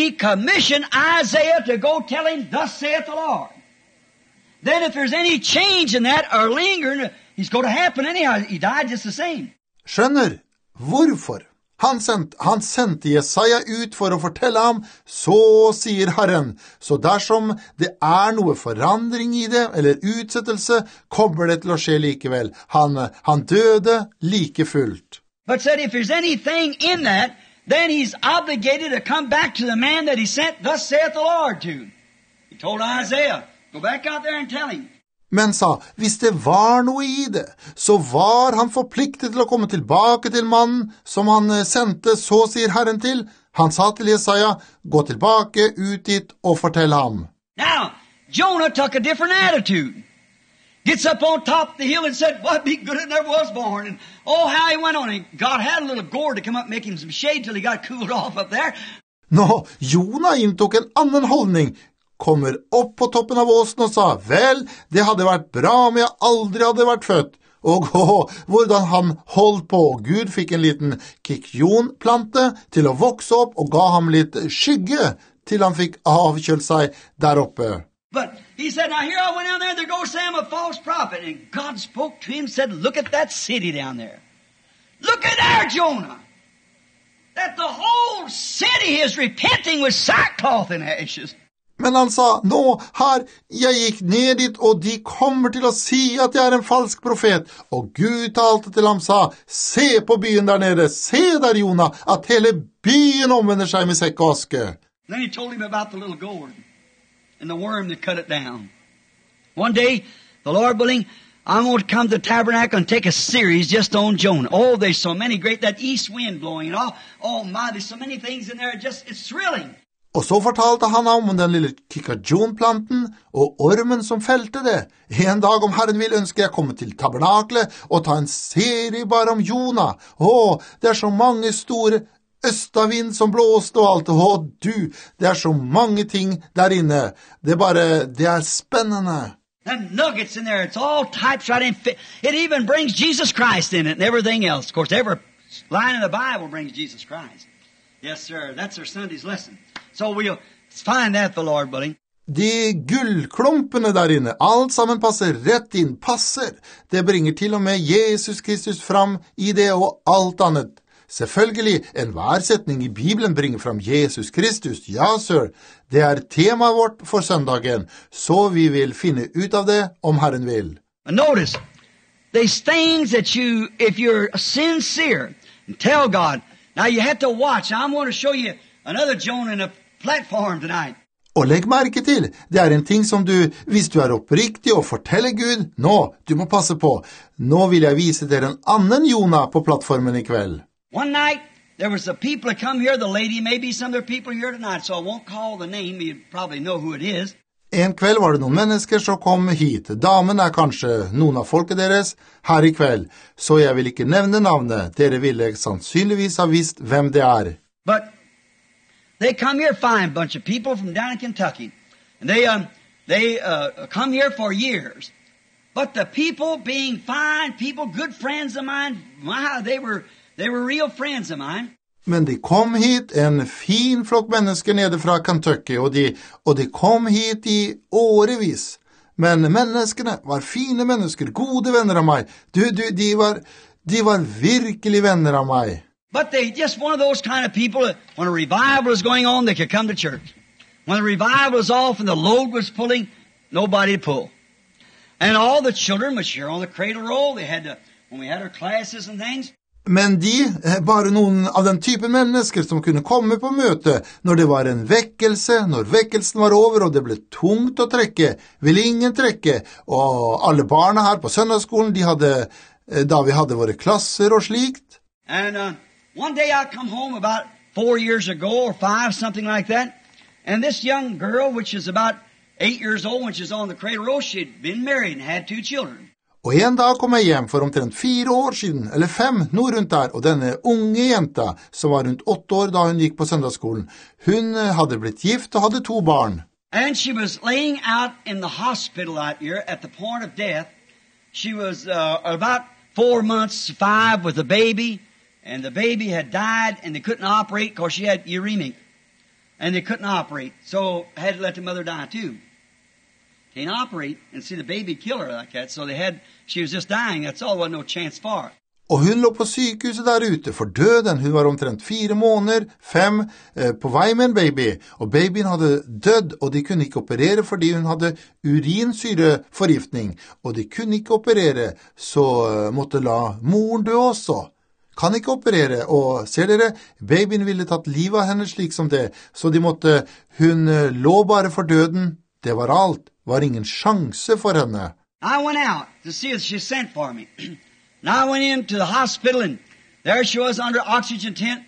Isaiah to go tell him, thus saith the Lord. Then if there's any change in that or lingering, it's going to happen anyhow. He died just the same. Skjønner, hvorfor? Han sendte Jesaja ut for å fortelle ham, så sier Herren. Så dersom det noe forandring i det, eller utsettelse, kommer det til å skje likevel. Han døde like fullt. But said if there's anything in that, then he's obligated to come back to the man that he sent, thus saith the Lord to. He told Isaiah, go back out there and tell him. Men sa, hvis det var noe i det, så var han forpliktet til å komme tilbake til mannen som han sendte, så sier Herren til. Han sa til Jesaja, gå tilbake ut dit og fortell ham. Now, Jonah took a different attitude. Gets up on top of the hill and said, well, be good it never was born. And oh, how he went on. And God had a little gourd to come up and make him some shade till he got cooled off up there. Nå, Jonah inntok en annen holdning. Kommer opp på toppen av åsen og sa, vel, det hadde vært bra om jeg aldri hadde vært født. Og hvordan han holdt på. Gud fikk en liten kikjonplante til å vokse opp og ga ham litt skygge til han fikk avkjølt seg der oppe. But he said, now here I went down there, there goes Sam, a false prophet. And God spoke to him and said, look at that city down there. Look at there, Jonah. That the whole city is repenting with sackcloth and ashes. Men han sa, nå, her, jeg gikk ned dit, og de kommer til å si at jeg en falsk profet. Og Gud talte til ham, sa, se på byen der nede, se der, Jonah, at hele byen omvender seg med sekk og aske. Then he told him about the little gourd and the worm that cut it down. One day, the Lord willing, I'm going to come to the tabernacle and take a series just on Jonah. Oh, there's so many great, that east wind blowing and all. Oh my, there's so many things in there, it's thrilling. Og så fortalte han om den lille kikajonplanten og ormen som felte det. En dag om Herren vil ønske jeg komme til tabernaklet og ta en serie bare om Jonah. Det så mange store østavind som blåste og alt. Du, det så mange ting der inne. Det spennende. And nuggets in there, it's all types right in. It even brings Jesus Christ in it and everything else. Of course, every line in the Bible brings Jesus Christ. Yes, sir, that's our Sunday's lesson. So we'll find that, the Lord willing. De gullklumpene der inne, alt sammen passer rett inn, passer. Det bringer til og med Jesus Kristus fram i det og alt annet. Selvfølgelig, enhver setning i Bibelen bringer fram Jesus Kristus. Ja, sir, det temaet vårt for søndagen, så vi vil finne ut av det om Herren vil. And notice, these things that you, if you're sincere, and tell God, now you have to watch. I'm going to show you another Jonah in a platform tonight. Og legg merke til, det en ting som du, hvis du oppriktig og forteller Gud, nå, du må passe på. Nå vil jeg vise dere en annen Jonah på plattformen i kveld. One night, there was a people that come here, the lady, maybe some of the people here tonight, so I won't call the name, you probably know who it is. En kveld var det noen mennesker som kom hit. Damen kanskje noen av folket deres her I kveld, så jeg vil ikke nevne navnet. Dere ville sannsynligvis ha visst hvem det But they come here, fine bunch of people from down in Kentucky. And they come here for years. But the people being fine people, good friends of mine, wow, they were real friends of mine. Men de kom hit, en fin flokk mennesker nede fra Kentucky, og de kom hit I årevis. Men menneskene var fine mennesker, gode venner av meg. De var virkelig venner av meg. But they just one of those kind of people that when a revival was going on, they could come to church. When the revival was off and the load was pulling, nobody to pull. And all the children was here on the cradle roll. They had to, when we had our classes and things. Men bare noen av den typen mennesker som kunne komme på møte når det var en vekkelse, når vekkelsen var over og det ble tungt å trekke, ville ingen trekke, og alle barna her på søndagsskolen, da vi hadde våre klasser og slikt. And one day I come home about 4 years ago or 5, something like that, and this young girl, which is about 8 years old when she was on the cradle roll, she'd been married and had 2 children. Og en dag kom jeg hjem for omtrent 4 år siden, eller 5, noe rundt der, og denne unge jenta, som var rundt 8 år da hun gikk på søndagsskolen, hun hadde blitt gift og hadde 2 barn. And she was laying out in the hospital out here at the point of death. She was about 4 months, 5 with a baby, and the baby had died, and they couldn't operate because she had uremic. And they couldn't operate, so had to let the mother die too. Can't operate and see the baby kill her like that, so she was just dying, that's all, there was no chance for. Og hun lå på sykehuset der ute for døden. Hun var omtrent 4 måneder, 5, på vei med en baby, og babyen hadde dødd, og de kunne ikke operere fordi hun hadde urinsyreforgiftning, og de kunne ikke operere, så måtte la moren dø også. Kan ikke operere, og ser dere, babyen ville tatt livet av henne slik som det, så hun lå bare for døden, det var alt, var ingen sjanse for henne. I went out to see if she sent for me. And I went into the hospital, and there she was under oxygen tent.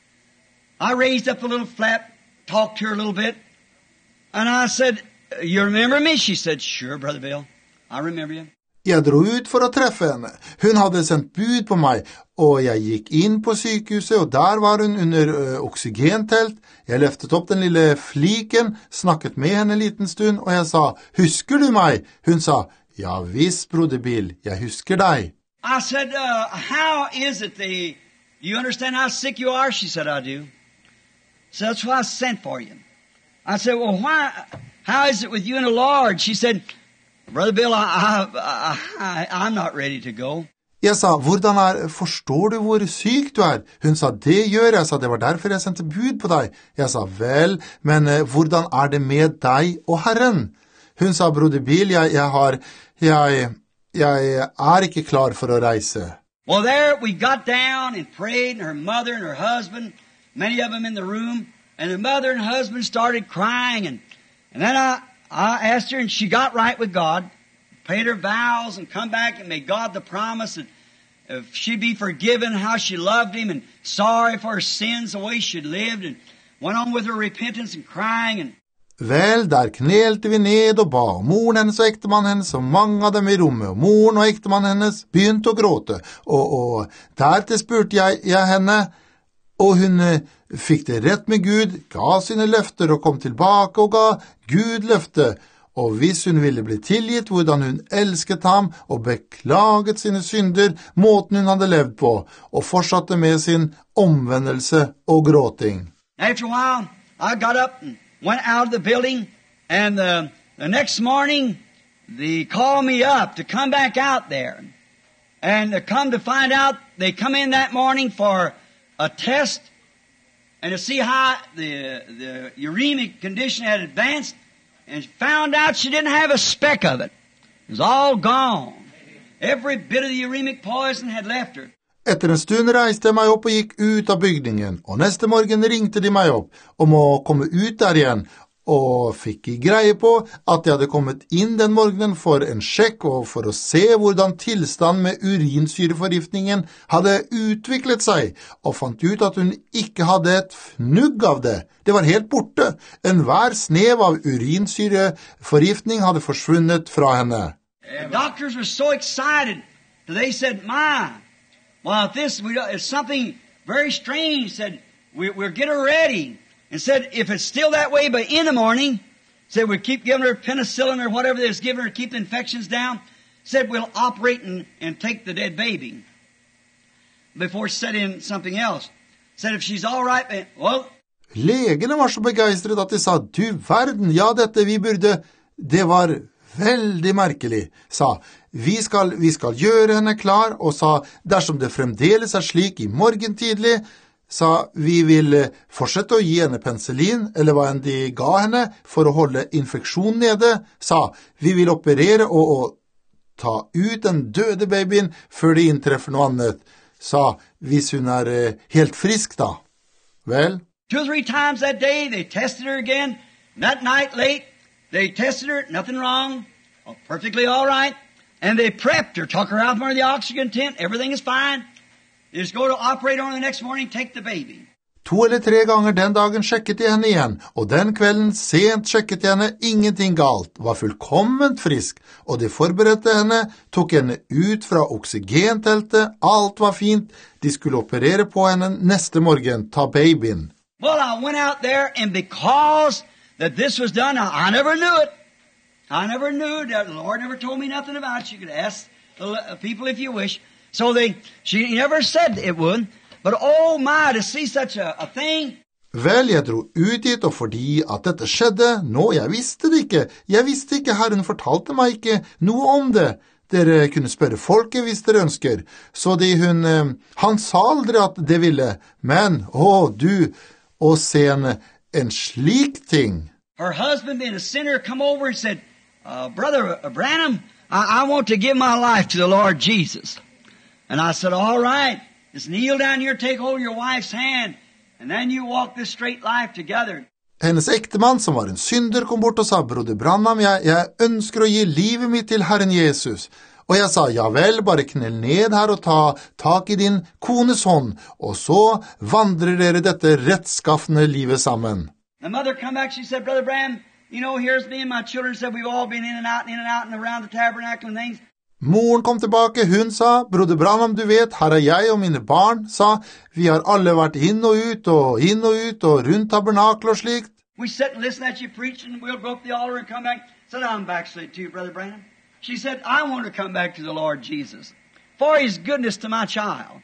I raised up a little flap, talked to her a little bit, and I said, "You remember me?" She said, "Sure, Brother Bill, I remember you." Jeg dro ut for å treffe henne. Hun hadde sendt bud på meg, og jeg gikk inn på sykehuset, og der var hun under oksygentelt. Jeg løftet opp den lille fliken, snakket med henne en liten stund, og jeg sa, "Husker du meg?" Hun sa, "Ja visst, Broder Bill, jeg husker deg." I said, "How is it do you understand how sick you are?" She said, "I do." So that's why I sent for you. I said, "Well, how is it with you and the Lord?" She said, "Brother Bill, I'm not ready to go." Jeg sa, forstår du hvor syk du er? Hun sa, det gjør jeg. Sa, det var derfor jeg sendte bud på deg. Jeg sa, vel, men hvordan det med deg og Herren? Hun sa, Broder Bill, jeg ikke klar for å reise. Well, there we got down and prayed, and her mother and her husband, many of them in the room, and the mother and husband started crying, and then I asked her, and she got right with God, paid her vows, and come back and made God the promise that if she'd be forgiven, how she loved him, and sorry for her sins, the way she'd lived, and went on with her repentance and crying. And vel, der knelte vi ned og ba, og moren hennes og ektemannen hennes, og mange av dem i rommet, og moren og ektemannen hennes begynte å gråte, og dertil spurte jeg henne, og hun fikk det rett med Gud, ga sine løfter og kom tilbake og ga Gud løfte, og hvis hun ville bli tilgitt hvordan hun elsket ham og beklaget sine synder, måten hun hadde levd på, og fortsatte med sin omvendelse og gråting. After a while, I got up and went out of the building, and the next morning, they called me up to come back out there, and to come to find out, they come in that morning for a test, and to see how the uremic condition had advanced, and found out she didn't have a speck of it. It was all gone. Every bit of the uremic poison had left her. Etter en stund reiste jeg meg opp og gikk ut av bygningen, og neste morgen ringte de meg opp om å komme ut der igjen, og fikk greie på at de hadde kommet inn den morgenen for en sjekk og for å se hvordan tilstand med urinsyreforgiftningen hadde utviklet seg, og fant ut at hun ikke hadde et fnugg av det. Det var helt borte. Enhver snev av urinsyreforgiftning hadde forsvunnet fra henne. The doctors were so excited that they said, well, if this is something very strange, said, we'll get her ready. And said, if it's still that way by in the morning, said we'll keep giving her penicillin or whatever they're giving her to keep the infections down. Said we'll operate and take the dead baby before set in something else. Said if she's all right, well... Legene var så begeistret at de sa, du verden, ja, dette vi burde... Det var veldig merkelig, sa. Vi skal gjøre henne klar, og sa, dersom det fremdeles er slik i morgen tidlig, sa vi vil fortsette å gi henne penicillin, eller hva enn de ga henne, for å holde infeksjon nede, sa vi vil operere og ta ut den døde babyen før det inntreffer noe annet, sa hvis hun er helt frisk da. Vel? 2 or 3 times that day they tested her again. That night late they tested her, nothing wrong, perfectly all right, and they prepped her, took her out from the oxygen tent, everything is fine. Just go to operate on the next morning, take the baby. 2 eller 3 ganger den dagen sjekket de henne igjen, og den kvelden sent sjekket de henne, ingenting galt, var fullkomment frisk, og de forberedte henne, tok henne ut fra oksygenteltet, alt var fint, de skulle operere på henne neste morgen, ta babyen. Well, I went out there, and because that this was done, I never knew it. I never knew that. The Lord never told me nothing about it. You could ask the people if you wish. So she never said it would, but oh my, to see such a thing. Vel, jeg dro ut dit, og fordi at dette skjedde, jeg visste det ikke. Jeg visste ikke, Herren fortalte meg ikke noe om det. Dere kunne spørre folket hvis dere ønsker. Så han sa aldri at det ville, men, du, å se en slik ting. Her husband, being a sinner, come over and said, Brother Branham, I want to give my life to the Lord Jesus. And I said, all right, just kneel down here, take hold of your wife's hand, and then you walk this straight life together. Hennes ektemann, som var en synder, kom bort og sa, Broder Branham, jeg ønsker å gi livet mitt til Herren Jesus. Og jeg sa, ja vel, bare knell ned her og ta tak i din kones hånd, og så vandrer dere dette rettskaffende livet sammen. My mother come back, she said, Brother Branham, here's me and my children, said we've all been in and out and around the tabernacle and things. Moren kom tilbake, hun sa, Broder Branham, du vet, her er jeg og mine barn, sa, vi har alle vært inn og ut og rundt tabernakel og slikt. We sit and listen at you preach and we'll go up the altar and come back. Said, I'm backslid too, Brother Branham. She said, I want to come back to the Lord Jesus for His goodness to my child.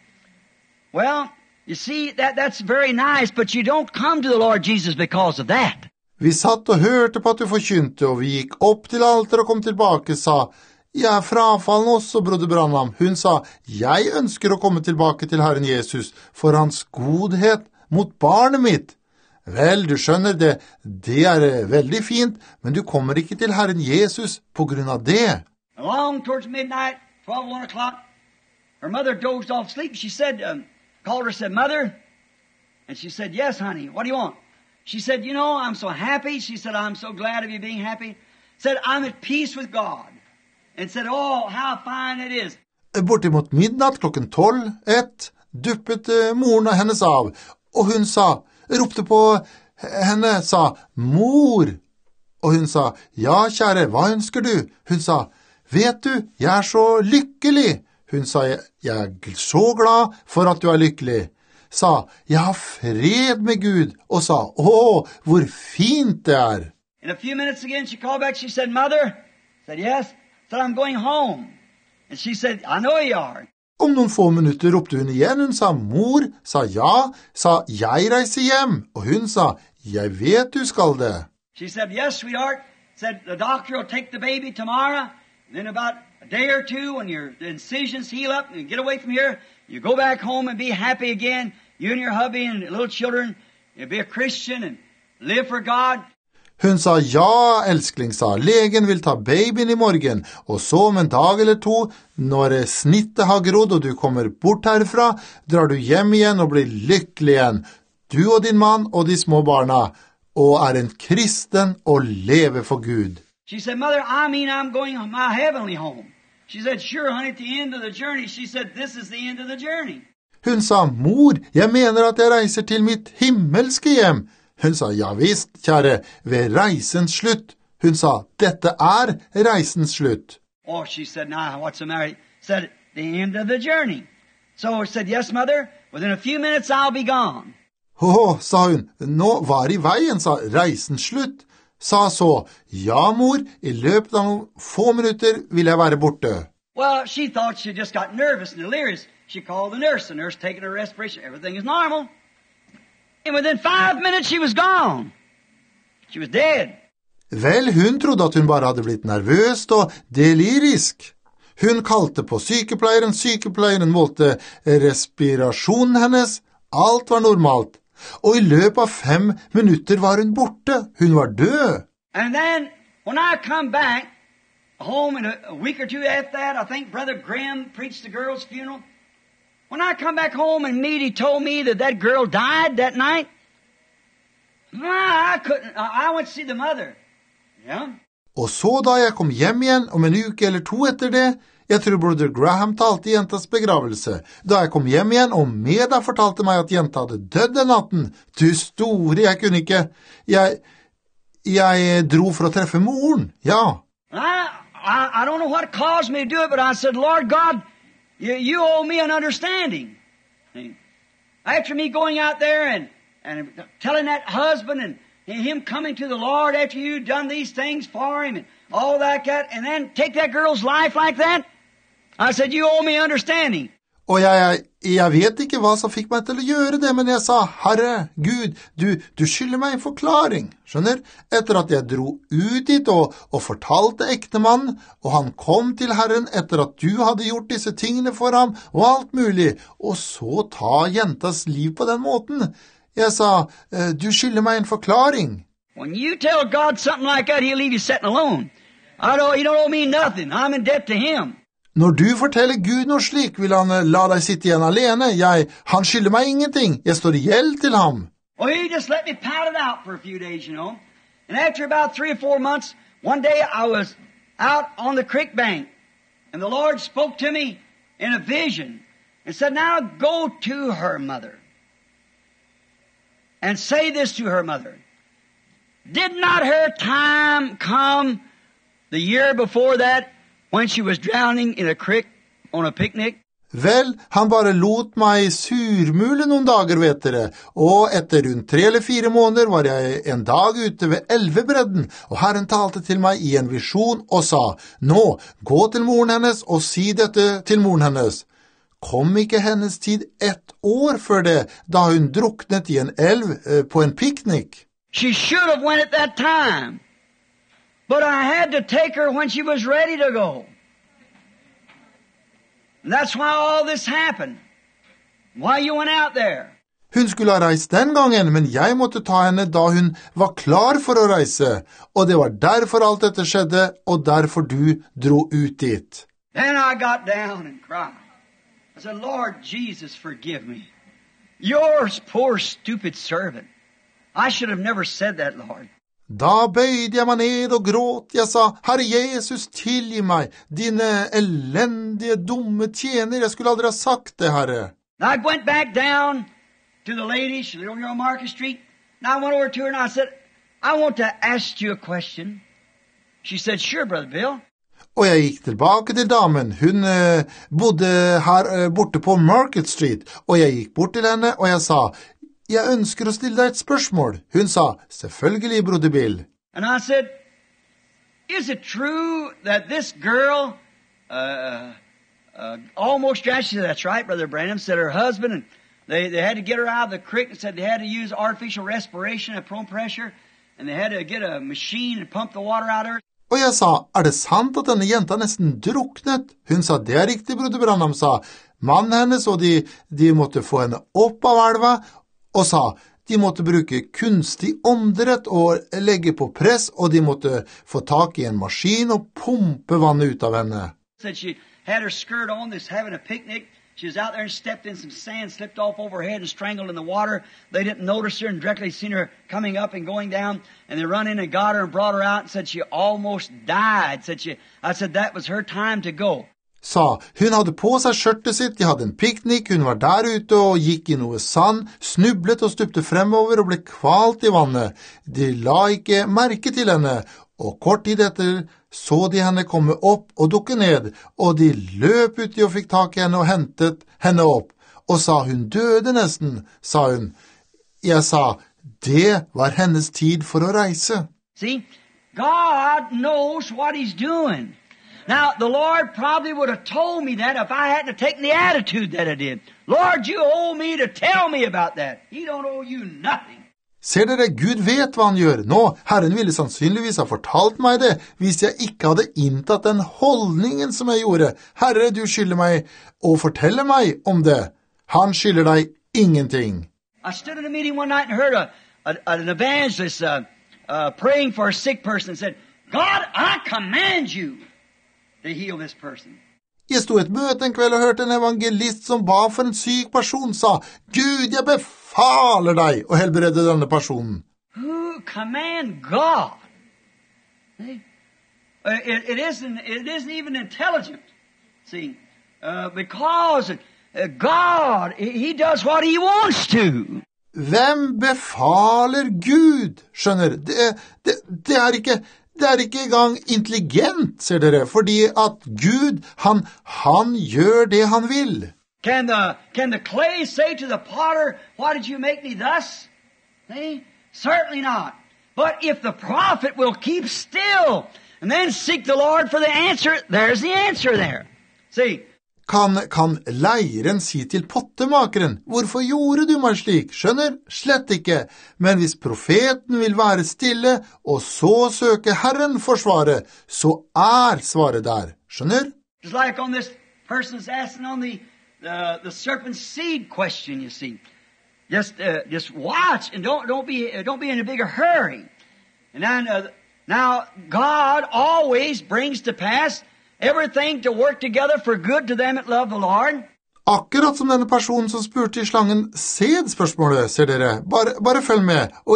Well, you see, that's very nice, but you don't come to the Lord Jesus because of that. Vi satt og hørte på at du forkynte, og vi gikk opp til alter og kom tilbake, sa, jeg er frafallen også, Broder Branham. Hun sa, jeg ønsker å komme tilbake til Herren Jesus for hans godhet mot barnet mitt. Vel, du skjønner det er veldig fint, men du kommer ikke til Herren Jesus på grunn av det. Along towards midnight, 12, 1 o'clock, her mother dozed off sleep. She said, called her, said, Mother? And she said, yes, honey, what do you want? She said, I'm so happy. She said, I'm so glad of you being happy. Said, I'm at peace with God. And said, oh, how fine it is. Bortimot midnatt, 12:01, duppet moren av hennes av, og hun ropte på henne, sa, Mor! Og hun sa, ja, kjære, hva ønsker du? Hun sa, vet du, jeg er så lykkelig. Hun sa, jeg er så glad for at du er lykkelig. Sa, jeg har fred med Gud, og sa, hvor fint det er. In a few minutes again, she called back, she said, Mother? Said, yes. Said, I'm going home. And she said, I know you are. Om noen få minutter ropte hun igjen, hun sa, Mor, sa ja, sa, jeg reiser hjem, og hun sa, jeg vet du skal det. She said, yes, sweetheart. Said, the doctor will take the baby tomorrow, and then about a day or two, when your incisions heal up and you get away from here, you go back home and be happy again, you and your hubby and little children, you'll be a Christian and live for God. Hun sa, ja, elskling, sa, legen vil ta babyen i morgen, og så om en dag eller to, når snittet har grodd og du kommer bort herfra, drar du hjem igjen og blir lykkelig igjen, du og din mann og de små barna. og en kristen og lever for Gud. She said, Mother, I'm going to my heavenly home. She said, sure, honey, at the end of the journey. She said, this is the end of the journey. Hun sa, mor, jeg mener at jeg reiser til mitt himmelske hjem. Hun sa, ja visst, kjære, ved reisens slutt. Hun sa, dette reisens slutt. Oh, she said, nah, what's the matter? Said, the end of the journey. So she said, yes, Mother, within a few minutes I'll be gone. Sa hun, nå var I veien, sa reisens slutt. Sa så, ja mor, I løpet av noen få minutter vil jeg være borte. Well, she thought she just got nervous and delirious. She called the nurse taking her respiration. Everything is normal. And within 5 minutes she was gone. She was dead. Vel, hun trodde at hun bare hadde blitt nervøst og delirisk. Hun kalte på sykepleieren målte respirasjonen hennes. Alt var normalt. Og I løpet av 5 minutter var hun borte. Hun var død. And then, when I come back home in a week or two after that, I think Brother Graham preached the girl's funeral. When I come back home and he told me that girl died that night, I went to see the mother. Yeah. Og så da jeg kom hjem igjen om en uke eller 2 etter det, jeg tror Brother Graham talte I jentas begravelse. Da jeg kom hjem igjen, og Meda fortalte meg at jenta hadde dødd den natten. Du store, jeg kunne ikke. Jeg dro for å treffe moren, ja. I don't know what caused me to do it, but I said, Lord God, you owe me an understanding. After me going out there and telling that husband and him coming to the Lord after you'd done these things for him and all that, and then take that girl's life like that, I said, you owe me understanding. Og jeg vet ikke hva som fikk meg til å gjøre det, men jeg sa, Herre, Gud, du skylder meg en forklaring, skjønner? Etter at jeg dro ut dit og fortalte ektemannen, og han kom til Herren etter at du hadde gjort disse tingene for ham, og alt mulig, og så ta jentas liv på den måten. Jeg sa, du skylder meg en forklaring. When you tell God something like that, he'll leave you sitting alone. He don't owe me nothing. I'm in debt to him. Når du forteller Gud noe slik, vil han la deg sitte igjen alene. Han skylder meg ingenting. Jeg står I gjeld til ham. Well, he just let me pout it out for a few days, you know. And after about 3 or 4 months, one day I was out on the creek bank, and the Lord spoke to me in a vision and said, now go to her mother and say this to her mother. Did not her time come the year before that when she was drowning in a creek on a picnic? Vel, han bare lot meg surmule noen dager, vet dere, og etter rundt 3 eller 4 måneder var jeg en dag ute ved elvebredden, og Herren talte til meg I en visjon og sa, nå, gå til moren hennes og si dette til moren hennes. Kom ikke hennes tid 1 år før det, da hun druknet I en elv på en piknik? She should have went at that time. But I had to take her when she was ready to go. And that's why all this happened. Why you went out there. Hun skulle ha reist den gangen, men jeg måtte ta henne da hun var klar for å reise. Og det var derfor alt dette skjedde, og derfor du dro ut dit. Then I got down and cried. I said, Lord Jesus, forgive me. Your poor stupid servant. I should have never said that, Lord. Da bøyde jeg meg ned og gråt. Jeg sa, Herre Jesus, tilgi meg, dine elendige, dumme tjener. Jeg skulle aldri ha sagt det, Herre. I went back down to the lady. She lived over here on Market Street. And I went over to her and I said, I want to ask you a question. She said, sure, Brother Bill. Og jeg gikk tilbake til damen. Hun bodde her borte på Market Street. Og jeg gikk bort til henne, og jeg sa, jeg ønsker å stille deg et spørsmål. Hun sa, selvfølgelig, Brother Bill. And I said, is it true that this girl almost drowned? She said, that's right, Brother Branham. Said her husband, and they had to get her out of the creek and said they had to use artificial respiration at prone pressure, and they had to get a machine and pump the water out of her. Og jeg sa, det sant at denne jenta nesten druknet? Hun sa, det riktig, Brother Branham, sa. Mannen hennes, og de måtte få henne opp av elva, og sa, de måtte bruke kunstig åndedrett og legge på press, og de måtte få tak I en maskin og pumpe vannet ut av henne. Said she had her skirt on, this having a picnic, She was out there and stepped in some sand, slipped off over her head and strangled in the water. They didn't notice her and directly seen her coming up and going down. And they run in and got her and brought her out and said she almost died. I said that was her time to go. Sa, hun hadde på seg skjørtet sitt, de hadde en piknik, hun var der ute og gikk i noe sand, snublet og stupte fremover og ble kvalt i vannet. De la ikke merke til henne, og kort tid etter så de henne komme opp og dukke ned, og de løp uti og fikk tak i henne og hentet henne opp, og sa hun døde nesten, sa hun. Jeg sa, det var hennes tid for å reise. See, God knows what He's doing. Now, the Lord probably would have told me that if I hadn't taken the attitude that I did. Lord, you owe me to tell me about that. He don't owe you nothing. Ser dere, Gud vet hva han gjør. Nå, Herren ville sannsynligvis ha fortalt meg det, hvis jeg ikke hadde inntatt den holdningen som jeg gjorde. Herre, du skylder meg å fortelle meg om det. Han skylder deg ingenting. I stood in a meeting one night and heard an evangelist praying for a sick person and said, God, I command you to heal this person. Jeg sto i et møte en kveld og hørte en evangelist som ba for en syk person, sa, Gud, jeg befaler deg å helbrede denne personen. Who command God? It isn't even intelligent. See, because God, He does what He wants to. Hvem befaler Gud? Skjønner, det er ikke engang intelligent, ser dere, fordi at Gud, han gjør det han vil. Can the clay say to the potter, why did you make me thus? See? Certainly not. But if the prophet will keep still and then seek the Lord for the answer, there's the answer there. See? Kan leiren si til pottemakeren, hvorfor gjorde du meg slik? Skjønner? Slett ikke. Men hvis profeten vil være stille, og så søke Herren for svaret, så svaret der. Skjønner? It's like on this person's asking on the serpent's seed question, you see. Just watch and don't be in a bigger hurry. And then, now God always brings to pass everything to work together for good to them that love the Lord. Akkurat som denne personen som spurte i slangen sædspørsmålet, ser dere. Bare følg med, og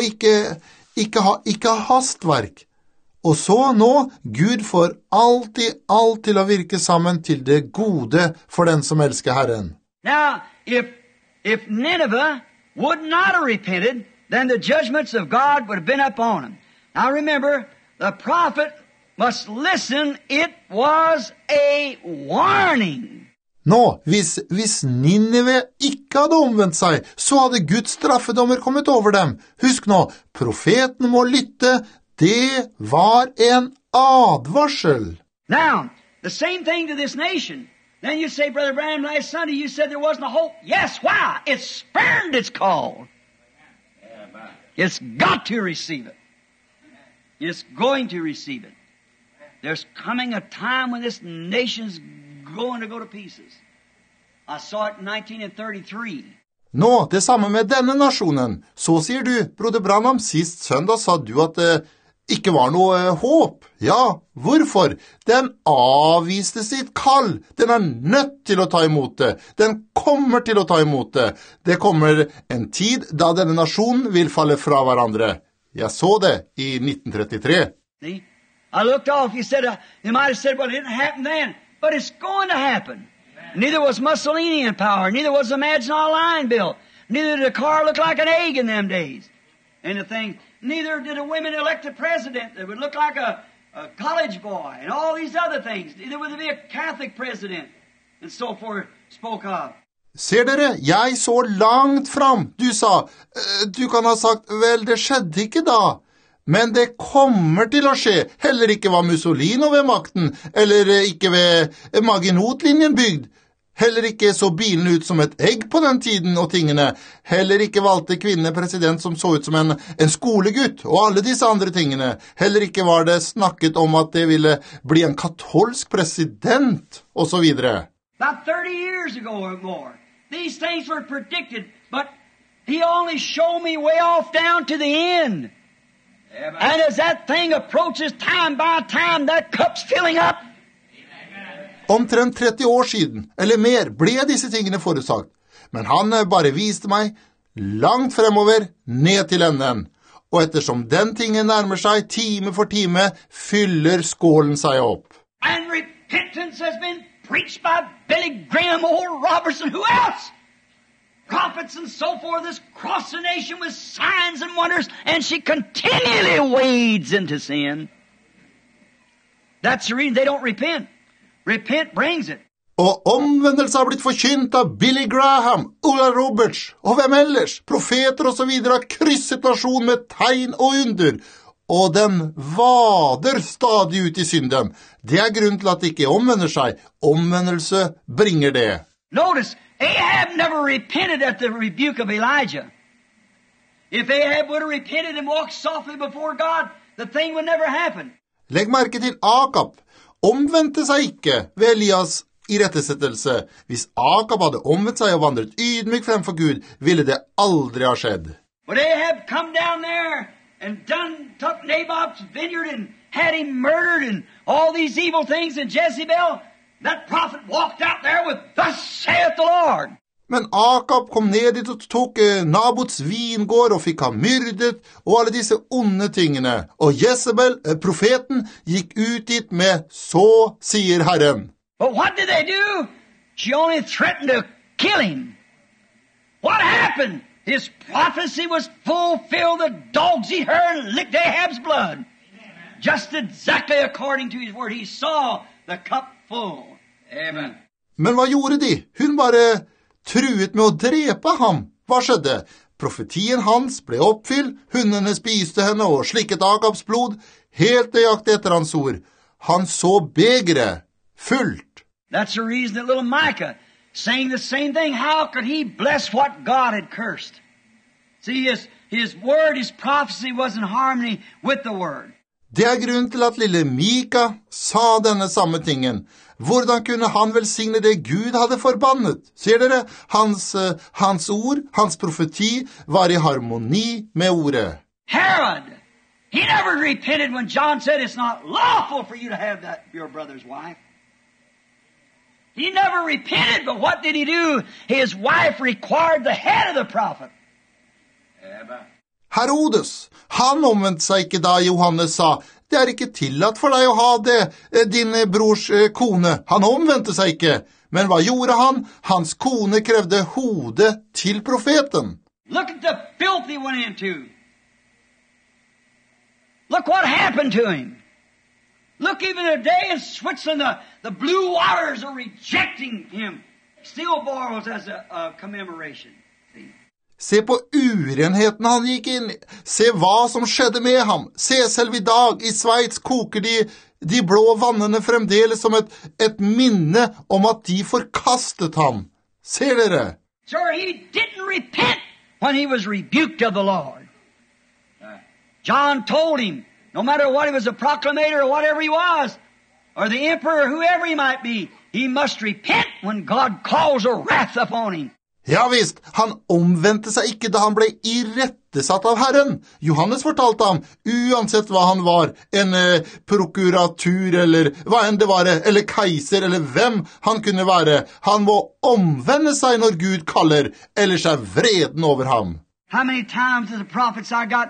ikke ha hastverk. Og så nå, Gud får alltid alt til å virke sammen til det gode for den som elsker Herren. Now, if Nineveh would not have repented, then the judgments of God would have been upon them. Now remember, the prophet must listen, it was a warning. Nå, hvis Nineve ikke hadde omvendt seg, så hadde Guds straffedommer kommet over dem. Husk nå, profeten må lytte, det var en advarsel. Now, the same thing to this nation. Then you say, Brother Branham, last Sunday you said there wasn't a hope. Yes, why? It's spurned, it's called. It's got to receive it. It's going to receive it. There's coming a time when this nation's going to go to pieces. I saw it in 1933. Nå, det samme med denne nasjonen. Så sier du, Broder Branham, sist søndag sa du at det ikke var noe håp. Ja, hvorfor? Den avviste sitt kall. Den er nødt til å ta imot det. Den kommer til å ta imot det. Det kommer en tid da denne nasjonen vil falle fra hverandre. Jeg så det i 1933. See? I looked off, you might have said, well, it didn't happen then, but it's going to happen. Neither was Mussolini in power, neither was the Maginot Line built, neither did a car look like an egg in them days. And the thing, neither did a women elect a president that would look like a college boy, and all these other things. Neither would there be a Catholic president, and so forth, spoke of. Ser dere, jeg så langt fram. Du sa, du kan ha sagt, vel, det skjedde ikke da. Men det kommer til å skje. Heller ikke var Mussolini ved makten, eller ikke ved Maginot-linjen bygd. Heller ikke så bilen ut som et egg på den tiden og tingene. Heller ikke valgte kvinne president som så ut som en skolegutt, og alle disse andre tingene. Heller ikke var det snakket om at det ville bli en katolsk president, og så videre. About 30 years ago or more, these things were predicted, but he only showed me way off down to the end. And as that thing approaches time by time, that cup's filling up. Omtrent 30 år siden, eller mer, ble disse tingene forutsagt. Men han bare viste meg langt fremover, ned til enden. Og ettersom den tingen nærmer seg time for time, fyller skålen seg opp. And repentance has been preached by Billy Graham, Oral Robertson, who else? Prophets and so forth has crossed the nation with signs and wonders, and she continually wades into sin. That's the reason they don't repent. Repent brings it. Og omvendelse har blitt forkynt av Billy Graham, Oral Roberts, og hvem ellers? Profeter og så videre har krysset nasjonen med tegn og under, og den vader stadig ut i synden. Det er grunnen til at de ikke omvender seg. Omvendelse bringer det. Notice, Ahab never repented at the rebuke of Elijah. If Ahab would have repented and walked softly before God, the thing would never happen. Legg merke til Akab. Omvendte seg ikke ved Elias irettesettelse. Hvis Akab hadde omvendt seg og vandret ydmyk fremfor Gud, ville det aldri ha skjedd. But Ahab come down there and took Naboth's vineyard and had him murdered and all these evil things, and Jezebel, that prophet walked out there with, "Thus saith the Lord." Men Akab kom ned dit og tok Nabots vingård og fikk ham myrdet og alle disse onde tingene. Og Jezebel, profeten, gikk ut dit med "Så sier Herren." But what did they do? She only threatened to kill him. What happened? His prophecy was fulfilled. The dogs eat her and licked Ahab's blood. Just exactly according to his word. He saw the cup full. Amen. Men hva gjorde de? Hun bare truet med å drepe ham. Hva skjedde? Profetien hans ble oppfylt, hundene spiste henne og slikket Akabs blod, helt nøyaktig etter hans ord. Han så begeret fullt. That's the reason that little Micah saying the same thing. How could he bless what God had cursed? See, his word, his prophecy was in harmony with the word. Det er grunnen til at lille Mika sa denne samme tingen. Hvordan kunne han velsigne det Gud hadde forbannet? Ser dere, hans ord, hans profeti var i harmoni med ordet. Herod, he never repented when John said it's not lawful for you to have that your brother's wife. He never repented, but what did he do? His wife required the head of the prophet. Herodes, han omvendte seg ikke da Johannes sa, det er ikke tillatt for deg å ha det, din brors kone. Han omvendte seg ikke. Men hva gjorde han? Hans kone krevde hodet til profeten. Look at the filth he went into. Look what happened to him. Look, even today in Switzerland, the blue waters are rejecting him. Still boils as a commemoration. See? Se på urenheten han gikk inn i. Se hva som skjedde med ham. Se, selv i dag i Sveits koker de blå vannene fremdeles som et minne om at de forkastet ham. Ser dere? Sir, he didn't repent when he was rebuked of the Lord. John told him, no matter what he was, a proclamator or whatever he was, or the emperor, whoever he might be, he must repent when God calls a wrath upon him. Ja visst, han omvendte seg ikke da han ble irettesatt av Herren. Johannes fortalte ham, uansett hva han var, en prokuratur eller hva enn det var, eller keiser eller hvem han kunne være, han må omvende seg når Gud kaller, ellers er vreden over ham. How many times as the prophets I got,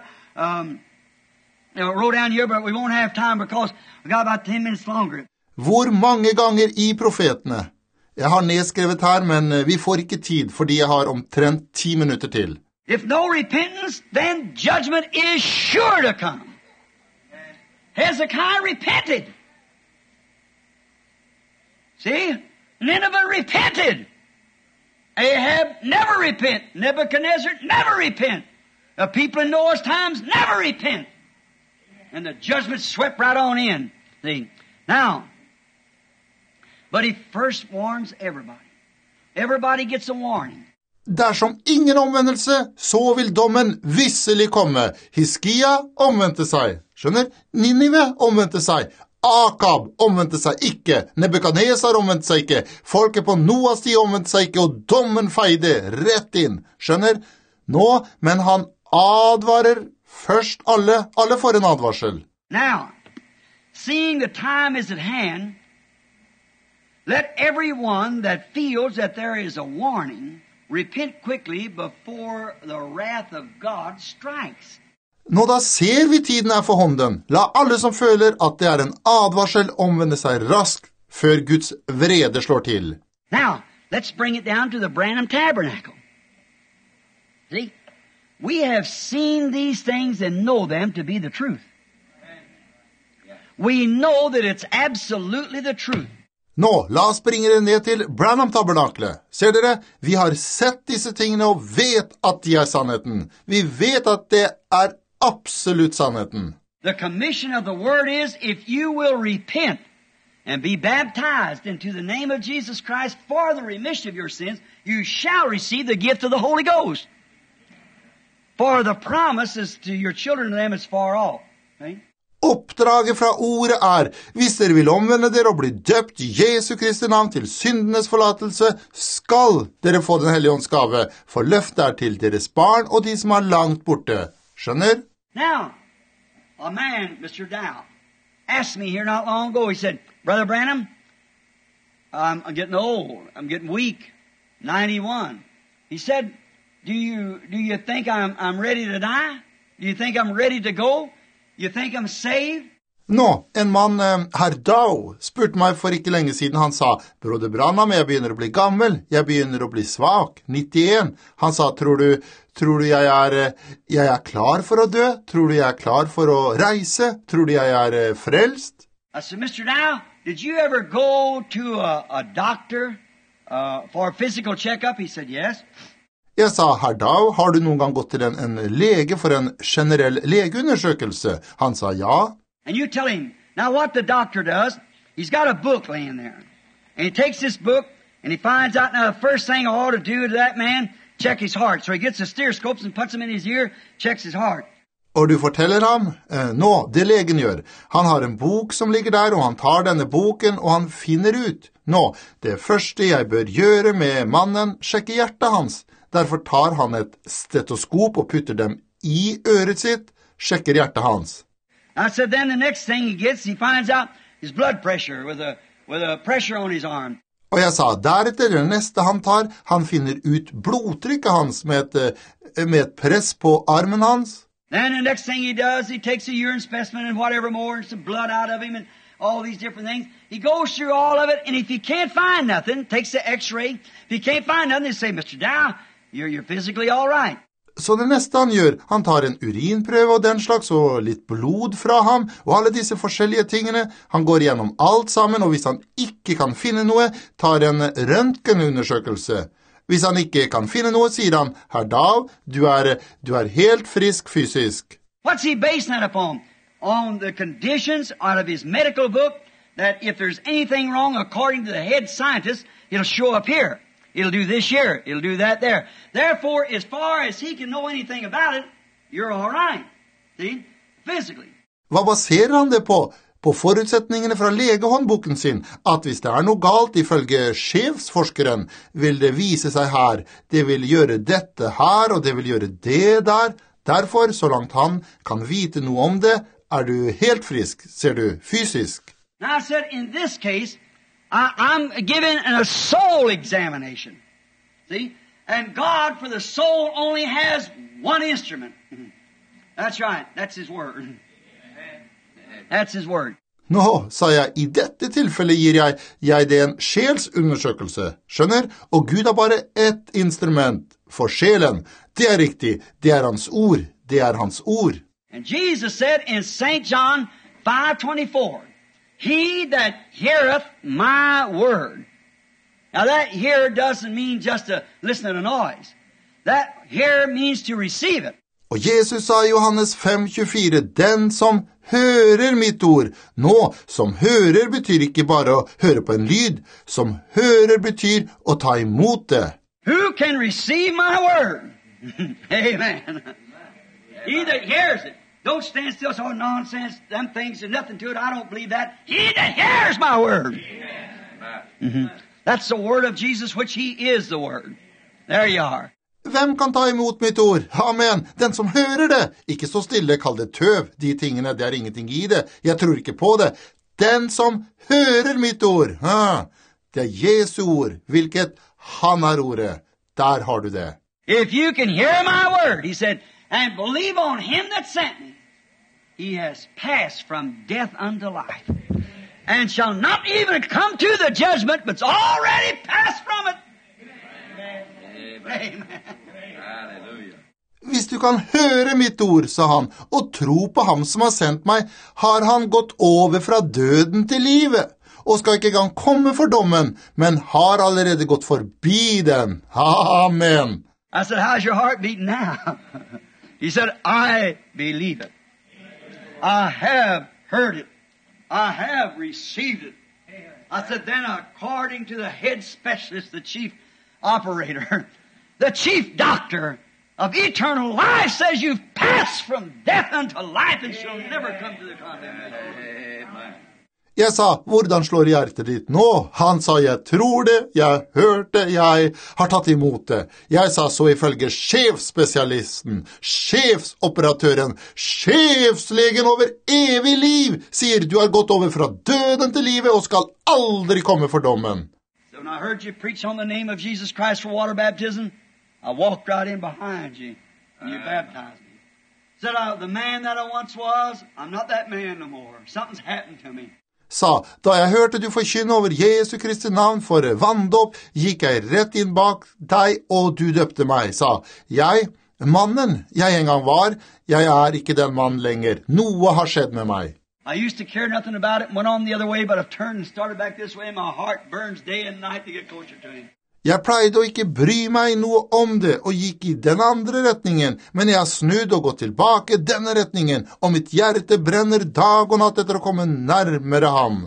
wrote down here, but we won't have time because we got about 10 minutes longer. Hvor mange ganger i profetene? Jeg har nedskrevet her, men vi får ikke tid, fordi jeg har omtrent 10 minutter til. If no repentance, then judgment is sure to come. Hezekiah repented. See? Nineveh repented. Ahab never repent. Nebuchadnezzar never repent. The people in Noah's times never repent. And the judgment swept right on in. See? Now, but he first warns everybody. Everybody gets a warning. Dersom ingen omvendelse, så vil dommen visselig komme. Hiskia omvendte seg. Skjønner? Ninive omvendte seg. Akab omvendte seg ikke. Nebukadnesar omvendte seg ikke. Folket på Noas tid omvendte seg ikke, og dommen feide rett inn. Skjønner? Nå, men han advarer først alle får en advarsel. Now, seeing the time is at hand, Let everyone that feels that there is a warning repent quickly before the wrath of God strikes. Nå da ser vi tiden for hånden. La alle som føler at det en advarsel omvende seg raskt før Guds vrede slår til. Now, let's bring it down to the Branham Tabernacle. See, we have seen these things and know them to be the truth. We know that it's absolutely the truth. Nå, la oss bringe det ned til Branham-tabernaklet. Ser dere, vi har sett disse tingene og vet at de sannheten. Vi vet at det absolutt sannheten. The commission of the word is, if you will repent and be baptized into the name of Jesus Christ for the remission of your sins, you shall receive the gift of the Holy Ghost. For the promise is to your children and them is far off. Right? Oppdraget fra ordet hvis dere vil omvende dere og bli døpt i Jesu Kristi navn til syndenes forlatelse, skal dere få den hellige ånds gave, for løftet til deres barn og de som langt borte. Skjønner? Now, a man, Mr. Dow, asked me here not long ago, he said, Brother Branham, I'm getting old, I'm getting weak, 91. He said, do you think I'm ready to die? Do you think I'm ready to go? You think I'm saved? Nå, en mann, herr Dow, spurte meg for ikke lenge siden. Han sa, Broder Branham, jeg begynner å bli gammel, jeg begynner å bli svak, 91. Han sa, tror du jeg klar for å dø? Tror du jeg klar for å reise? Tror du jeg frelst? I said, Mr. Dow, did you ever go to a doctor for a physical checkup? He said, yes. Jeg sa, herr Dow, har du noen gang gått til en lege for en generell legeundersøkelse? Han sa, ja. And you tell him, now what the doctor does, he's got a book laying there. And he takes this book, and he finds out, now the first thing I ought to do to that man, check his heart. So he gets the stethoscopes and puts them in his ear, checks his heart. Og du forteller ham, nå, det legen gjør. Han har en bok som ligger der, og han tar denne boken, og han finner ut. Nå, det første jeg bør gjøre med mannen, sjekke hjertet hans. Derfor tar han et stetoskop og putter dem i øret sitt, sjekker hjertet hans. I said, then the next thing he gets, he finds out his blood pressure with a pressure on his arm. Og jeg sa, deretter det neste han tar, han finner ut blodtrykket hans med et press på armen hans. Then the next thing he does, he takes a urine specimen and whatever more, and some blood out of him and all these different things. He goes through all of it, and if he can't find nothing, takes the x-ray. If he can't find nothing, they say, Mr. Dow, you're physically all right. Så det neste han gjør, han tar en urinprøve og den slags, og litt blod fra ham, og alle disse forskjellige tingene. Han går gjennom alt sammen, og hvis han ikke kan finne noe, tar en røntgenundersøkelse. Hvis han ikke kan finne noe, sier han, herr Dow, du helt frisk fysisk. What's he basing that upon? On the conditions out of his medical book, that if there's anything wrong, according to the head scientist, it'll show up here. It'll do this here. It'll do that there. Therefore, as far as he can know anything about it, you're all right. See? Physically. Hva baserer han det på? På forutsetningene fra legehåndboken sin, at hvis det noe galt ifølge sjefsforskeren, vil det vise seg her. Det vil gjøre dette her, og det vil gjøre det der. Derfor, så langt han kan vite noe om det, du helt frisk, ser du, fysisk. Now I said, in this case, I'm given a soul examination. See? And God, for the soul, only has one instrument. That's right. That's His Word. That's His Word. Nå, sa jeg, i dette tilfellet gir jeg det en sjelsundersøkelse. Skjønner? Og Gud har bare ett instrument for sjelen. Det riktig. Det Hans ord. Det Hans ord. And Jesus said in St. John 5:24, He that heareth my word. Now that hear doesn't mean just to listen to the noise. That hear means to receive it. Og Jesus sa i Johannes 5:24, den som hører mitt ord. Nå, som hører betyr ikke bare å høre på en lyd. Som hører betyr å ta imot det. Who can receive my word? Amen. He that hears it. Don't stand still, so nonsense, them things, there's nothing to it, I don't believe that. He that hears my word. Mm-hmm. That's the word of Jesus, which He is the word. There you are. Hvem kan ta imot mitt ord? Amen. Den som hører det. Ikke så stille, kall det tøv. De tingene, det ingenting i det. Jeg tror ikke på det. Den som hører mitt ord. Det Jesu ord. Hvilket? Han ordet. Der har du det. If you can hear my word, he said, and believe on him that sent me, he has passed from death unto life, and shall not even come to the judgment, but's already passed from it. Amen. Hallelujah. Hvis du kan høre mitt ord, sa han, og tro på ham som har sendt meg, har han gått over fra døden til livet, og skal ikke engang komme for dommen, men har allerede gått forbi den. Amen. I said, how's your heart beating now? He said, I believe it. I have heard it. I have received it. I said, then according to the head specialist, the chief operator, the chief doctor of eternal life says you've passed from death unto life and shall never come to the condemnation. Amen. Jeg sa, hvordan slår hjertet ditt nå? Han sa, jeg tror det, jeg hørte, jeg har tatt imot det. Jeg sa, så ifølge sjefsspesialisten, sjefsoperatøren, sjefslegen over evig liv, sier du har gått over fra døden til livet og skal aldri komme for dommen. So when I heard you preach on the name of Jesus Christ for water baptism, I walked right in behind you and you baptized me. Said, the man that I once was, I'm not that man no more. Something's happened to me. Sa, da jeg hørte du forkynne over Jesu Kristi navn for vanndåp, gikk jeg rett inn bak deg, og du døpte meg, sa. Jeg, mannen jeg en gang var, jeg ikke den mannen lenger. Noe har skjedd med meg. I used to care nothing about it and went on the other way, but I've turned and started back this way, and my heart burns day and night to get closer to him. Jeg pleide å ikke bry meg noe om det, og gikk i den andre retningen, men jeg har snudd og gått tilbake denne retningen, og mitt hjerte brenner dag og natt etter å komme nærmere ham.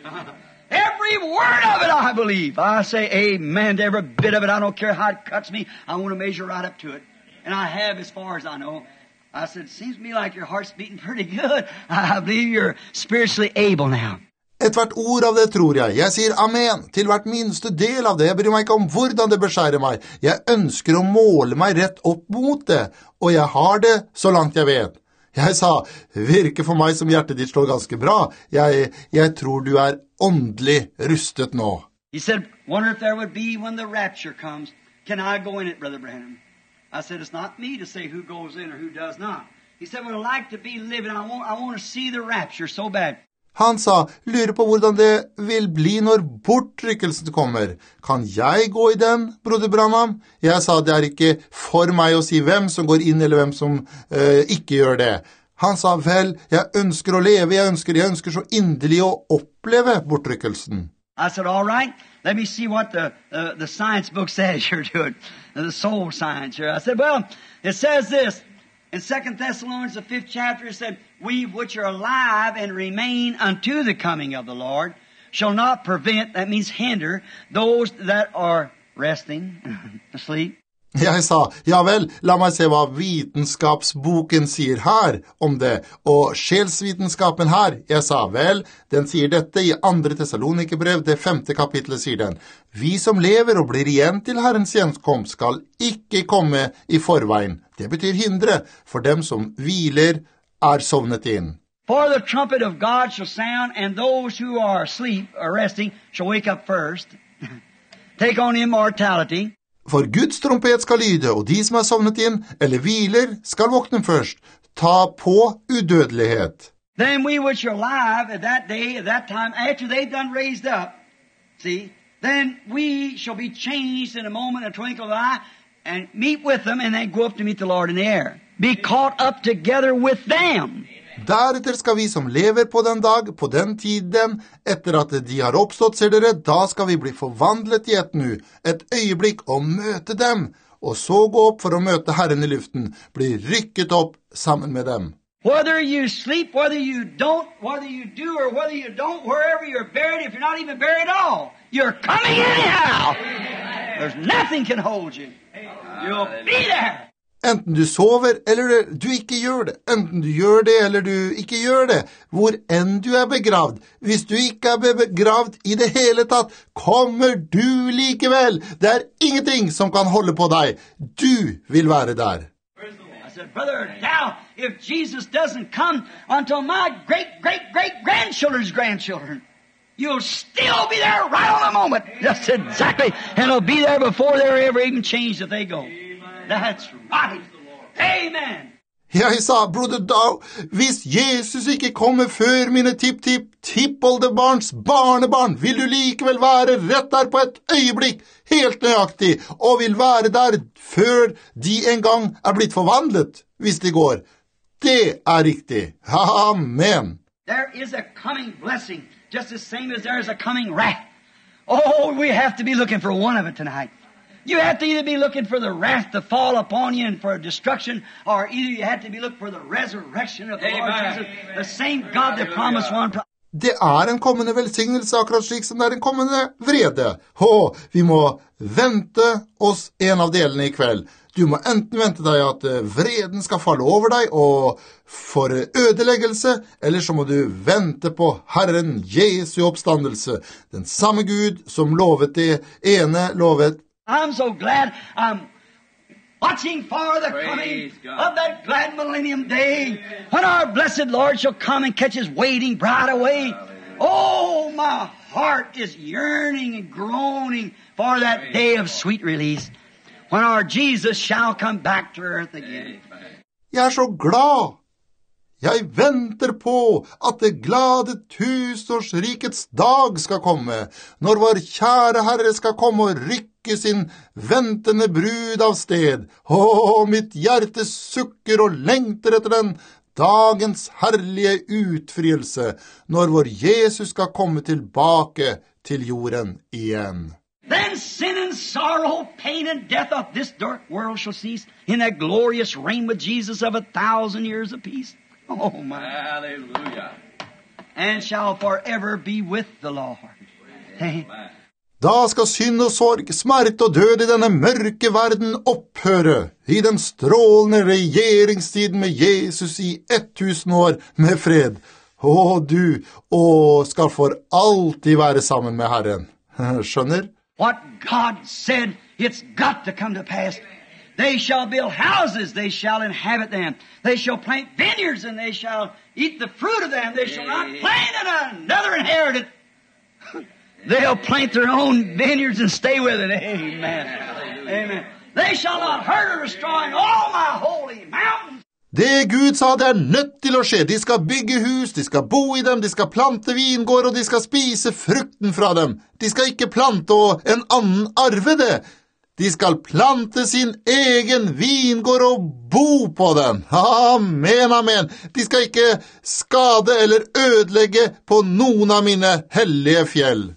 Every word of it I believe. I say amen to every bit of it. I don't care how it cuts me. I want to measure right up to it. And I have as far as I know. I said, it seems to me like your heart's beating pretty good. I believe you're spiritually able now. Et hvert ord av det tror jeg. Jeg sier amen til hvert minste del av det. Jeg bryr meg ikke om hvordan det beskjærer meg. Jeg ønsker å måle meg rett opp mot det, og jeg har det så langt jeg vet. Jeg sa, virker for meg som hjertet ditt slår ganske bra. Jeg tror du åndelig rustet nå. He said, wonder if there would be when the rapture comes. Can I go in it, Brother Branham? I said, it's not me to say who goes in or who does not. He said, well, I'd like to be living. I want to see the rapture so bad. Han sa, lurer på hvordan det vil bli når bortrykkelsen kommer. Kan jeg gå i den, broder Branham? Jeg sa, det ikke for meg å si hvem som går inn eller hvem som ikke gjør det. Han sa, vel, jeg ønsker å leve, jeg ønsker så inderlig å oppleve bortrykkelsen. I said, all right, let me see what the science book says you're doing, the soul science here. I said, well, it says this. In 2 Thessalonians, the 5th chapter, it said, we which are alive and remain unto the coming of the Lord shall not prevent, that means hinder, those that are resting, asleep. Jeg sa, ja vel, la meg se hva vitenskapsboken sier her om det, og sjelsvitenskapen her. Jeg sa, vel, den sier dette i 2. Thessalonikerbrev, det 5. kapitlet sier den. Vi som lever og blir igjen til Herrens gjenkomst skal ikke komme i forveien. Det betyr hindre, for dem som hviler sovnet inn. For the trumpet of God shall sound, and those who are asleep or resting shall wake up first, take on immortality. For Guds trompet skal lyde, og de som sovnet inn, eller hviler, skal våkne først. Ta på udødelighet. Then we which are alive at that day, at that time, after they've done raised up, see, then we shall be changed in a moment, a twinkle of an eye, and meet with them, and then go up to meet the Lord in the air. Be caught up together with them. Deretter skal vi som lever på den dag, på den tiden, etter at de har oppstått, ser dere, da skal vi bli forvandlet i et nu, et øyeblikk og møte dem, og så gå opp for å møte Herren i luften, bli rykket opp sammen med dem. Whether you sleep, whether you don't, whether you do or whether you don't, wherever you're buried, if you're not even buried at all, you're coming anyhow. There's nothing can hold you. You'll be there. Enten du sover eller du ikke gjør det, enten du gjør det eller du ikke gjør det, hvor enn du begravd, hvis du ikke begravd i det hele tatt, kommer du likevel. Det ingenting som kan holde på deg. Du vil være der. I said, Brother Dow, if Jesus doesn't come until my great-great-great-grandchildren's grandchildren, You'll still be there right on the moment. Just exactly. And it'll be there before they're ever even changed if they go. That's right. Amen. Jeg sa, broder Dow, hvis Jesus ikke kommer før mine tippoldebarns barnebarn, vil du likevel være rett der på et øyeblikk, helt nøyaktig, og vil være der før de en gang blitt forvandlet, hvis de går. Det riktig. Amen. There is a coming blessing, just the same as there is a coming wrath. Oh, we have to be looking for one of it tonight. You have to either be looking for the wrath to fall upon you and for destruction, or either you have to be looking for the resurrection of the Lord Jesus, the same God that promised one. Det en kommende velsignelse, akkurat slik som det en kommende vrede. Vi må vente oss en av delene i kveld. Du må enten vente deg at vreden skal falle over deg og for ødeleggelse, eller så må du vente på Herren Jesu oppstandelse. Den samme Gud som lovet det ene, lovet. I'm so glad I'm watching for the coming of that glad millennium day when our blessed Lord shall come and catch his waiting bride away. Oh, my heart is yearning and groaning for that day of sweet release when our Jesus shall come back to earth again. Jeg så glad. Jeg venter på at det glade tusenårsrikets dag skal komme, når vår kjære Herre skal komme og rykke sin ventende brud av sted. Mitt hjerte sukker og lengter etter den dagens herlige utfrielse, når vår Jesus skal komme tilbake til jorden igjen. Then sin and sorrow, pain and death of this dark world shall cease in that glorious reign with Jesus of 1,000 years of peace. Oh, my. Hallelujah. And shall forever be with the Lord. Amen. Da skal synd og sorg, smerte og død i denne mørke verden opphøre, i den strålende regjeringstiden med Jesus i 1000 år med fred. Du skal for alltid være sammen med Herren. Skjønner? What God said, it's got to come to pass. They shall build houses, they shall inhabit them. They shall plant vineyards, and they shall eat the fruit of them. They shall not plant in another inheritance. They'll plant their own vineyards and stay with it. Amen. Amen. They shall not hurt or destroy all my holy mountains. Det Gud sa, det nødt til å skje. De skal bygge hus, de skal bo i dem, de skal plante vingård, og de skal spise frukten fra dem. De skal ikke plante og en annen arve det. De skal plante sin egen vingård og bo på den. Amen, amen. De skal ikke skade eller ødelegge på noen av mine hellige fjell.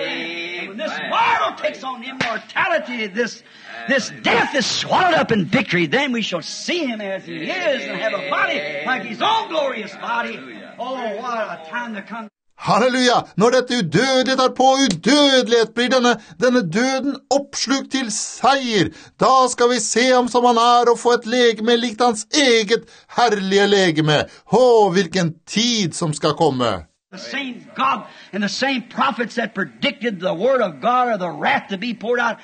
When this world takes on immortality, this death is swallowed up in victory, then we shall see him as he is and have a body like his own glorious body. Oh, what a time to come. Halleluja! Når dette udødelighet er på udødelighet, blir denne døden oppslukt til seier. Da skal vi se ham som han er og få et legeme likt hans eget herlige legeme. Hvilken tid som skal komme. The same God and the same prophets that predicted the word of God or the wrath to be poured out,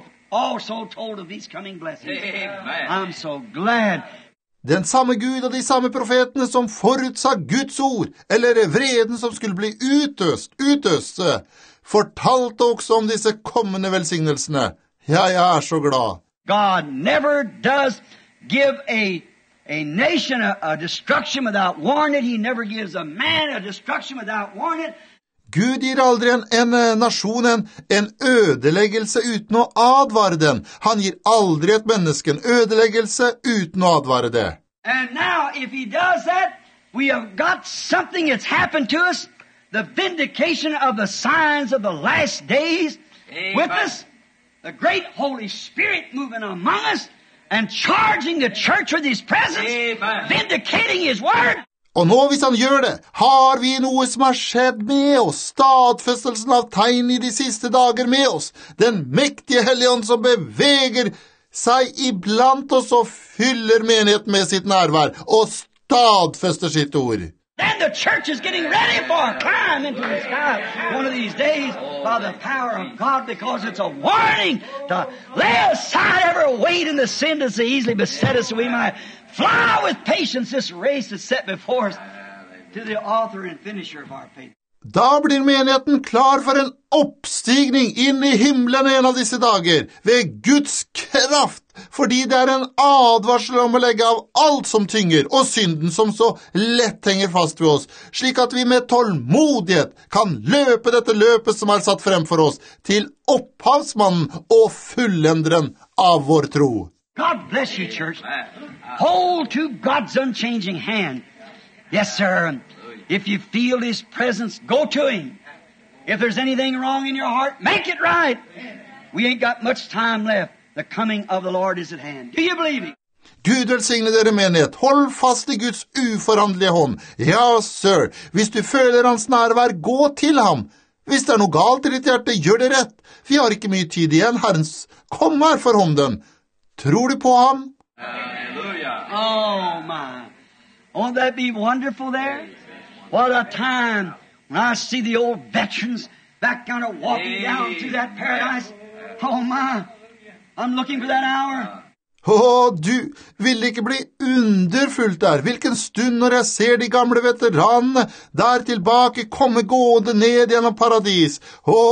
also told of these coming blessings. Amen. I'm so glad. Den samme Gud og de samme profetene som forutsa Guds ord, eller vreden som skulle bli utøst, fortalte også om disse kommende velsignelsene. Jeg er så glad. God never does give a nation a destruction without warning. He never gives a man a destruction without warning. Gud gir aldri en nasjon en ødeleggelse uten å advare den. Han gir aldri et menneske en ødeleggelse uten å advare det. And now, if he does that, we have got something that's happened to us, the vindication of the signs of the last days. Amen. With us, the great Holy Spirit moving among us and charging the church with his presence, amen, vindicating his word. Og nå, hvis han gjør det, har vi noe som har skjedd med oss, stadfestelsen av tegn i de siste dager med oss, den mektige Helligånd som beveger seg iblant oss og fyller menigheten med sitt nærvær, og stadfester sitt ord. Then the church is getting ready for a climb into the sky one of these days by the power of God, because it's a warning to lay aside every weight and the sin that so easily beset us, so we might fly with patience this race that's set before us to the author and finisher of our faith. Da blir menigheten klar for en oppstigning inn i himmelen en av disse dager, ved Guds kraft, fordi det en advarsel om å legge av alt som tynger, og synden som så lett henger fast ved oss, slik at vi med tålmodighet kan løpe dette løpet som satt frem for oss, til opphavsmannen og fullenderen av vår tro. God bless you, church. Hold to God's unchanging hand. Yes, sir. If you feel His presence, go to Him. If there's anything wrong in your heart, make it right. We ain't got much time left. The coming of the Lord is at hand. Do you believe Him? Gud velsigne dere menighet. Hold fast i Guds uforanderlige hånd. Ja, sir. Hvis du føler hans nærvær, gå til ham. Hvis det noe galt i ditt hjerte, gjør det rett. Vi har ikke mye tid igjen. Herrens kommer for hånden. Tror du på ham? Hallelujah. Oh, my. Won't that be wonderful there? What a time when I see the old veterans back kind of walking down through that paradise. Oh, my. I'm looking for that hour. Du vil ikke bli underfullt der. Hvilken stund når jeg ser de gamle veteranene der tilbake komme gående ned gjennom paradis.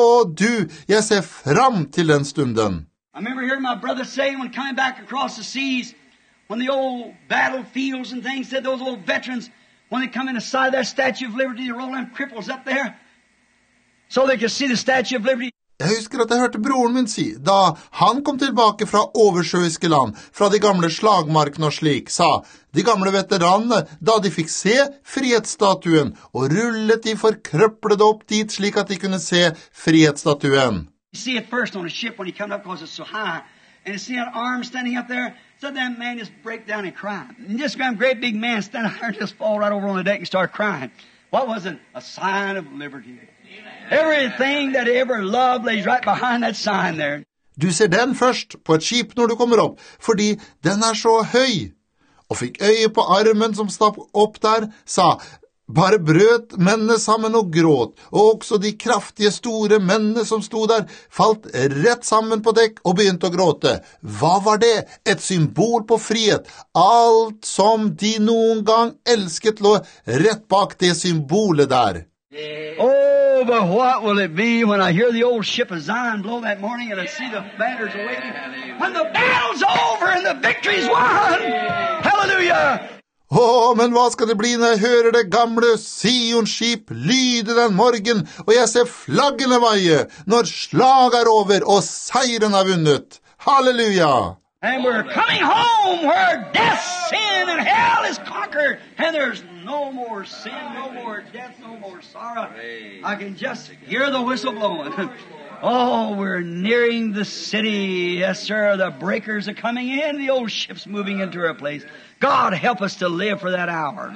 Jeg ser fram til den stunden. I remember hearing my brother say when coming back across the seas, when the old battlefields and things said, those old veterans, when they come in the side of that Statue of Liberty, they roll them cripples up there so they could see the Statue of Liberty. Jeg husker at jeg hørte broren min si, da han kom tilbake fra oversjøiske land, fra de gamle slagmarkene og slik, sa de gamle veteranene, da de fikk se frihetsstatuen, og rullet de forkrøplede opp dit slik at de kunne se frihetsstatuen. You see it first on a ship when he comes up because it's so high, and you see that arm standing up there, so that man just break down and cry. And just a great big man standing there and just fall right over on the deck and start crying. What was it? A sign of liberty. Everything that he ever loved lays right behind that sign there. Du ser den først på et skip når du kommer opp, fordi den så høy. Og fikk øye på armen som stapp opp der, sa, bare brøt mennene sammen og gråt, og også de kraftige store mennene som stod der, falt rett sammen på dekk og begynte å gråte. Hva var det? Et symbol på frihet. Alt som de noen gang elsket lå rett bak det symbolet der. Oh, but what will it be when I hear the old ship of Zion blow that morning and I see the banners waving? When the battle's over and the victory's won! Hallelujah! Men hva skal det bli når jeg hører det gamle Sionskip lyde den morgen, og jeg ser flaggene vaie, når slaget over og seieren vunnet? Halleluja! And we're coming home where death, sin, and hell is conquered. And there's no more sin, no more death, no more sorrow. I can just hear the whistle blowing. Oh, we're nearing the city. Yes, sir. The breakers are coming in. The old ship's moving into her place. God help us to live for that hour.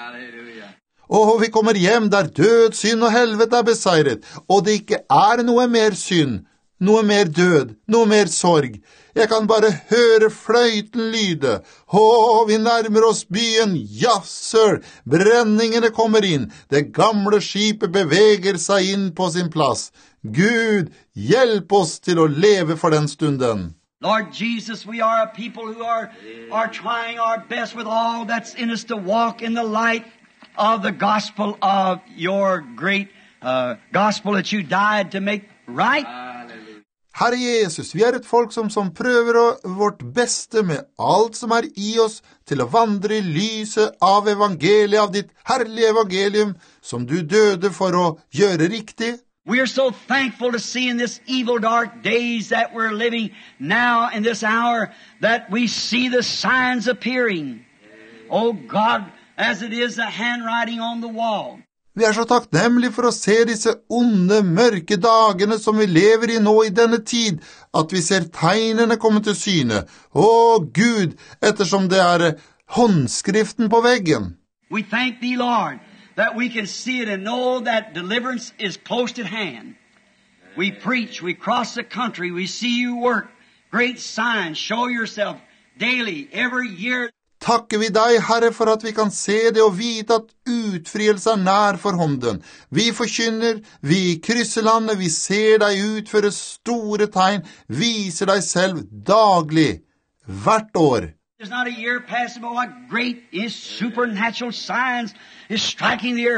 Og vi kommer hjem der død, synd og helvete beseiret, og det ikke noe mer synd, noe mer død, noe mer sorg. Jeg kan bare høre fløyten lyde. Vi nærmer oss byen, ja, sir. Brenningene kommer inn. Det gamle skipet beveger seg inn på sin plass. Gud, hjelp oss til å leve for den stunden. Lord Jesus, we are a people who are trying our best with all that's in us to walk in the light of the gospel of your great gospel that you died to make right. Herre Jesus, vi et folk som prøver vårt beste med alt som i oss til å vandre i lyset av evangeliet, av ditt herlige evangelium, som du døde for å gjøre riktig. We are so thankful to see in this evil, dark days that we're living now in this hour that we see the signs appearing. Oh God, as it is the handwriting on the wall. Vi så takknemlige for å se disse onde, mørke dagene som vi lever i nå i denne tid, at vi ser tegnene komme til syne. Gud, ettersom det håndskriften på veggen. We thank thee, Lord, that we can see it and know that deliverance is close at hand. We preach, we cross the country, we see you work. Great signs, show yourself daily, every year. Takker vi deg, Herre, for at vi kan se det og vite at utfrielse nær for hånden. Vi forkynner, vi krysser landet, vi ser deg utføre store tegn, viser deg selv daglig, hvert år. There's not a year passing by what great supernatural signs is striking the earth.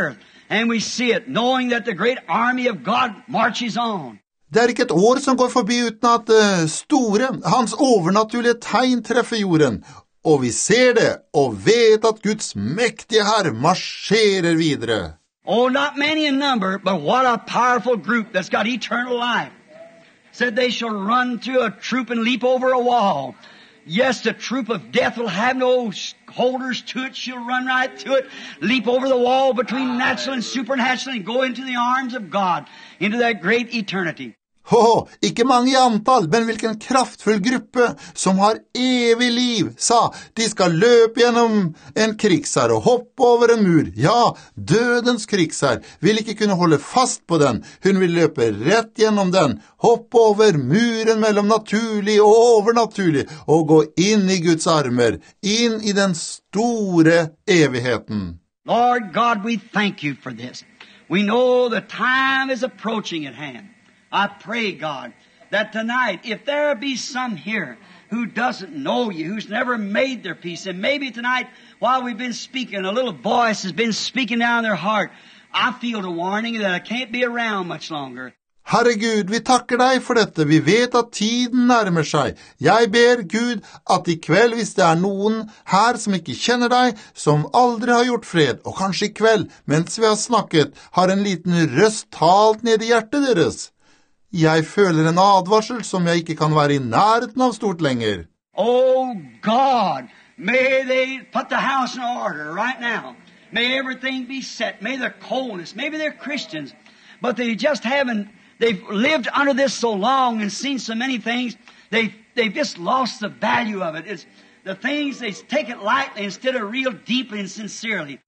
And we see it, knowing that the great army of God marches on. Det ikke et år som går forbi uten at store, hans overnaturlige tegn treffer jorden. Og vi ser det, og vet at Guds mektige Herre marsjerer videre. Oh, not many in number, but what a powerful group that's got eternal life. Said they shall run through a troop and leap over a wall. Yes, the troop of death will have no holders to it. She'll run right through it, leap over the wall between natural and supernatural and go into the arms of God, into that great eternity. Ikke mange i antall, men hvilken kraftfull gruppe som har evig liv, sa de skal løpe gjennom en krigsherre og hoppe over en mur. Ja, dødens krigsherre vil ikke kunne holde fast på den. Hun vil løpe rett gjennom den, hoppe over muren mellom naturlig og overnaturlig og gå inn i Guds armer, inn i den store evigheten. Lord God, we thank you for this. We know the time is approaching at hand. I pray, God, that tonight, if there be some here who doesn't know you, who's never made their peace, and maybe tonight, while we've been speaking, a little voice has been speaking down their heart, I feel the warning that I can't be around much longer. Herregud, vi takker deg for dette. Vi vet at tiden nærmer seg. Jeg ber Gud at i kveld, hvis det er noen her som ikke kjenner deg, som aldri har gjort fred, og kanskje i kveld, mens vi har snakket, har en liten røst talt ned i hjertet deres. Jeg føler en advarsel som jeg ikke kan være i nærheten av stort lenger. Oh God, may they put the house in order right now. May everything be set. May the coldness, maybe they're Christians, but they just haven't. They've lived under this so long and seen so many things, they've just lost the value of it. It's the things, they take it lightly instead of real deeply and sincerely.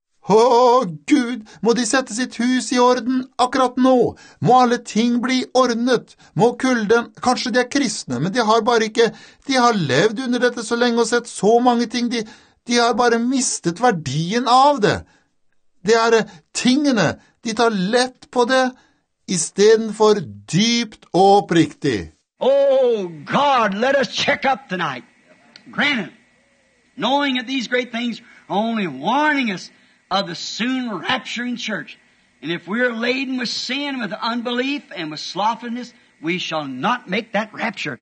Gud, må de sette sitt hus i orden akkurat nå. Må alle ting bli ordnet. Må kulden, kanskje de er kristne, men de har bare ikke, de har levd under dette så lenge og sett så mange ting, de har bare mistet verdien av det. Det er tingene, de tar lett på det, I stedet for dypt og oppriktig. Oh God, let us check up tonight. Granted, knowing that these great things are only warning us of the soon rapturing church. And if we're laden with sin, with unbelief, and with slothfulness, we shall not make that rapture.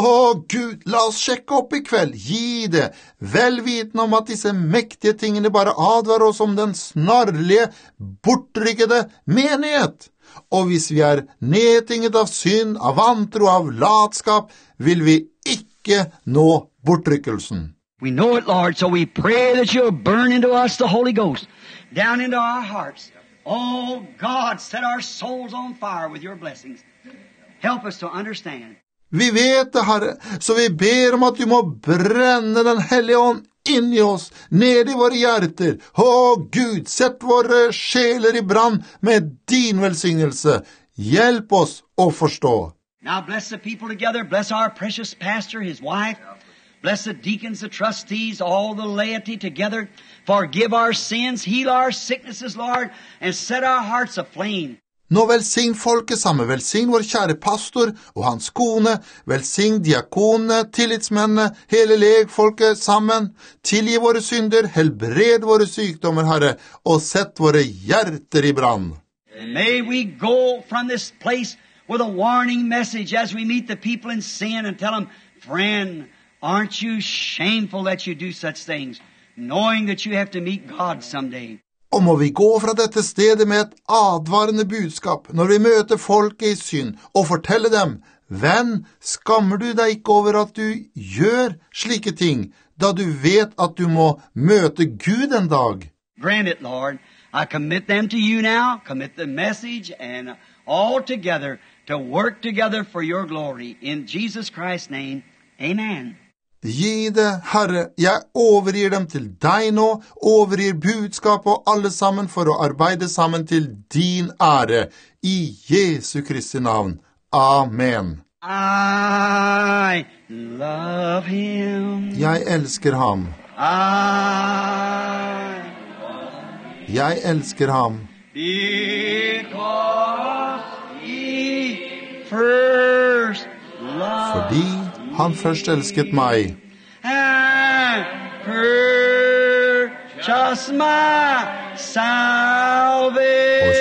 Gud, la oss sjekke opp I kveld. Gi det. Vel vitende om at disse mektige tingene bare advarer oss om den snarlige, bortrykkede menighet. Og hvis vi nedtinget av synd, av vantro, av latskap, vil vi ikke nå bortrykkelsen. We know it, Lord, so we pray that you'll burn into us the Holy Ghost, down into our hearts. Oh, God, set our souls on fire with your blessings. Help us to understand. Vi vet det, Herre, så vi ber om at du må brenne den hellige ånd inn I oss, ned I våre hjerter. Gud, sett våre sjeler I brann med din velsignelse. Hjelp oss å forstå. Now bless the people together. Bless our precious pastor, his wife. Bless the deacons, the trustees, all the laity together. Forgive our sins, heal our sicknesses, Lord, and set our hearts aflame. Nå velsign folket sammen, velsign vår kjære pastor og hans kone, velsign diakonene, tillitsmennene, hele legfolket sammen, tilgi våre synder, helbred våre sykdommer, Herre, og sett våre hjerter I brann. May we go from this place with a warning message as we meet the people in sin and tell them, friend, aren't you shameful that you do such things, knowing that you have to meet God someday? Og må vi gå fra dette stedet med et advarende budskap når vi møter folket I synd, og fortelle dem, venn, skammer du deg ikke over at du gjør slike ting, da du vet at du må møte Gud en dag? Grant it, Lord. I commit them to you now, commit the message, and all together to work together for your glory. In Jesus Christ's name, amen. Gi det, Herre, jeg overgir dem til deg nå, overgir budskapet og alle sammen for å arbeide sammen til din ære, I Jesu Kristi navn. Amen. I love him. Jeg elsker ham. Jeg elsker ham. Because he first loved Fordi han først elsket meg. and purchased my salvation. Og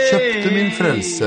frelse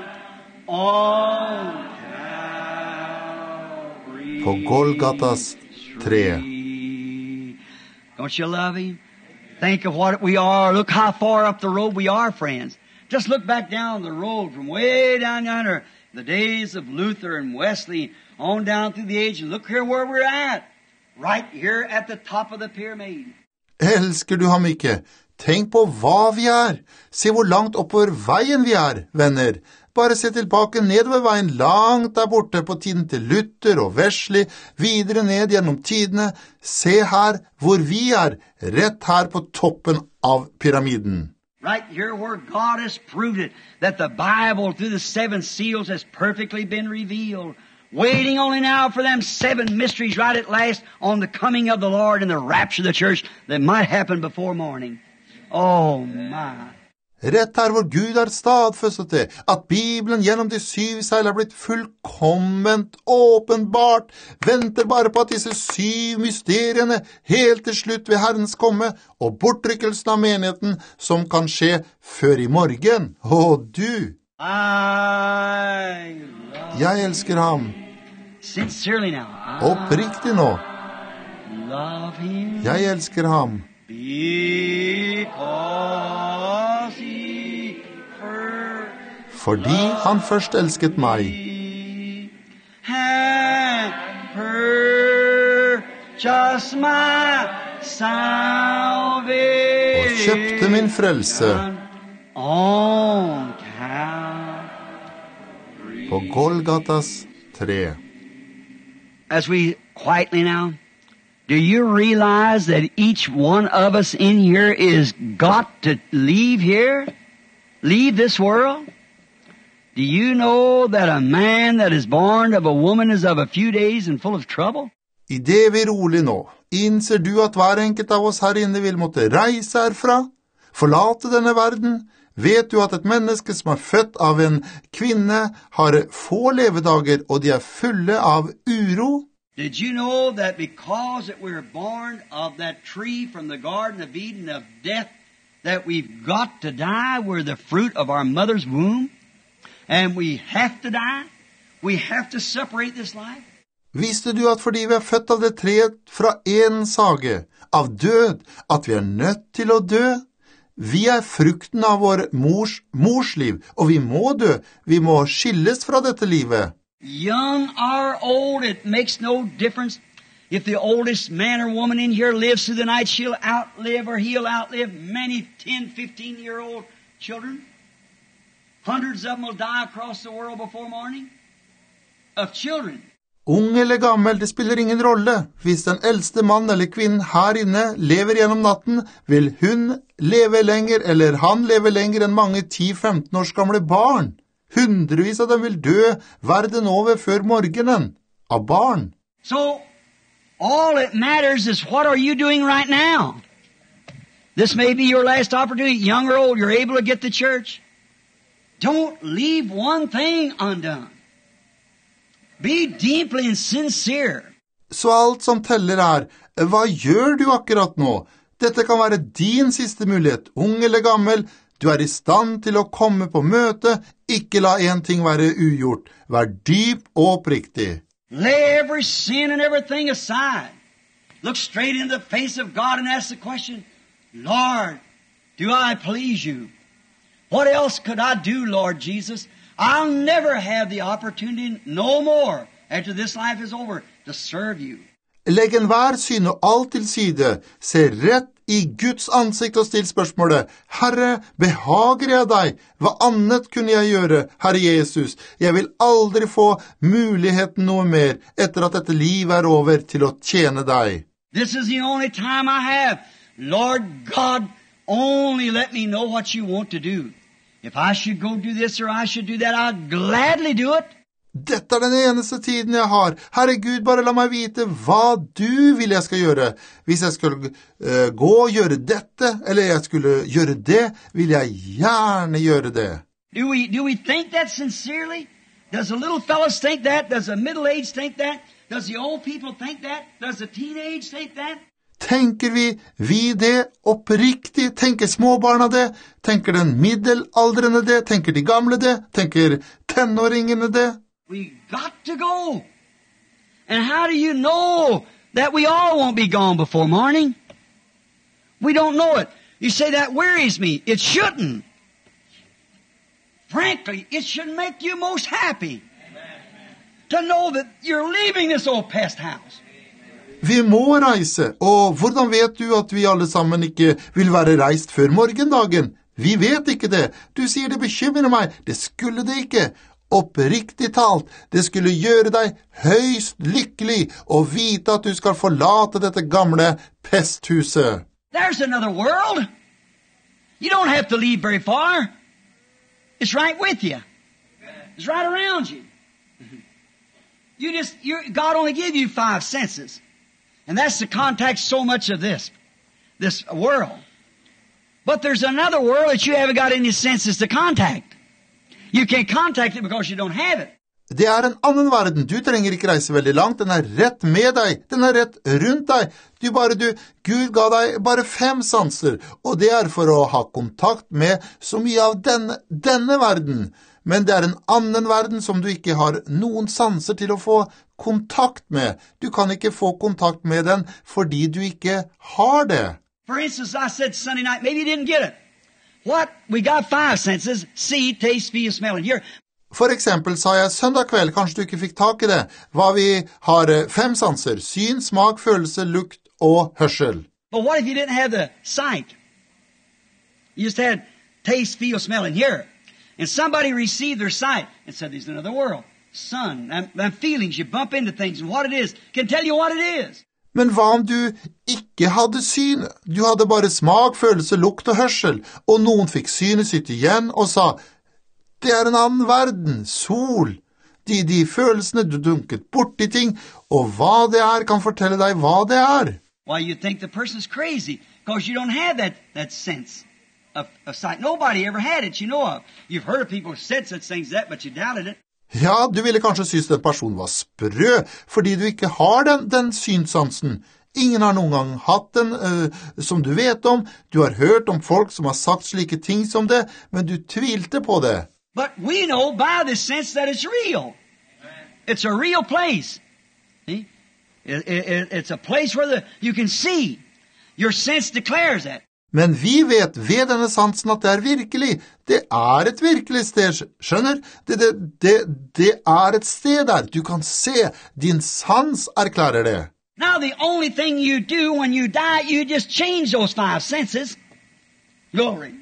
på Golgatas tre. Don't you love him? Think of what we are. Look how far up the road we are, friends. Just look back down the road from way down yonder, the days of Luther and Wesley, on down through the age, and look here where we're at. Right here at the top of the pyramid. Elsker du ham ikke? Tenk på hva vi er. Se hvor langt oppover veien vi er, venner. Bare se tilbake nedover veien langt der borte på tiden til Luther og Wesley, videre ned gjennom tidene. Se her hvor vi er, rett her på toppen av pyramiden. Right here where God has proved it, that the Bible through the 7 seals has perfectly been revealed. Waiting only now for them 7 mysteries right at last on the coming of the Lord and the rapture of the church that might happen before morning. Oh my. Rett her hvor Gud har stadfestet det, at Bibelen gjennom de 7 seil har blitt fullkomment åpenbart, venter bare på at disse 7 mysteriene helt til slutt ved Herrens komme, og bortrykkelsen av menigheten som kan skje før i morgen. Og du, jeg elsker ham. Sincerely now. Oppriktig nå. Love him. Jeg elsker ham. Because he first Fordi han først elsket meg. had purchased my salvation. Og kjøpte min frelse On Calvary. på Golgatas tre. As we quietly now, do you realize that each one of us in here is got to leave here? Leave this world? Do you know that a man that is born of a woman is of a few days and full of trouble? I det vi rolig nå, innser du at hver enkelt av oss her inne vil måtte reise herfra, forlate denne verden. Vet du at et menneske som er født av en kvinne har få levedager, og de er fulle av uro? Did you know that because that we're born of that tree from the Garden of Eden of death, that we've got to die? We're the fruit of our mother's womb, and we have to die. We have to separate this life. Visste du at fordi vi er født av det treet fra en sage, av død, at vi er nødt til å dø? Vi er frukten av vår mors liv, og vi må dø. Vi må skilles fra dette livet. Young or old, it makes no difference. If the oldest man or woman in here lives through the night, she'll outlive or he'll outlive many 10, 15-year-old children. Hundreds of them will die across the world before morning of children. Ung eller gammel, det spiller ingen rolle. Hvis den eldste mann eller kvinnen her inne lever gjennom natten, vil hun leve lenger, eller han leve lenger enn mange 10-15 års gamle barn. Hundrevis av dem vil dø verden over før morgenen, av barn. So, all that matters is what are you doing right now? This may be your last opportunity, young or old, you're able to get to church. Don't leave one thing undone. Be deeply and sincere. Så alt som teller er, hva gjør du akkurat nå? Dette kan være din siste mulighet, ung eller gammel. Du er i stand til å komme på møte, ikke la en ting være ugjort. Vær dyp og oppriktig. Lay every sin and everything aside. Look straight into the face of God and ask the question, Lord, do I please you? What else could I do, Lord Jesus? I'll never have the opportunity no more after this life is over to serve you. Legg enhver synd og alt til side. Se rett i Guds ansikt og still spørsmålet, Herre, behager jeg deg? Hva annet kunne jeg gjøre, Herre Jesus? Jeg vil aldri få muligheten noe mer etter at dette livet er over til å tjene deg. This is the only time I have. Lord God, only let me know what you want to do. If I should go do this or I should do that, I'll gladly do it. Dette er den eneste tiden jeg har. Herre Gud, bare la meg vite hva du vil jeg skal gjøre. Hvis jeg skulle gå og gjøre dette, eller jeg skulle gjøre det, vil jeg gjerne gjøre det. Do we think that sincerely? Does the little fellas think that? Does the middle age think that? Does the old people think that? Does the teenage think that? tenker vi det oppriktig? Tenker småbarna det? Tenker den middelaldrende det? Tenker de gamle det? Tenker tenåringene det? We got to go. And how do you know that we all won't be gone before morning? We don't know it. You say that worries me. It shouldn't. Frankly, it should make you most happy to know that you're leaving this old pest house. Vi må reise, og hvordan vet du at vi alle sammen ikke vil være reist før morgendagen? Vi vet ikke det. Du sier det bekymrer meg. Det skulle det ikke. Oppriktig talt, det skulle gjøre deg høyst lykkelig å vite at du skal forlate dette gamle pesthuset. There's another world. You don't have to leave very far. It's right with you. It's right around you. God only gave you 5 senses. And that's to contact so much of this world. But there's another world that you haven't got any senses to contact. You can't contact it because you don't have it. Det en annen verden. Du trenger ikke reise veldig langt. Den rett med deg. Den rett rundt deg. Gud ga deg bare 5 sanser, og det for å ha kontakt med så mye av denne verden. Men det en annen verden som du ikke har noen sanser til å få kontakt med. Du kan ikke få kontakt med den fordi du ikke har det. For instance, I said Sunday night, maybe you didn't get it. We got 5 senses, see, taste, feel, smell, and hear. For eksempel sa jeg søndag kveld, kanskje du ikke fikk tak i det, vi har 5 sanser, syn, smak, følelse, lukt og hørsel. But what if you didn't have the sight? You just had taste, feel, smell, and hear. And somebody received their sight and said, there's another world. Sun, them feelings, you bump into things, and what it is, can tell you what it is. Men hva om du ikke hadde syn? Du hadde bare smak, følelse, lukt og hørsel, og noen fikk synet sitt igjen og sa, det en annen verden, sol. De følelsene du dunket bort i ting, og hva det kan fortelle deg hva det Why, you think the person's crazy, because you don't have that sense of sight. Nobody ever had it, you know of. You've heard of people who said such things as that, but you doubted it. Ja, du ville kanskje synes den personen var sprø, fordi du ikke har den synssansen. Ingen har noen gang hatt den, som du vet om. Du har hørt om folk som har sagt slike ting som det, men du tvilte på det. But we know by the sense that it's real. It's a real place. See? It's a place where you can see. Your sense declares that. Men vi vet ved denne sansen at det virkelig. Det et virkelig sted, skjønner? Det et sted der. Du kan se. Din sans erklærer det. Now the only thing you do when you die, you just change those 5 senses. Glory.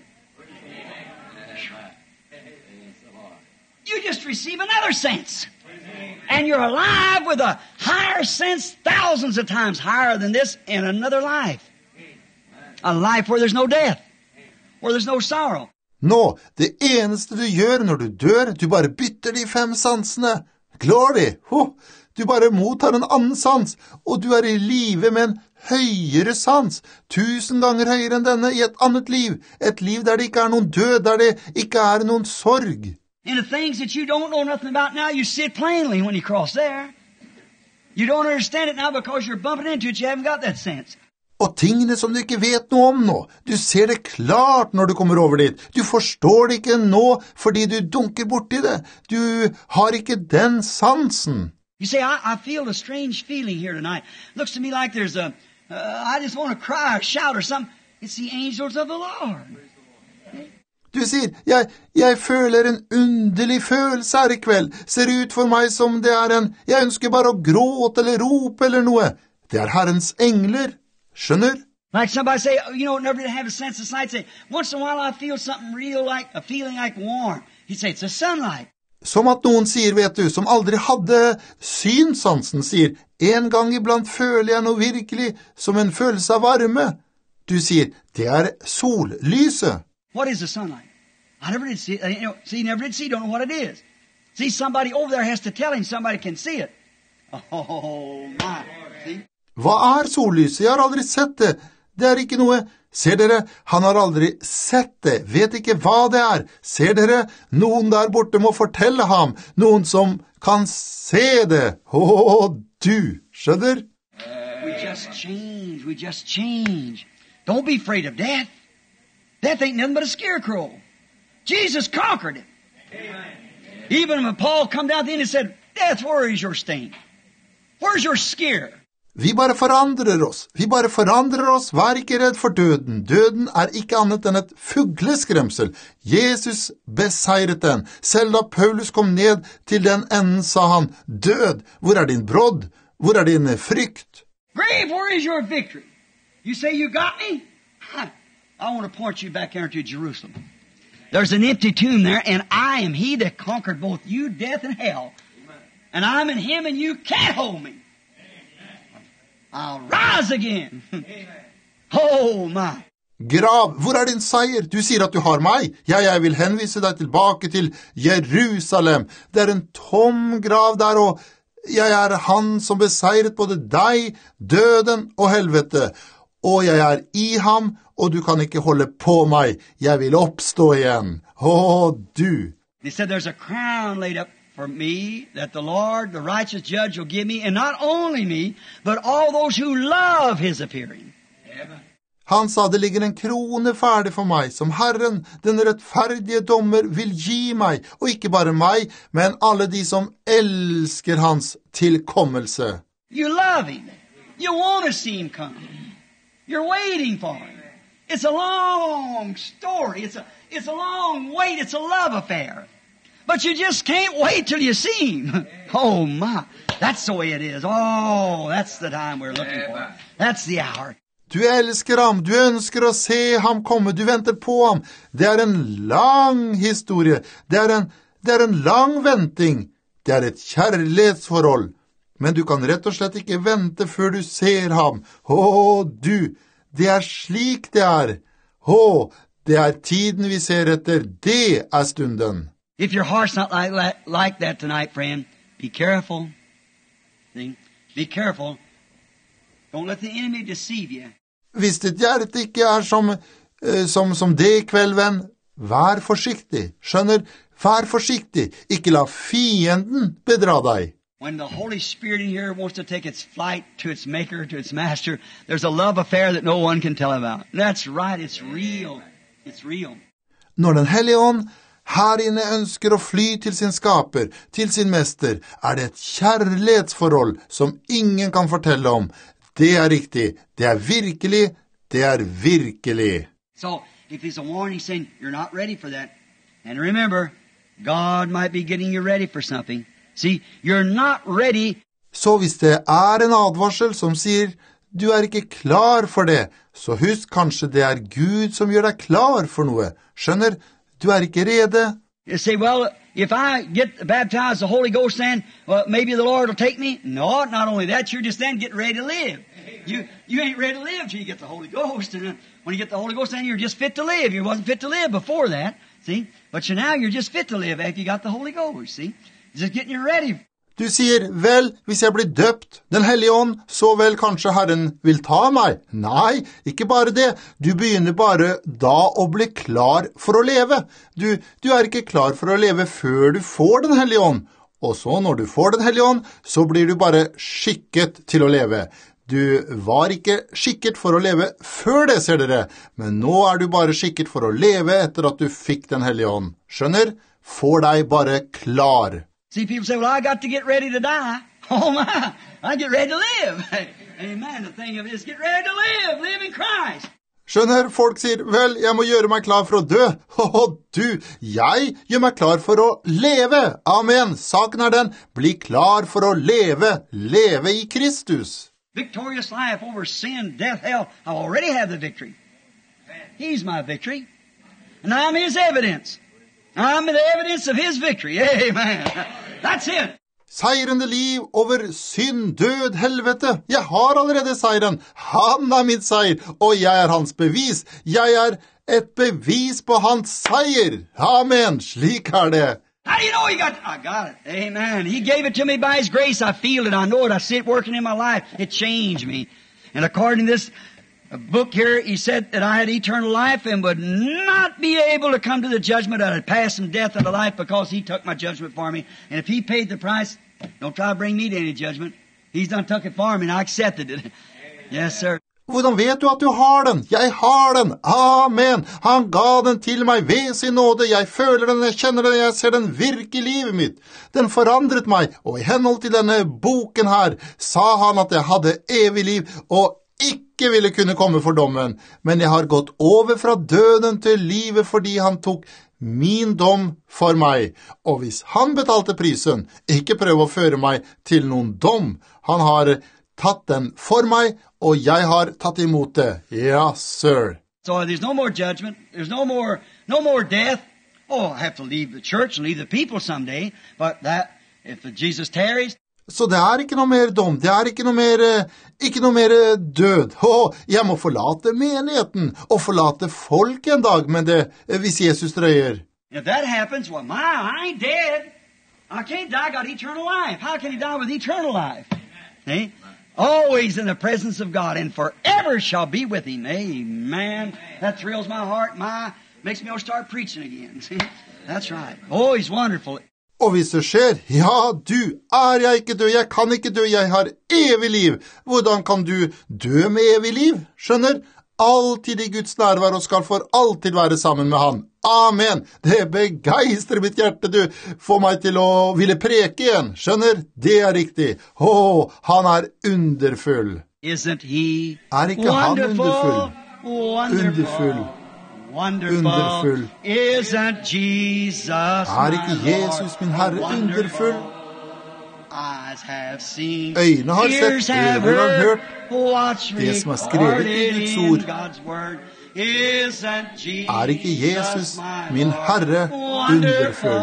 You just receive another sense. And you're alive with a higher sense, thousands of times higher than this in another life. A life where there's no death, where there's no sorrow. Nå, det eneste du gjør når du dør, du bare bytter de 5 sansene. Glory! Du bare mottar en annen sans, og du i live med en høyere sans, 1000 ganger høyere enn denne i et annet liv. Et liv der det ikke noen død, der det ikke noen sorg. And the things that you don't know nothing about now, you see it plainly when you cross there. You don't understand it now because you're bumping into it, you haven't got that sense. Og tingene som du ikke vet noe om nå, du ser det klart når du kommer over dit. Du forstår det ikke nå fordi du dunker bort i det. Du har ikke den sansen. You say, I feel a strange feeling here tonight. Looks to me like there's I just want to cry or shout or something. It's the angels of the Lord. Du sier, jeg føler en underlig følelse her i kveld. Ser ut for meg som det jeg ønsker bare å gråte eller rope eller noe. Det Herrens engler. Skjønner? Like somebody say, never have a sense of sight. Say, once in a while I feel something real like a feeling like warm. He'd say, it's the sunlight. Som at noen sier, vet du, som aldri hadde synsansen, sier, en gang iblant føler jeg noe virkelig som en følelse av varme. Du sier, det sollyset. What is the sunlight? I never did see it. See, never did see, don't know what it is. See, somebody over there has to tell him somebody can see it. Oh, my. See? Hva sollyset? Jeg har aldri sett det. Det ikke noe. Ser dere, han har aldri sett det. Vet ikke hva det Ser dere, noen der borte må fortelle ham. Noen som kan se det. Du, skjønner? We just change. We just change. Don't be afraid of death. Death ain't nothing but a scarecrow. Jesus conquered it. Even when Paul come down at the end and said, Death, where is your sting? Where's your scare? Vi bare forandrer oss. Vi bare forandrer oss. Vær ikke redd for døden. Døden er ikke annet enn et fugleskremsel. Jesus beseiret den. Selv da Paulus kom ned til den enden, sa han, Død, hvor er din brodd? Hvor er din frykt? Grave, where is your victory? You say you got me? I want to point you back here to Jerusalem. There's an empty tomb there, and I am he that conquered both you, death, and hell. And I'm in him, and you can't hold me. I'll rise again. Oh, my. Grav, hvor er din seier? Du sier at du har meg. Jeg vil henvise deg tilbake til Jerusalem. Det er en tom grav der, og jeg er han som beseiret både deg, døden og helvete. Og jeg er i ham, og du kan ikke holde på meg. Jeg vil oppstå igjen. Du. They said there's a crown laid up for me that the Lord, the righteous judge, will give me, and not only me, but all those who love his appearing. Han sa det ligger en krone ferdig for meg, som Herren, den rettferdige dommer, vil gi meg, og ikke bare meg, men alle de som elsker hans tilkommelse. You love him. You want to see him come. You're waiting for him. It's a long story. It's a long wait. It's a love affair. But you just can't wait till you see him. Oh, my. That's the way it is. Oh, that's the time we're looking for. That's the hour. Du elsker ham, du ønsker å se ham komme, du venter på ham. Det er en lang historie, det er en lang venting, det er et kjærlighetsforhold. Men du kan rett og slett ikke vente før du ser ham. Du, det er slik det er. Det er tiden vi ser etter, det er stunden. If your heart's not like that tonight, friend, be careful. See? Be careful. Don't let the enemy deceive you. Hvis ditt hjerte ikke er som det i kveld, venn, vær forsiktig. Skjønner, vær forsiktig. Ikke la fienden bedra deg. When the Holy Spirit in here wants to take its flight to its maker, to its master, there's a love affair that no one can tell about. That's right, it's real. It's real. Når den hellige ånd her inne ønsker å fly til sin skaper, til sin mester, er det et kjærlighetsforhold som ingen kan fortelle om. Det er riktig, det er virkelig, det er virkelig. So, if there's a warning saying you're not ready for that, and remember, God might be getting you ready for something. See, you're not ready. Så hvis det er en advarsel som sier, du er ikke klar for det, så husk kanskje det er Gud som gjør deg klar for noe. Skjønner, du er ikke rede. You say, well, if I get baptized the Holy Ghost, then well, maybe the Lord will take me. No, not only that, you're just then getting ready to live. You ain't ready to live till you get the Holy Ghost. And when you get the Holy Ghost, then you're just fit to live. You wasn't fit to live before that, see? But now you're just fit to live after you got the Holy Ghost, see? Just getting you ready. Du sier, vel, hvis jeg blir døpt, den hellige ånd, så vel kanskje Herren vil ta meg. Nei, ikke bare det. Du begynner bare da å bli klar for å leve. Du er ikke klar for å leve før du får den hellige ånd. Og så når du får den hellige ånd, så blir du bare skikket til å leve. Du var ikke skikket for å leve før det, ser dere. Men nå er du bare skikket for å leve etter at du fikk den hellige ånd. Skjønner? Får deg bare klar. See, people say, well, I got to get ready to die. Oh, my, I get ready to live. Amen. The thing of it is get ready to live in Christ. Skjønner, folk sier, vel, jeg må gjøre meg klar for å dø. Jeg gjør meg klar for å leve. Amen. Saken er den, bli klar for å leve i Kristus. Victorious life over sin, death, hell. I already have the victory. He's my victory. And I'm his evidence. I'm the evidence of his victory. Amen. That's it. Seirende liv over synd, død, helvete. Jeg har allerede seiren. Han er min seier, og jeg er hans bevis. Jeg er et bevis på hans seier. Amen. Slik er det. How do you know I got it? Amen. He gave it to me by his grace. I feel it. I know it. I see it working in my life. It changed me. And according to this book here, he said that I had eternal life and would not be able to come to the judgment. I had passed from death into life because he took my judgment for me. And if he paid the price, don't try to bring me to any judgment. He's done took it for me and I accepted it. Yes, sir. Hvordan vet du at du har den? Jeg har den! Amen! Han ga den til meg ved sin nåde. Jeg føler den, jeg kjenner den, jeg ser den virke i livet mitt. Den forandret meg, og i henhold til denne boken her, sa han at jeg hadde evig liv, og ikke ville kunne komme for dommen. Men jeg har gått over fra døden til livet fordi han tok min dom for meg. Og hvis han betalte prisen, ikke prøv å føre meg til noen dom. Han har tatt den for meg, og jeg har tatt imot det. Ja, sir. So there's no more judgment. There's no more death. Oh, I have to leave the church and leave the people someday. But that, if Jesus tarries... Så det er ikke noe mer dom, det er ikke noe mer død. Jeg må forlate menigheten og forlate folk en dag, men det, hvis Jesus drøyer. If that happens, well, I ain't dead. I can't die, I got eternal life. How can he die with eternal life? See? Always in the presence of God, and forever shall be with him. Amen. That thrills my heart, makes me want to start preaching again. See? That's right. Oh, he's wonderful. Og hvis det skjer, ja, du, er jeg ikke død, jeg kan ikke dø, jeg har evig liv. Hvordan kan du dø med evig liv? Skjønner? Alltid i Guds nærvær og skal for alltid være sammen med han. Amen! Det begeistrer mitt hjerte, du. Får meg til å ville preke igjen. Skjønner? Det er riktig. Han er underfull. Isn't he er ikke wonderful? Han underfull? Underfull. Wonderful. Isn't Jesus er ikke Jesus, min Herre, underfull? Eyes have seen, øyne har ears sett, have ører har hørt, what's det som er skrevet i Guds ord. God's word. Isn't Jesus er ikke Jesus, min Herre, underfull?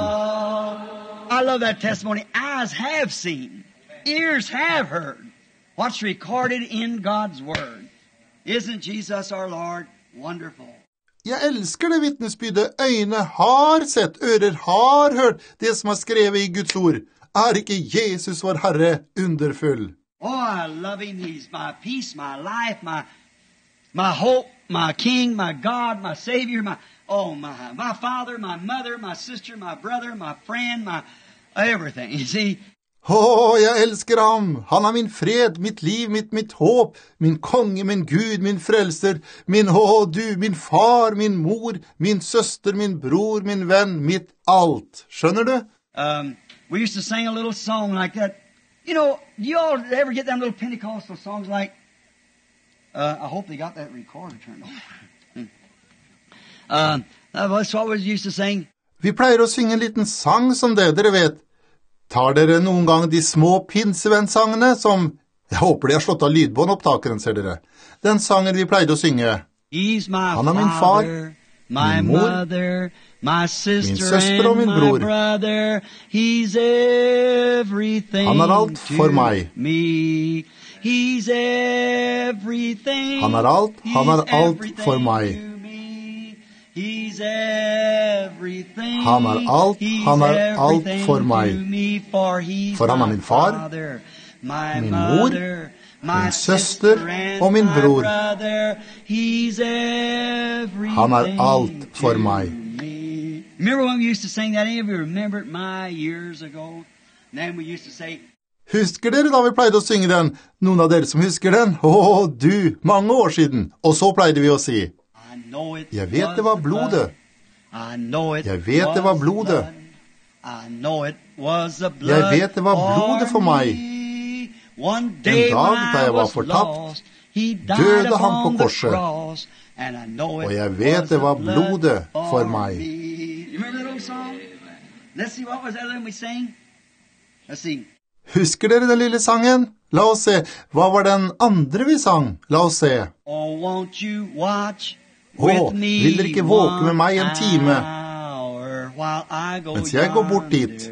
I love that testimony. Eyes have seen, ears have heard what's recorded in God's word. Isn't Jesus our Lord wonderful? Jeg elsker det vittnesbydet. Øyne har sett, ører har hørt det som er skrevet i Guds ord. Er ikke Jesus vår Herre underfull? Oh, I love him. He's my peace, my life, my hope, my king, my God, my Savior, my father, my mother, my sister, my brother, my friend, my everything. You see? Jeg elsker ham. Han er min fred, mitt liv, mitt håp, min konge, min Gud, min frelser, min far, min mor, min søster, min bror, min venn, mitt alt. Skjønner du? We used to sing a little song like that. You know, do you all ever get them little Pentecostal songs like, I hope they got that recorder turned on. That's what we used to sing. Vi pleier å synge en liten sang som det, dere vet. Tar dere noen gang de små pinsevennssangene som, jeg håper de har slått av lydbåndopptakeren, ser dere. Den sangen vi pleide å synge. Han er min far, min mor, mother, my sister, min søster og min bror. Brother. He's everything Han er alt for meg. He's everything. Han er alt for meg. He's everything. Han er alt for meg. For han er min far, min mor, min søster og min bror. Han er alt for meg. Remember when we used to sing that? Any of you remember it years ago? And then we used to say, Husker dere da vi pleide å synge den? Noen av dere som husker den? Du, mange år siden. Og så pleide vi å si, jeg vet det var blodet. Jeg vet det var blodet. Jeg vet det var blodet for meg. En dag da jeg var fortapt, døde han på korset. Og jeg vet det var blodet for meg. Husker dere den lille sangen? La oss se. Hva var den andre vi sang? La oss se. Vil dere ikke våke med meg en time mens jeg går bort dit?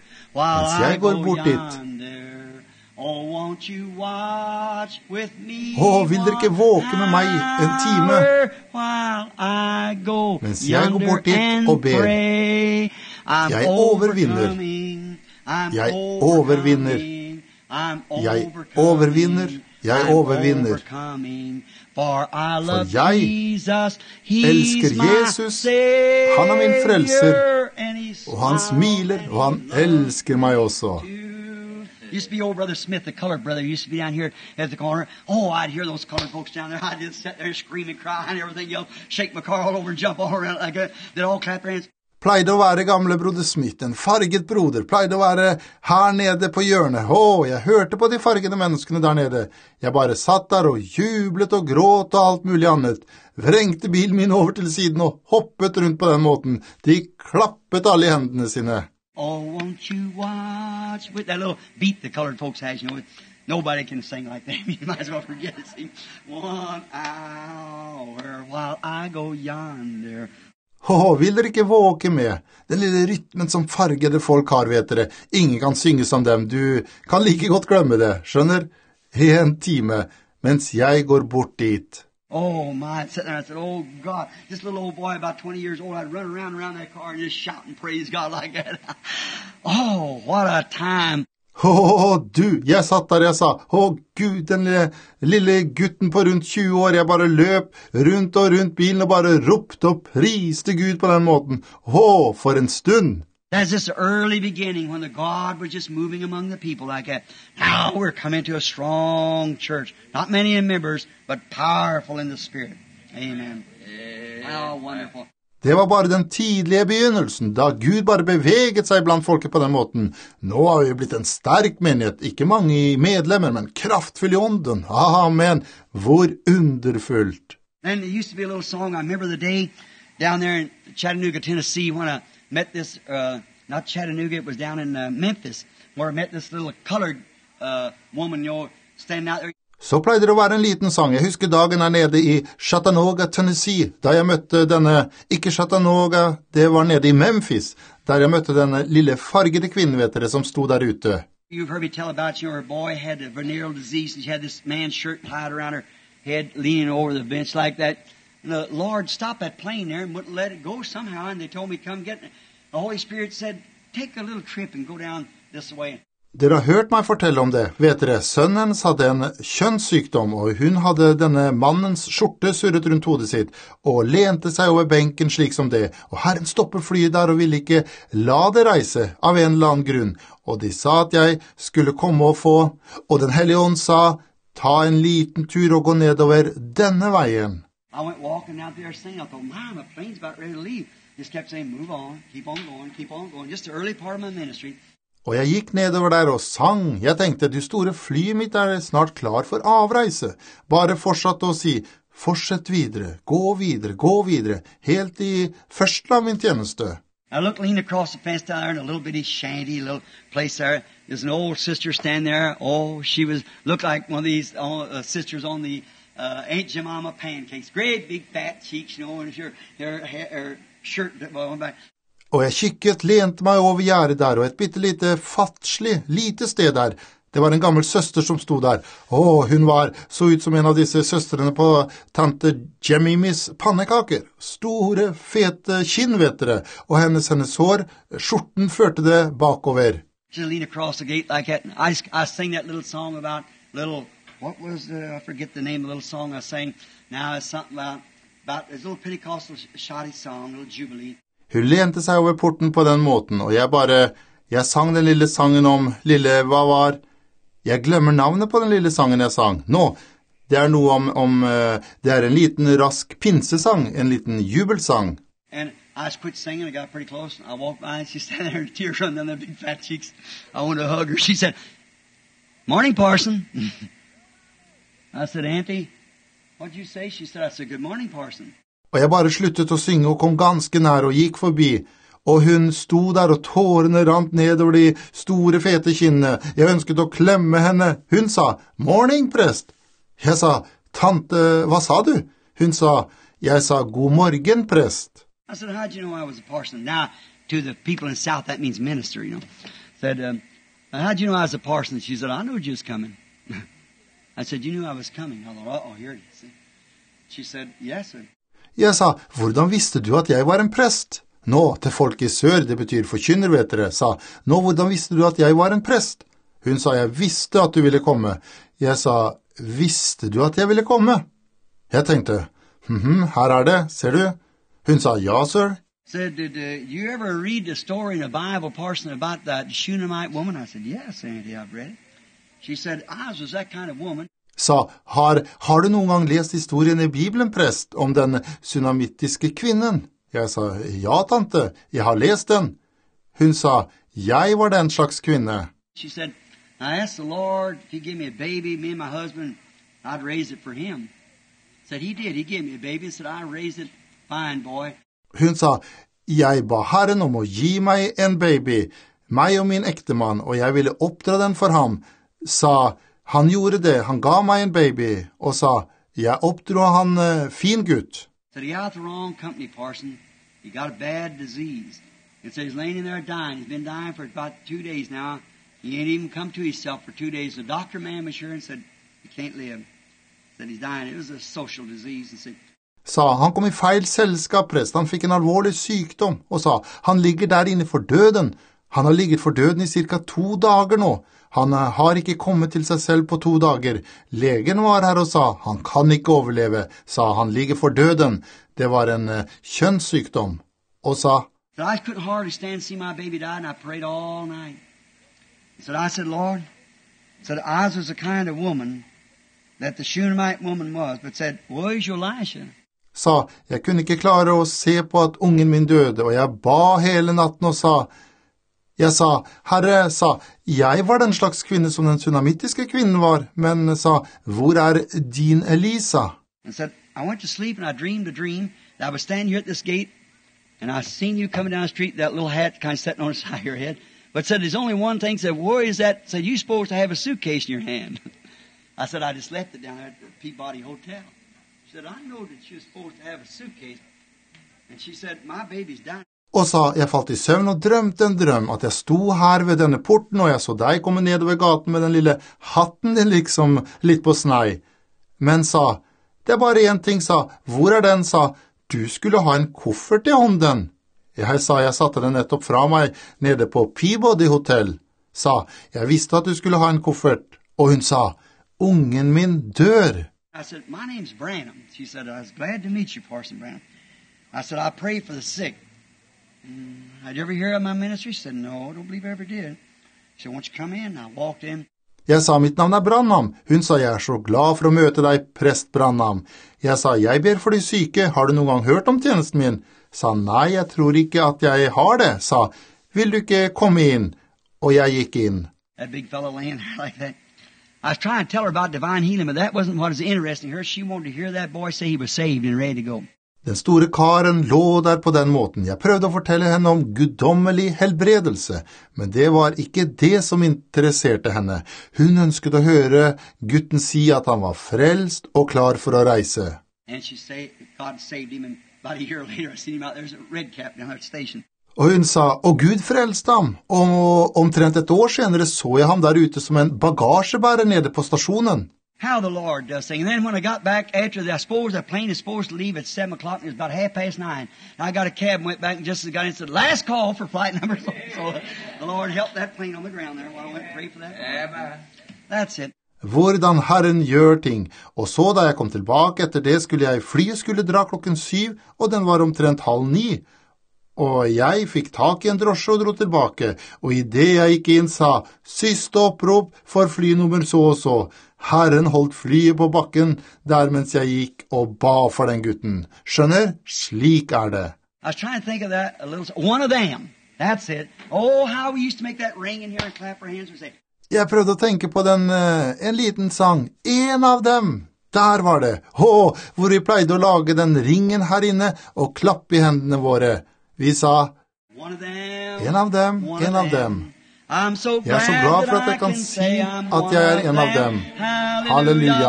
Vil dere ikke våke med meg en time mens jeg går bort dit og ber? Jeg overvinner. Jeg overvinner. Jeg overvinner. Jeg overvinner. For jeg elsker Jesus. Han er min frelser. Og han smiler, og han elsker meg også. Used to be old Brother Smith, the colored brother, used to be down here at the corner. Oh, I'd hear those colored folks down there. I'd just sit there screaming, cry, and everything, shake my car all over and jump all around like that. They'd all clap their hands. Pleide å være gamle broder Smith, en farget broder, pleide å være her nede på hjørnet. Jeg hørte på de fargede menneskene der nede. Jeg bare satt der og jublet og gråt og alt mulig annet. Vrengte bilen min over til siden og hoppet rundt på den måten. De klappet alle i hendene sine. Oh, won't you watch with that little beat the colored folks has, nobody can sing like that. You might as well forget to sing 1 hour while I go yonder. Vil dere ikke våke med? Den lille rytmen som fargede folk har, vet dere. Ingen kan synge som dem. Du kan like godt glemme det, skjønner? 1 time, mens jeg går bort dit. Oh, my, sitting there, I said, oh, God, this little old boy, about 20 years old, I'd run around that car and just shout and praise God like that. Oh, what a time. Du, jeg satt der, jeg sa, Gud, den lille gutten på rundt 20 år, jeg bare løp rundt og rundt bilen og bare ropte og priste Gud på den måten. For en stund. That's just the early beginning when the God was just moving among the people like that. Now we're coming to a strong church. Not many members, but powerful in the Spirit. Amen. How wonderful. Det var bare den tidlige begynnelsen, da Gud bare beveget seg blant folket på den måten. Nå har vi blitt en sterk menighet, ikke mange i medlemmer, men kraftfull i ånden. Amen, hvor underfullt. And there used to be a little song, I remember the day down there in Chattanooga, Tennessee, when I met this, not Chattanooga, it was down in Memphis, where I met this little colored woman, standing out there. Så pleide det å være en liten sang. Jeg husker dagen her nede i Chattanooga, Tennessee, da jeg møtte denne, ikke Chattanooga, det var nede i Memphis, der jeg møtte denne lille fargede kvinnen, vet dere, som sto der ute. You've heard me tell about, her boy had a venereal disease, and she had this man's shirt tied around her head, leaning over the bench like that. And the Lord stopped that plane there and wouldn't let it go somehow, and they told me, come get it. The Holy Spirit said, take a little trip and go down this way. Dere har hørt meg fortelle om det, vet dere. Sønnen hennes hadde en kjønnssykdom, og hun hadde denne mannens skjorte surret rundt hodet sitt, og lente seg over benken slik som det. Og Herren stoppet flyet der og ville ikke la det reise av en eller annen grunn. Og de sa at jeg skulle komme og få, og den Hellige Ånd sa, ta en liten tur og gå nedover denne veien. I went walking out there singing. I thought, my plane's about ready to leave. Just kept saying, move on, keep on going, keep on going. Just the early part of my ministry. Og jeg gikk nedover der og sang. Jeg tenkte, du store flyet mitt er snart klar for avreise. Bare fortsatte å si, fortsett videre, gå videre, helt i første av min tjeneste. I leaned across the fence down there in a little bitty shanty, little place there. There's an old sister standing there. Oh, she looked like one of these sisters on the Aunt Jemima pancakes. Great big fat cheeks, and her shirt went back. Og jeg kikket, lente meg over gjerdet der, og et bittelite fattslig, lite sted der. Det var en gammel søster som stod der. Hun så ut som en av disse søstrene på tante Jemimis pannekaker. Store, fete kinn, vet dere, og hennes hår, skjorten førte det bakover. She leaned across the gate like that, and I sang that little song about what was I forget the name of the little song I sang. Now it's something about this little Pentecostal shoddy song, little jubilee. Hun lente seg over porten på den måten, og jeg sang den lille sangen om hva var? Jeg glemmer navnet på den lille sangen jeg sang. Det er noe om det er en liten rask pinsesang, en liten jubelsang. And I quit singing, I got pretty close, and I walked by, and she sat there, and tears running down the big fat cheeks. I wanted to hug her. She said, morning, Parson. I said, Auntie, what'd you say? She said, I said, good morning, Parson. Og jeg bare sluttet å synge og kom ganske nær og gikk forbi. Og hun sto der og tårene rant nedover de store fete kinnene. Jeg ønsket å klemme henne. Hun sa, morning, prest. Jeg sa, tante, hva sa du? Hun sa, jeg sa, god morgen, prest. I said, how'd you know I was a parson? Now, to the people in the South, that means minister, Said, how'd you know I was a parson? She said, I knew you was coming. I said, you knew I was coming. I thought, here it is. She said, yes, sir. Jeg sa, hvordan visste du at jeg var en prest? Nå, til folk i sør, det betyr forkynner, vet dere, sa, hvordan visste du at jeg var en prest? Hun sa, jeg visste at du ville komme. Jeg sa, visste du at jeg ville komme? Jeg tenkte, her det, ser du? Hun sa, ja, sir. Said, did you ever read the story in the Bible, Parson, about that Shunammite woman? I said, yes, Auntie, I've read it. She said, I was that kind of woman. Sa, har du noen gang lest historien i Bibelen, prest, om den sunamittiske kvinnen? Jeg sa, ja, tante, jeg har lest den. Hun sa, jeg var den slags kvinne. She said, I asked the Lord if he gave me a baby, me and my husband, I'd raise it for him. Said he did. He gave me a baby. Said I raised it fine, boy. Hun sa, jeg ba Herren om å gi meg en baby, meg og min ektemann, og jeg ville oppdra den for ham. Sa, han gjorde det, han ga meg en baby, og sa, jeg oppdro han fin gutt. Said he got the wrong company, Parson. He got a bad disease. And so he's laying in there dying. He's been dying for about 2 days now. He ain't even come to himself for 2 days. The doctor man was sure and said, he can't live. Said he's dying. It was a social disease. And said, Sa, han kom i feil selskap, prest. Han fikk en alvorlig sykdom, og sa, han ligger der inne for døden. Han har ligget for døden i cirka 2 dager nå. Han har ikke kommet til seg selv på 2 dager. Legen var her og sa, han kan ikke overleve. Sa, han ligger for døden. Det var en kjønnssykdom. Og sa, I couldn't hardly stand to see my baby die, and I prayed all night. I said, Lord, I was the kind of woman that the Shunammite woman was, but said, where's Elisha? Sa, jeg kunne ikke klare å se på at ungen min døde, og jeg ba hele natten og sa, jeg sa, Herre, sa, jeg var den slags kvinne som den sunamittiske kvinnen var, men sa, hvor din Elisa? And said, I went to sleep and I dreamed a dream that I was standing here at this gate and I seen you coming down the street, that little hat kind of sitting on the side of your head. But said, there's only one thing. Said, where is that? Said, you're supposed to have a suitcase in your hand. I said, I just left it down there at the Peabody Hotel. She said, I know that you're supposed to have a suitcase. And she said, my baby's dying. Og sa, jeg falt i søvn og drømte en drøm, at jeg sto her ved denne porten, og jeg så deg komme nedover gaten med den lille hatten din liksom litt på snei. Men sa, det bare en ting, sa, hvor den, sa, du skulle ha en koffert i hånden. Jeg sa, jeg satte den nettopp fra meg nede på Peabody Hotel. Sa, jeg visste at du skulle ha en koffert. Og hun sa, ungen min dør. I said, my name's Branham. She said, I was glad to meet you, Parson Branham. I said, I pray for the sick. Did you ever hear of my ministry? She said, no, I don't believe I ever did. She said, won't you come in? I walked in. Jeg sa, mitt navn Branham. Hun sa, jeg så glad for å møte deg, prest Branham. Jeg sa, jeg ber for de syke. Har du noen gang hørt om tjenesten min? Sa, nei, jeg tror ikke at jeg har det. Sa, vil du ikke komme inn? Og jeg gikk inn. That big fellow laying there like that. I was trying to tell her about divine healing, but that wasn't what was interesting her. She wanted to hear that boy say he was saved and ready to go. Den store karen lå der på den måten. Jeg prøvde å fortelle henne om guddommelig helbredelse, men det var ikke det som interesserte henne. Hun ønsket å høre gutten si at han var frelst og klar for å reise. And she said, God saved him, and about a year later I seen him out there's a red cap down there at the station. Og hun sa, og Gud frelste ham. Og omtrent et år senere så jeg ham der ute som en bagasjebærer nede på stasjonen. How the Lord does things. And then when I got back after I suppose that plane is supposed to leave at 7 o'clock, and it was about 9:30. I got a cab and went back and just as I got in said, last call for flight number. So the Lord helped that plane on the ground there while I went and prayed for that. Amen. That's it. Hvordan Herren gjør ting. Og så da jeg kom tilbake etter det flyet skulle dra 7:00, og den var omtrent 8:30. Og jeg fikk tak i en drosje og dro tilbake, og i det jeg gikk inn sa, siste opprop for flynummer så og så. Herren holdt flyet på bakken der mens jeg gikk og ba for den gutten. Skjønner? Slik det. I was trying to think of that a little. One of them. That's it. Oh, how we used to make that ring in here and clap our hands and say. Jeg prøvde å tenke på den, en liten sang. En av dem. Der var det. Hvor vi pleide å lage den ringen her inne og klappe i hendene våre. Vi sa, en av dem, en av dem. Jeg så glad for at jeg kan si at jeg en av dem. Halleluja.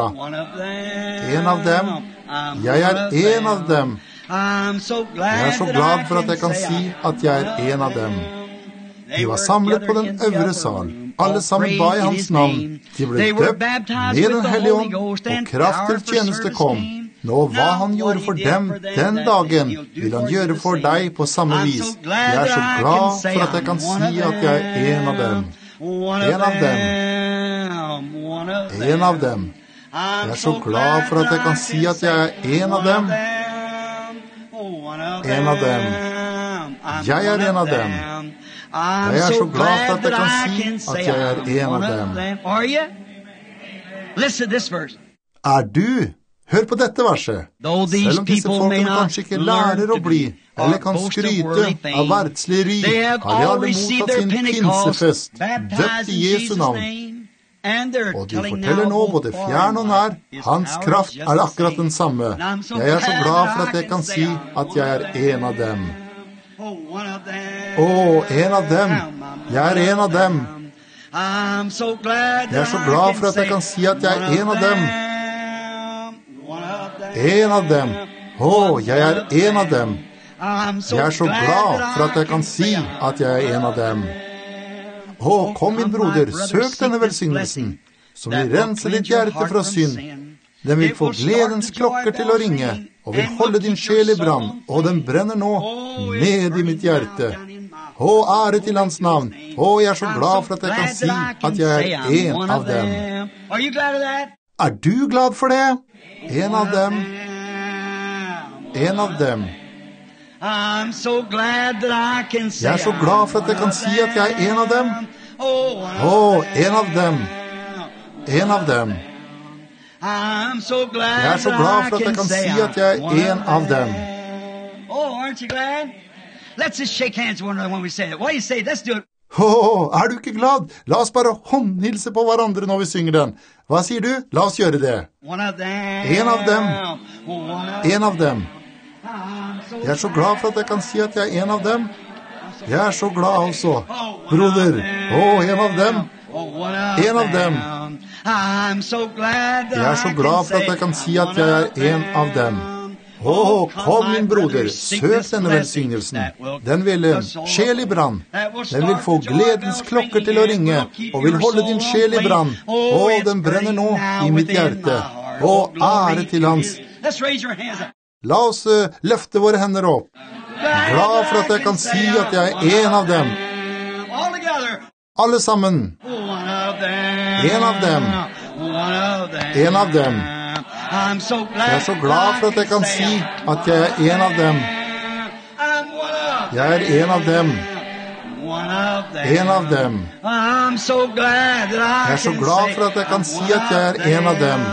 En av dem. Jeg en av dem. Jeg så glad for at jeg kan si at jeg en av dem. De var samlet på den øvre sal. Alle sammen ba i hans navn. De ble døpt med den hellige ånd, og kraft til tjeneste kom. Nå, hva han gjorde for dem den dagen, vil han gjøre for deg på samme vis. Jeg så glad for at jeg kan si at jeg en av dem. En av dem. En av dem. Jeg så glad for at jeg kan si at jeg en av dem. En av dem. Jeg en av dem. Jeg så glad for at jeg kan si at jeg en av dem. Listen to this verse. Du? Hør på dette verset. Selv om disse folkene kanskje ikke lærer å bli, eller kan skryte av verdslig ry, har de alle mottatt sin pinsefest, døpt i Jesu navn. Og de forteller nå både fjern og nær, hans kraft er akkurat den samme. Jeg er så glad for at jeg kan si at jeg er en av dem. En av dem. Jeg er en av dem. Jeg er så glad for at jeg kan si at jeg er en av dem. En av dem. Jeg er en av dem. Jeg er så glad for at jeg kan si at jeg er en av dem. Kom min broder, søk denne velsignelsen, som vil rense ditt hjerte fra synd. Den vil få gledens klokker til å ringe, og vil holde din sjel i brann, og den brenner nå ned i mitt hjerte. Ære til hans navn. Jeg er så glad for at jeg kan si at jeg er en av dem. Er du glad for det? En av dem. En av dem. Jeg er så glad for at jeg kan si at jeg er en av dem. En av dem. En av dem. Jeg er så glad for at jeg kan si at jeg er en av dem. Aren't you glad? Let's just shake hands with one another when we say it. What do you say? Let's do it. Er du ikke glad? La oss bare håndhilse på hverandre når vi synger den. Hva sier du? La oss gjøre det. En av dem. En av dem. Jeg er så glad for at jeg kan si at jeg er en av dem. Jeg er så glad også. Broder, en av dem. En av dem. Jeg er så glad for at jeg kan si at jeg er en av dem. Kom min broder, søk denne velsignelsen. Den vil sjel i brann. Den vil få gledens klokker til å ringe, og vil holde din sjel i brann. Den brenner nå i mitt hjerte. Ære til hans. La oss løfte våre hender opp. Glad for at jeg kan si at jeg er en av dem. Alle sammen. En av dem. En av dem. Jeg er så glad for at jeg kan si at jeg er en av dem. Jeg er en av dem. En av dem. Jeg er så glad for at jeg kan si at jeg er en av dem.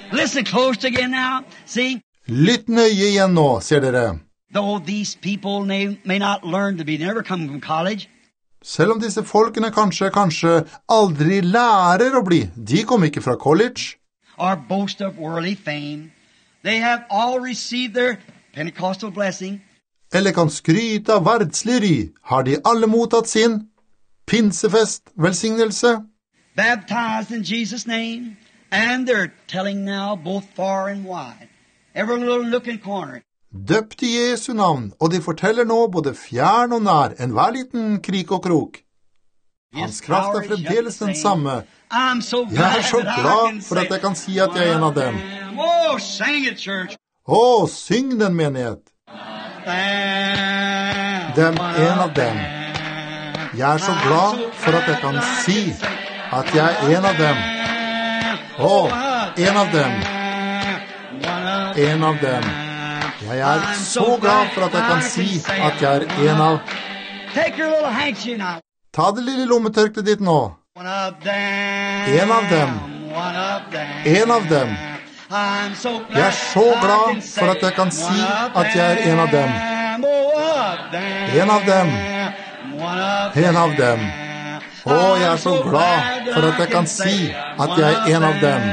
Lytt nøye igjen nå, ser dere. Selv om disse folkene kanskje aldri lærer å bli, de kom ikke fra college, or boast of worldly fame. They have all received their Pentecostal blessing. Eller kan skryte av verdslig ry, har de alle mottatt sin pinsefest velsignelse. Baptized in Jesus' name, and they're telling now both far and wide. Every little nook and corner. Døpt i Jesu navn, og de forteller nå både fjern og nær, en hver liten krik og krok. Hans kraft er fremdeles den samme. Jeg er så glad for at jeg kan si at jeg er en av dem. Syng den, menighet. Dem, en av dem. Jeg er så glad for at jeg kan si at jeg er en av dem. En av dem. En av dem. Jeg er så glad for at jeg kan si at jeg er en av. Ta det lille lommetørklet ditt nå. En av dem. En av dem. Jeg er så glad for at jeg kan si at jeg er en av dem. En av dem. En av dem. Jeg er så glad for at jeg kan si at jeg er en av dem.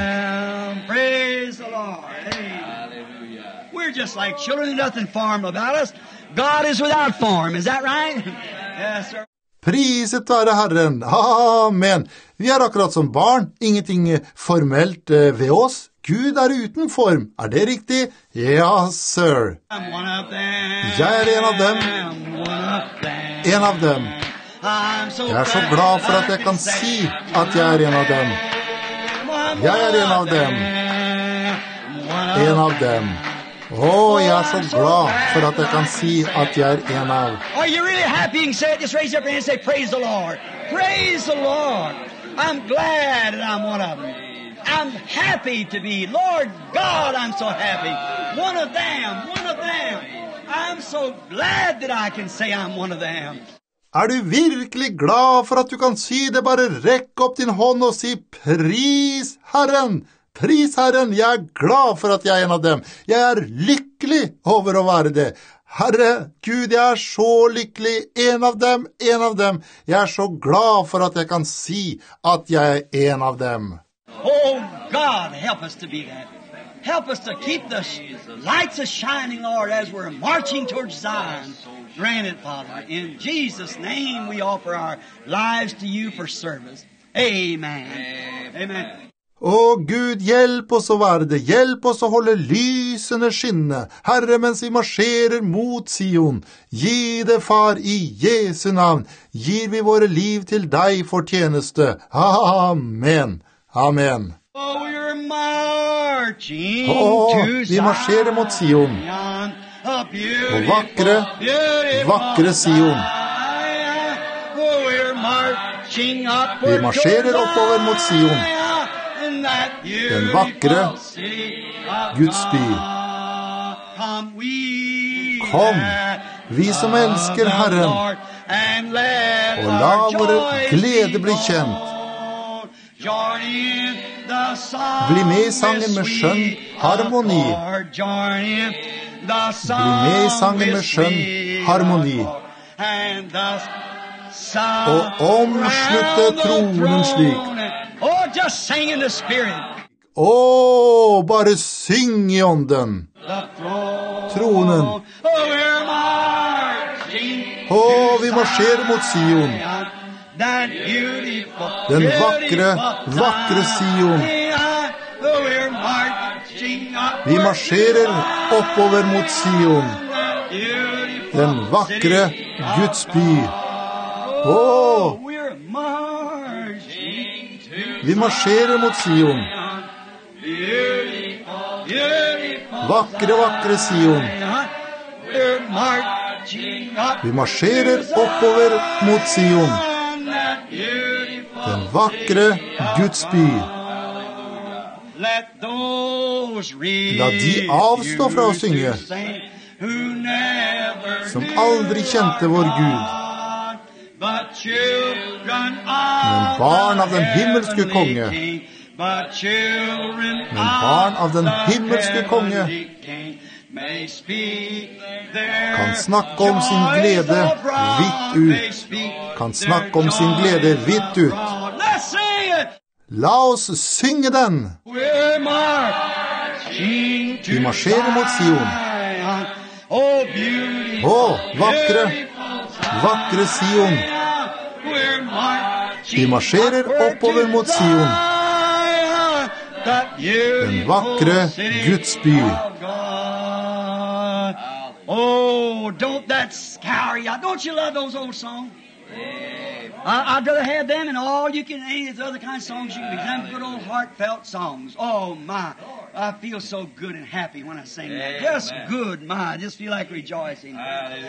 We're just like children, nothing form about us. God is without form, is that right? Yes, sir. Priset være Herren. Amen. Vi er akkurat som barn, ingenting formelt ved oss. Gud er uten form. Er det riktig? Ja, sir. Jeg er en av dem. En av dem. Jeg er så glad for at jeg kan si at jeg er en av dem. Jeg er en av dem. En av dem. Jeg er så glad for at jeg kan si at jeg er en av. Are you really happy? You can say it. Just raise up your hand and say, praise the Lord. Praise the Lord. I'm glad that I'm one of them. I'm happy to be. Lord God, I'm so happy. One of them. One of them. I'm so glad that I can say I'm one of them. Er du virkelig glad for at du kan si det? Bare rekk opp din hånd og si, pris Herren. Pris Herren, jeg glad for at jeg en av dem. Jeg lykkelig over å være det. Herre, Gud, jeg så lykkelig, en av dem. Jeg så glad for at jeg kan si at jeg en av dem. Oh, God, help us to be that. Help us to keep the lights a shining, Lord, as we're marching towards Zion. Grant it, Father. In Jesus' name we offer our lives to you for service. Amen. Amen. Å Gud, hjelp oss å være det. Hjelp oss å holde lysene skinnende. Herre, mens vi marsjerer mot Sion. Gi det, Far, i Jesu navn. Gir vi våre liv til deg for tjeneste. Amen. Amen. Oh, we're marching vi marsjerer mot Sion. Og vakre Sion. Vi marsjerer oppover mot Sion. Den vakre Guds by. Kom, vi som elsker Herren, og la våre glede bli kjent. Bli med i sangen med skjønn harmoni. Bli med i sangen med skjønn harmoni. Og omslutte tronen slik. Bare syng i ånden. Tronen. Vi marsjerer mot Sion. Den vakre Sion. Vi marsjerer oppover mot Sion. Den vakre Guds by. Vi marsjerer mot Sion. Vakre Sion. Vi marsjerer oppover mot Sion. Den vakre Guds by. La de avstå fra å synge, som aldri kjente vår Gud. Men barn av den himmelske konge. Kan snakke om sin glede vidt ut. La oss synge den. Vi marsjerer mot Sion. Vakre Sion. Vi marsjerer oppover mot Sion. Den vakre Guds by. Don't that scour you? Don't you love those old songs? I'd rather have them and any of the other kind of songs you can be. Them good old heartfelt songs. Oh my, I feel so good and happy when I sing that. Just good, my. I just feel like rejoicing.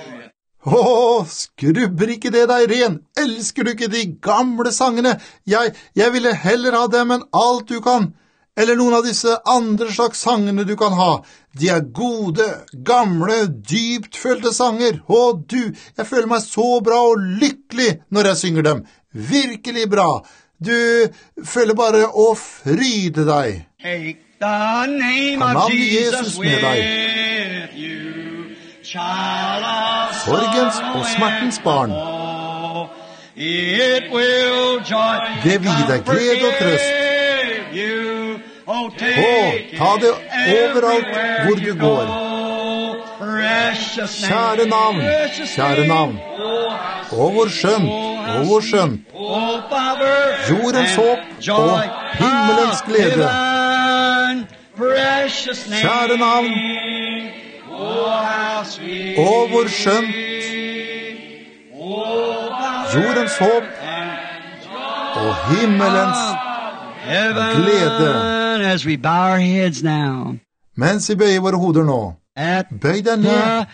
Skrubber ikke det deg ren? Elsker du ikke de gamle sangene? Jeg ville heller ha dem enn alt du kan. Eller noen av disse andre slags sangene du kan ha. De gode, gamle, dyptfølte sanger. Jeg føler meg så bra og lykkelig når jeg synger dem. Virkelig bra. Du føler bare å fryde deg. Ta navnet Jesus med deg. Sorgens og smertens barn. Det vil gi deg glede og trøst. Ta det overalt hvor du går. Kjære navn. Hvor skjønt. Jordens håp og himmelens glede. Kjære navn. Hvor skjønt. Jordens håp og himmelens glede. As we bow our heads now. Mens vi bøyer våre hoder nå. Bøy deg ned.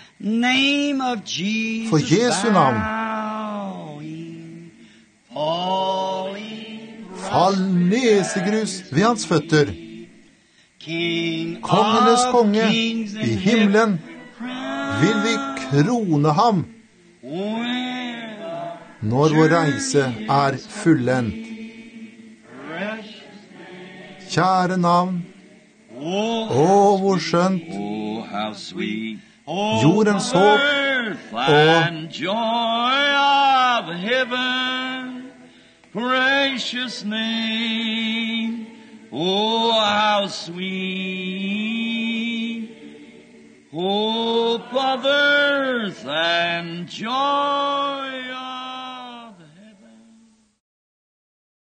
For Jesu navn. Fall nesegrus ved hans føtter. Kongenes konge i himmelen vil vi krone ham når vår reise fullendt. kjære navn. Oh, hvor skjønt. oh, how sweet. Jordens håp and joy of heaven, precious name. Oh, how sweet. Hope of earth and joy